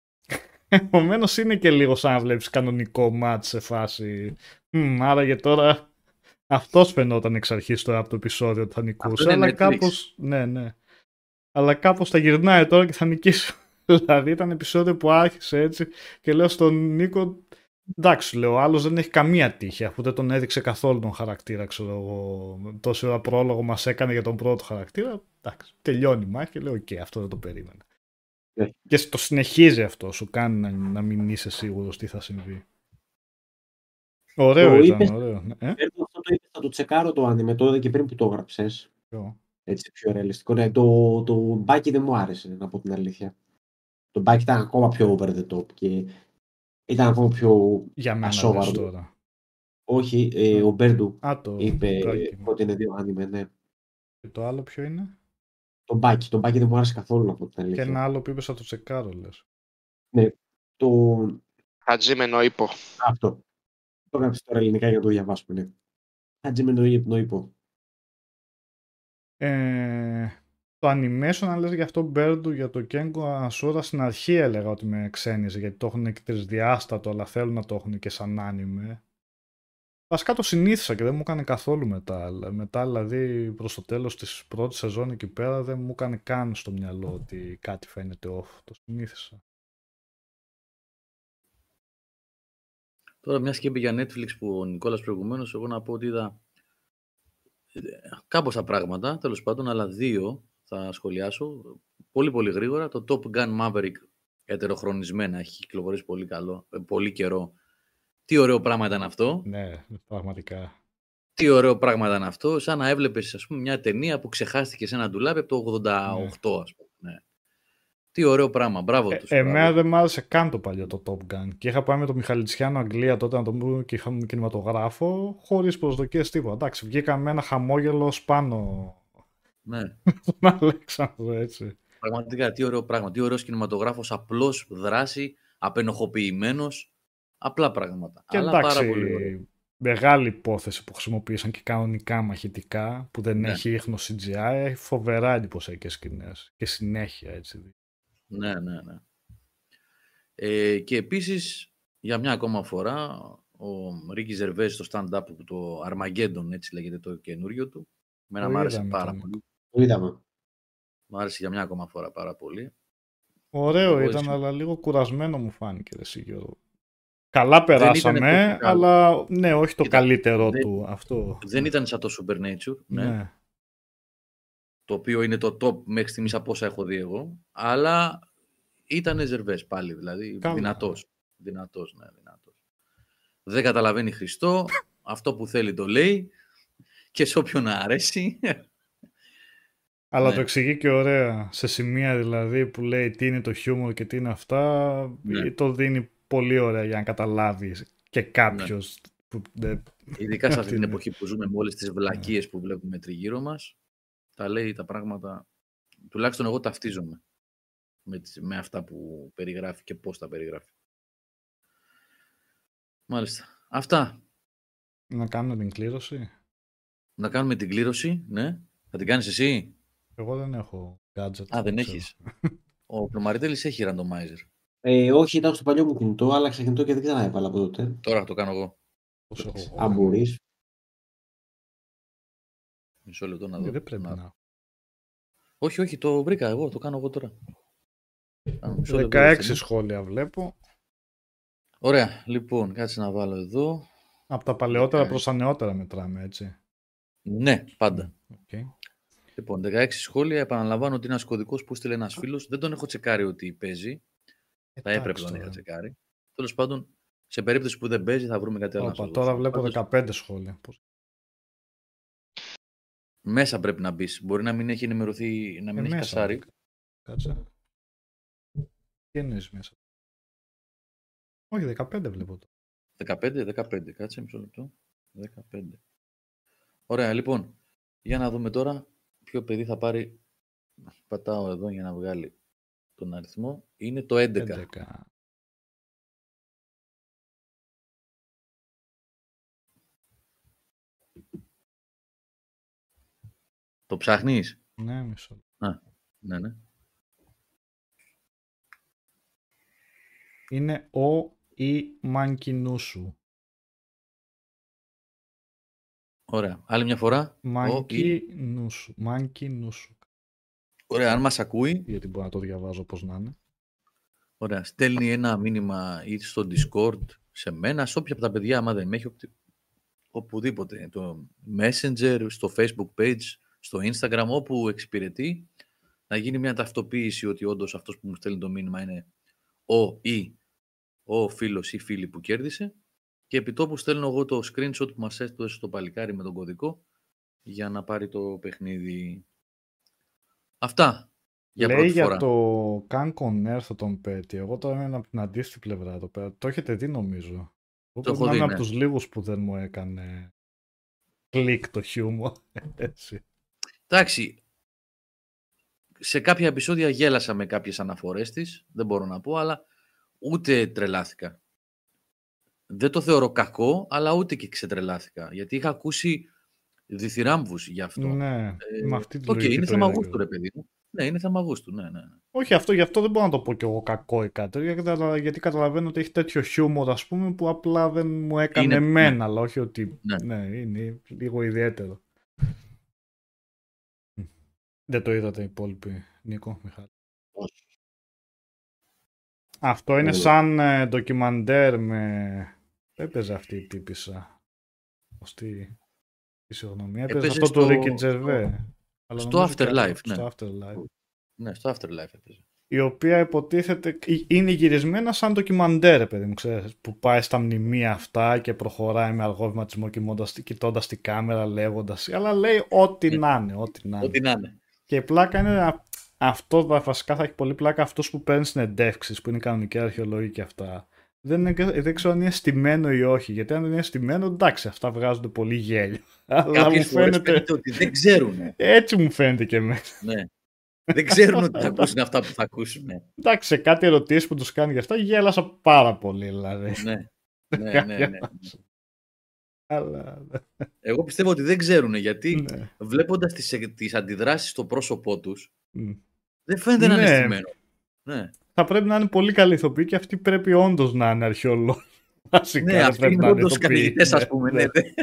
Επομένως είναι και λίγο σαν να βλέπεις κανονικό μάτς σε φάση. Μ, άρα για τώρα αυτός φαινόταν εξ αρχής τώρα από το επεισόδιο ότι θα νικούσε. Αλλά κάπως, ναι, ναι. Αλλά κάπως θα γυρνάει τώρα και θα νικήσει. Δηλαδή ήταν επεισόδιο που άρχισε έτσι και λέω στον Νίκο, εντάξει, λέω, ο άλλος δεν έχει καμία τύχη αφού δεν τον έδειξε καθόλου τον χαρακτήρα, ξέρω εγώ. Τόση ώρα πρόλογο μας έκανε για τον πρώτο χαρακτήρα. Εντάξει, τελειώνει η μάχη και λέω, οκ, okay, αυτό δεν το περίμενα. Yeah. Και το συνεχίζει αυτό, σου κάνει να, να μην είσαι σίγουρος τι θα συμβεί. Ωραίο το ήταν, είπες, ωραίο. Ε? Αυτό το είπες, θα το τσεκάρω το άνιμε, το είδα και πριν που το έγραψες. Yeah. Έτσι πιο ρεαλιστικό. Ναι, το, το μπάκι δεν μου άρεσε, να πω την αλήθεια. Το μπάκι ήταν ακόμα πιο over the top και ήταν ακόμα πιο για μένα ασόβαρο. Τώρα. Όχι, ε, ο Μπέρντου το είπε μπάκι, ότι είναι δύο άνιμε, ναι. Και το άλλο ποιο είναι? Το μπάκι, το μπάκι δεν μου άρεσε καθόλου από την αλήθεια. Και ένα άλλο που είπες θα το τσεκάρω, λες. Ναι, το... Χατζίμε Νοήπο. Αυτό. Το έγραψε τώρα ελληνικά για να το διαβάσουμε, ναι. Χατζίμε Νοήπο. Ε, το animation, αν λες για αυτό Μπέρντου, για το Kengan Asura, στην αρχή έλεγα ότι με ξένιζε, γιατί το έχουν και τρισδιάστατο, αλλά θέλουν να το έχουν και σαν άνιμε. Βασικά το συνήθισα και δεν μου έκανε καθόλου μετά. Μετά, δηλαδή, προς το τέλος της πρώτης σεζόν εκεί πέρα, δεν μου έκανε καν στο μυαλό ότι κάτι φαίνεται off. Το συνήθισα. Τώρα, μια και είπε για Netflix που ο Νικόλας προηγουμένως, εγώ να πω ότι είδα κάπως τα πράγματα, τέλος πάντων, αλλά δύο θα σχολιάσω. Πολύ πολύ γρήγορα. Το Top Gun Maverick, ετεροχρονισμένα, έχει κυκλοφορήσει πολύ, καλό, πολύ καιρό. Τι ωραίο πράγμα ήταν αυτό. Ναι, πραγματικά. Τι ωραίο πράγμα ήταν αυτό. Σαν να έβλεπες, ας πούμε, μια ταινία που ξεχάστηκε σε ένα ντουλάπι από το ογδόντα οκτώ, ας πούμε. Ναι. Τι ωραίο πράγμα. Μπράβο Ε, τους. εμένα μπράβο. δεν μ' άρεσε καν το παλιό το Top Gun. Και είχα πάει με τον Μιχαλητσιάνο Αγγλία τότε να το πούμε και είχαμε κινηματογράφο, χωρίς προσδοκίες τίποτα. Εντάξει, βγήκα με ένα χαμόγελο σπάνω. Ναι. Τον Αλέξανδρο, έτσι. Πραγματικά, τι ωραίο πράγμα. Τι ωραίος κινηματογράφος, απλός, δράση, απενοχοποιημένος. Απλά πράγματα. Και αλλά εντάξει, πάρα πολύ ωραίο. μεγάλη υπόθεση που χρησιμοποίησαν και κανονικά μαχητικά, που δεν Ναι. έχει ίχνος σι τζι άι, έχει φοβερά εντυπωσιακές σκηνές. Και συνέχεια, έτσι. Ναι, ναι, ναι. Ε, και επίσης, για μια ακόμα φορά, ο Ρίκι Ζερβέζ στο stand-up του, το Armageddon, έτσι λέγεται το καινούριο του. Μένα Το μου άρεσε είδαμε, πάρα τον- πολύ. Το είδαμε. Μου άρεσε για μια ακόμα φορά πάρα πολύ. Ωραίο Εγώ ήταν, εσύ- αλλά λίγο κουρασμένο μου φάνηκε, ρε εσύ, Γιώργο. Καλά ήταν περάσαμε, τόσο καλό. αλλά ναι, όχι το Κοίτα, καλύτερο δεν- του αυτό. Δεν ήταν σαν το Supernature, ναι, Ναι. το οποίο είναι το top μέχρι στιγμής από όσα έχω δει εγώ, αλλά ήταν Ζερβές πάλι, δηλαδή Καλά. δυνατός. Δυνατός, ναι, δυνατός. Δεν καταλαβαίνει Χριστό, αυτό που θέλει το λέει και σε όποιον αρέσει. Αλλά Ναι. το εξηγεί και ωραία. Σε σημεία δηλαδή που λέει τι είναι το χιούμορ και τι είναι αυτά, Ναι. το δίνει πολύ ωραία για να καταλάβει και κάποιος που δεν... Ειδικά σε αυτή την Ναι. εποχή που ζούμε με όλες τις βλακίες που βλέπουμε τριγύρω μας, τα λέει τα πράγματα, τουλάχιστον εγώ ταυτίζομαι με, τις- με αυτά που περιγράφει και πώς τα περιγράφει. Μάλιστα. Αυτά. Να κάνουμε την κλήρωση. Να κάνουμε την κλήρωση, ναι. Θα την κάνεις εσύ. Εγώ δεν έχω gadget. Α, δεν ξέρω. έχεις. Ο Πλωμαριτέλης έχει randomizer. Ε, όχι, ήταν στο παλιό μου κινητό, άλλαξα κινητό και δεν ξαναέβαλα από τότε. Τώρα θα το κάνω εγώ. Πώς έχω εγώ. Αν μπορεί. Μισό λεπτό να Ε, δω. Δεν πρέπει Να- να. Όχι, όχι, το βρήκα εγώ. Το κάνω εγώ τώρα. Α, μισό λεπτό, δεκαέξι δώστε μου. σχόλια βλέπω. Ωραία. Λοιπόν, κάτσε να βάλω εδώ. Από τα παλαιότερα δεκαέξι. προς τα νεότερα μετράμε, έτσι. Ναι, πάντα. Okay. Λοιπόν, δεκαέξι σχόλια. Επαναλαμβάνω ότι είναι ένας κωδικός που στείλε ένας φίλος. Δεν τον έχω τσεκάρει ότι παίζει. Θα έπρεπε να τον είχα τσεκάρει. Τέλος πάντων, σε περίπτωση που δεν παίζει, θα βρούμε κάτι άλλο. να Όπα, σας τώρα δώσω. βλέπω Πάντως, δεκαπέντε σχόλια. Πώς- μέσα πρέπει να μπει. Μπορεί να μην έχει ενημερωθεί, να μην Ε, έχει μέσα, κασάρει. βρήκα. Κάτσε. Τι εννοείς μέσα. Όχι, δεκαπέντε βλέπω το. δεκαπέντε, δεκαπέντε. Κάτσε μισό λεπτό. δεκαπέντε. Ωραία, λοιπόν. Για να δούμε τώρα ποιο παιδί θα πάρει. Πατάω εδώ για να βγάλει τον αριθμό. Είναι το έντεκα. έντεκα. Το ψάχνεις? Ναι, μισό. Ναι, ναι. Είναι ο ή Μανκινούσου. Ωραία. Άλλη μια φορά. Ο, ή. Μανκινούσου. Μανκινούσου. Ωραία, αν μας ακούει, Γιατί μπορώ να το διαβάζω πώς να είναι. ωραία, στέλνει ένα μήνυμα ή στο Discord, σε μένα, σε όποια από τα παιδιά, άμα δεν με έχει, οπτι- οπουδήποτε. Το Messenger, στο Facebook page, στο Instagram, όπου εξυπηρετεί, να γίνει μια ταυτοποίηση ότι όντως αυτός που μου στέλνει το μήνυμα είναι ο ή ο φίλος ή φίλη που κέρδισε και επί τόπου στέλνω εγώ το screenshot που μας έστωσε στο παλικάρι με τον κωδικό για να πάρει το παιχνίδι. Αυτά. Για Λέει πρώτη για φορά. το Can Conner τον Πέτη. Εγώ τώρα είμαι από την αντίστοιχη πλευρά εδώ πέρα. Το έχετε δει νομίζω. Εγώ Το πρέπει έχω να δει, είμαι ναι. από τους λίγους που δεν μου έκανε κλικ το χιούμορ. Έτσι. Εντάξει, σε κάποια επεισόδια γέλασα με κάποιες αναφορές της, δεν μπορώ να πω, αλλά ούτε τρελάθηκα. Δεν το θεωρώ κακό, αλλά ούτε και ξετρελάθηκα, γιατί είχα ακούσει διθυράμβους γι' αυτό. Ναι, Ε, με αυτή τη Οκ, λογική είναι το θέμα είδα και γούστου, εγώ. ρε παιδί μου. Ναι, είναι θέμα γούστου, ναι, ναι. ναι. Όχι αυτό, γι' αυτό δεν μπορώ να το πω κι εγώ κακό ή κάτι. Γιατί καταλα- Γιατί καταλαβαίνω ότι έχει τέτοιο χιούμορ, ας πούμε, που απλά δεν μου έκανε Είναι- εμένα, ναι. αλλά όχι ότι. Ναι. Ναι, είναι λίγο ιδιαίτερο. Δεν το είδατε οι υπόλοιποι, Νίκο, Μιχάλη. Όχι. Αυτό είναι Όχι. σαν ε, ντοκιμαντέρ με Έπαιζε αυτή η τύπισσα. Αυτή η συγγνώμη. Έπαιζε Έπαιζε αυτό το στο- Ricky Gervais. Αλλά στο νομίζω και Afterlife, άλλο, ναι. Στο Afterlife. Ναι, στο Afterlife έπαιζε. Η οποία υποτίθεται είναι γυρισμένα σαν ντοκιμαντέρ, παιδί μου, ξέρεις, που πάει στα μνημεία αυτά και προχωράει με αργό βηματισμό κοιτώντας την κάμερα, λέγοντας, αλλά λέει ό,τι Ναι. να είναι, ό,τι να είναι. Ό,τι να είναι. Και η πλάκα είναι α- αυτό, βασικά θα έχει πολύ πλάκα αυτός που παίρνει συνεντεύξεις, που είναι κανονική αρχαιολόγοι και αυτά. Δεν, είναι, δεν ξέρω αν είναι στημένο ή όχι, γιατί αν δεν είναι στημένο, εντάξει, αυτά βγάζονται πολύ γέλιο. Αλλά μου Κάποιες φορές φαίνεται, φαίνεται ότι δεν ξέρουν. έτσι μου φαίνεται και εμένα. Ναι. Δεν ξέρουν ότι θα ακούσουν αυτά που θα ακούσουν. Εντάξει, σε κάτι ερωτήσεις που τους κάνει γι' αυτά γέλασα πάρα πολύ, δηλαδή. Ναι. Ναι, ναι, ναι. Αλλά, Εγώ πιστεύω ότι δεν ξέρουν, γιατί ναι. βλέποντας τις, τις αντιδράσεις στο πρόσωπό τους, Μμ. δεν φαίνεται να είναι Ναι. στημένο. Ναι, Θα πρέπει να είναι πολύ καλή ηθοποιοί και αυτοί πρέπει όντως να είναι αρχαιολόγοι. Βασικά, ναι δεν αυτοί πρέπει είναι να είναι όντως ηθοποιοί. καθηγητές, ας Ναι, πούμε. ναι. Ναι, ναι.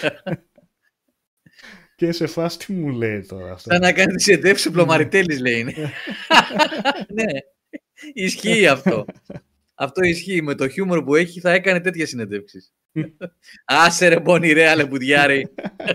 Και σε φάση τι μου λέει τώρα αυτό. Σαν να κάνει τις εντεύξεις ο Πλωμαριτέλης, λέει είναι. Ναι, ισχύει αυτό. Αυτό ισχύει. Με το χιούμορ που έχει θα έκανε τέτοιες συνεντεύξεις. Άσε ρε μπόνι ρε αλεπουδιάρη.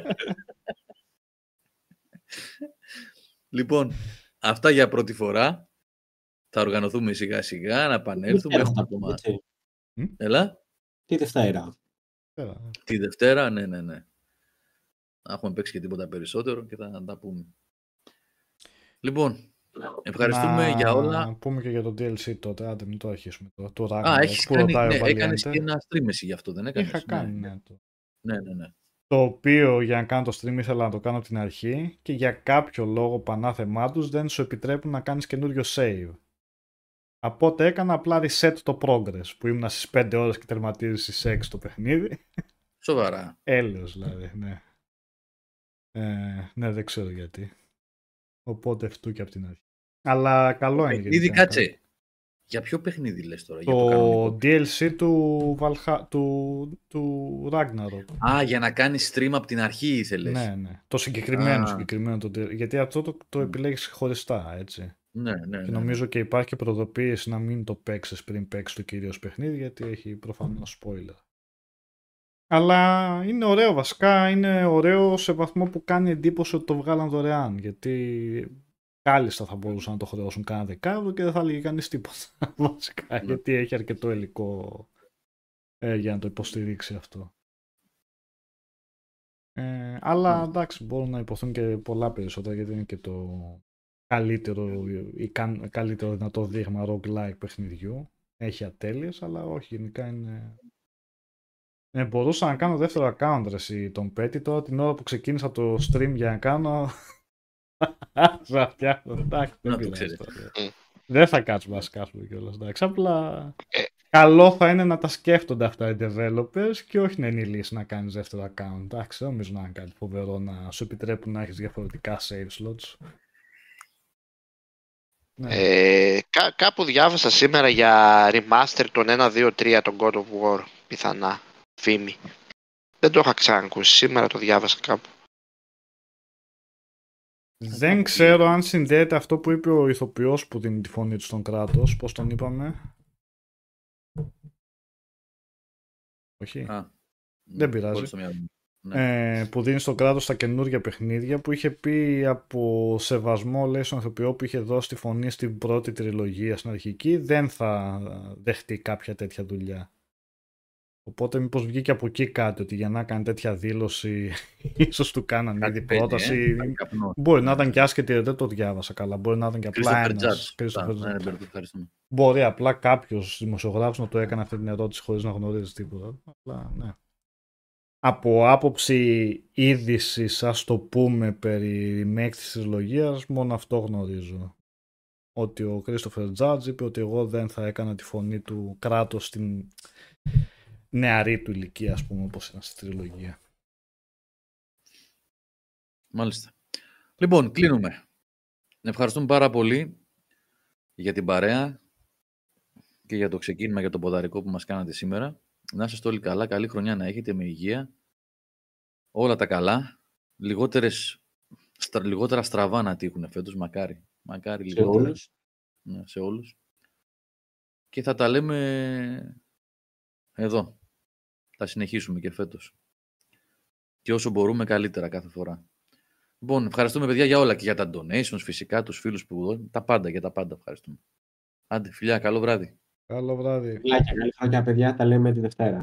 Λοιπόν, αυτά για πρώτη φορά. Θα οργανωθούμε σιγά σιγά, να επανέλθουμε. Έχουμε ακόμα... Έτσι. Έλα. Τι Δευτέρα. Τη Δευτέρα, ναι, ναι, ναι. Να έχουμε παίξει και τίποτα περισσότερο και θα τα πούμε. Λοιπόν, ευχαριστούμε να για όλα. Να πούμε και για το ντι ελ σι τότε, άντε μην το αρχίσουμε τώρα. Το Α, Ragnarok έχεις που κάνει, ρωτάει ναι, ο έκανες Valiente. και ένα stream εσύ γι' αυτό, δεν έκανες? Είχα κάνει, ναι. ναι. Το... Ναι, ναι, ναι. το οποίο για να κάνω το stream ήθελα να το κάνω από την αρχή και για κάποιο λόγο πανάθεμά τους δεν σου επιτρέπουν να κάνεις καινούριο save. Οπότε έκανα απλά reset το progress που ήμουν στις πέντε ώρες και τερματίζεις στις έξι το παιχνίδι. Σοβαρά. Έλεος δηλαδή, ναι. Ε, ναι, δεν ξέρω γιατί. Οπότε αυτού και από την αρχή. Αλλά καλό είναι. Παιχνίδι, γενικά, κάτσε. καλό. Για ποιο παιχνίδι λες τώρα? Για το Το κανονικό? ντι ελ σι του, Valha... του... του Ragnarok. Α, για να κάνεις stream από την αρχή ήθελες. Ναι, ναι. Το συγκεκριμένο, Α. συγκεκριμένο το ντι ελ σι. Γιατί αυτό το, το επιλέγεις χωριστά, έτσι. Ναι, ναι, Και ναι. νομίζω και υπάρχει και προδοποίηση να μην το παίξεις πριν παίξεις το κυρίως παιχνίδι, γιατί έχει προφανώς spoiler. Αλλά είναι ωραίο βασικά, είναι ωραίο σε βαθμό που κάνει εντύπωση ότι το βγάλαν δωρεάν, γιατί κάλλιστα θα μπορούσαν να το χρεώσουν κάνα δεκάδο και δεν θα έλεγε κανείς τίποτα βασικά, Ναι. γιατί έχει αρκετό υλικό ε, για να το υποστηρίξει αυτό. Ε, αλλά Ναι. εντάξει, μπορούν να υποθούν και πολλά περισσότερα, γιατί είναι και το καλύτερο, ή καν, καλύτερο δυνατό δείγμα roguelike παιχνιδιού. Έχει ατέλειες, αλλά όχι, γενικά είναι... Ναι, μπορούσα να κάνω δεύτερο account ρε, εσύ, τον Πέτη, τώρα την ώρα που ξεκίνησα το stream για να κάνω... Θα φτιάχνω, εντάξει, δεν Να το πειράζει ξέρεις. τώρα. Mm. Δεν θα κάτσουμε να σκάσουμε κιόλας, εντάξει, απλά... Ε. Καλό θα είναι να τα σκέφτονται αυτά οι developers και όχι να είναι η λύση να κάνεις δεύτερο account. Εντάξει, δεν νομίζω να είναι κάτι φοβερό να σου επιτρέπουν να έχεις διαφορετικά save slots. Ναι. Ε, κά, κάπου διάβασα σήμερα για remaster των ένα, δύο, τρία των God of War, πιθανά, φήμη. Δεν το είχα ξανακούσει, σήμερα το διάβασα κάπου. Δεν ξέρω αν συνδέεται αυτό που είπε ο ηθοποιός που δίνει τη φωνή του στον κράτος, πώς τον είπαμε. Όχι. Α, Δεν ναι, πειράζει. χωρίς το μυαλό μου. Ναι. Ε, που δίνει στον κράτος τα καινούργια παιχνίδια, που είχε πει από σεβασμό, λέει, στον ηθοποιό που είχε δώσει τη φωνή στην πρώτη τριλογία στην αρχική, δεν θα δεχτεί κάποια τέτοια δουλειά. Οπότε μήπως βγήκε από εκεί κάτι, ότι για να κάνει τέτοια δήλωση ίσως του κάναν Κάτι ήδη παίζει, πρόταση. ε, κάτι καπνό. Μπορεί να ήταν και άσχετη, δεν το διάβασα καλά. Μπορεί να ήταν και απλά Christopher ένας. Judge. Christopher Α, ναι, Judge. ναι, ευχαριστούμε. Μπορεί απλά κάποιος δημοσιογράφος να του έκανε αυτή την ερώτηση χωρίς να γνωρίζει τίποτα. Απλά, ναι. Από άποψη είδησης, ας το πούμε, περί remake της τριλογίας, μόνο αυτό γνωρίζω. Ότι ο Christopher Judge είπε ότι εγώ δεν θα έκανα τη φωνή του κράτος στην νεαρή του ηλικία, ας πούμε, όπως είναι στη τριλογία. Μάλιστα. Λοιπόν, κλείνουμε. Ευχαριστούμε πάρα πολύ για την παρέα και για το ξεκίνημα, για το ποδαρικό που μας κάνατε σήμερα. Να είστε όλοι καλά, καλή χρονιά να έχετε, με υγεία. Όλα τα καλά. Λιγότερες, στρα, λιγότερα στραβά να τύχουν φέτος, μακάρι. Μακάρι Σε λιγότερα. όλους. Ναι, σε όλους. Και θα τα λέμε εδώ. Θα συνεχίσουμε και φέτος. Και όσο μπορούμε καλύτερα κάθε φορά. Λοιπόν, ευχαριστούμε παιδιά για όλα και για τα donations, φυσικά, τους φίλους που... Τα πάντα, για τα πάντα ευχαριστούμε. Άντε, φιλιά, καλό βράδυ. Καλό βράδυ. Φιλάκια, καλή χρονιά παιδιά, τα λέμε τη Δευτέρα.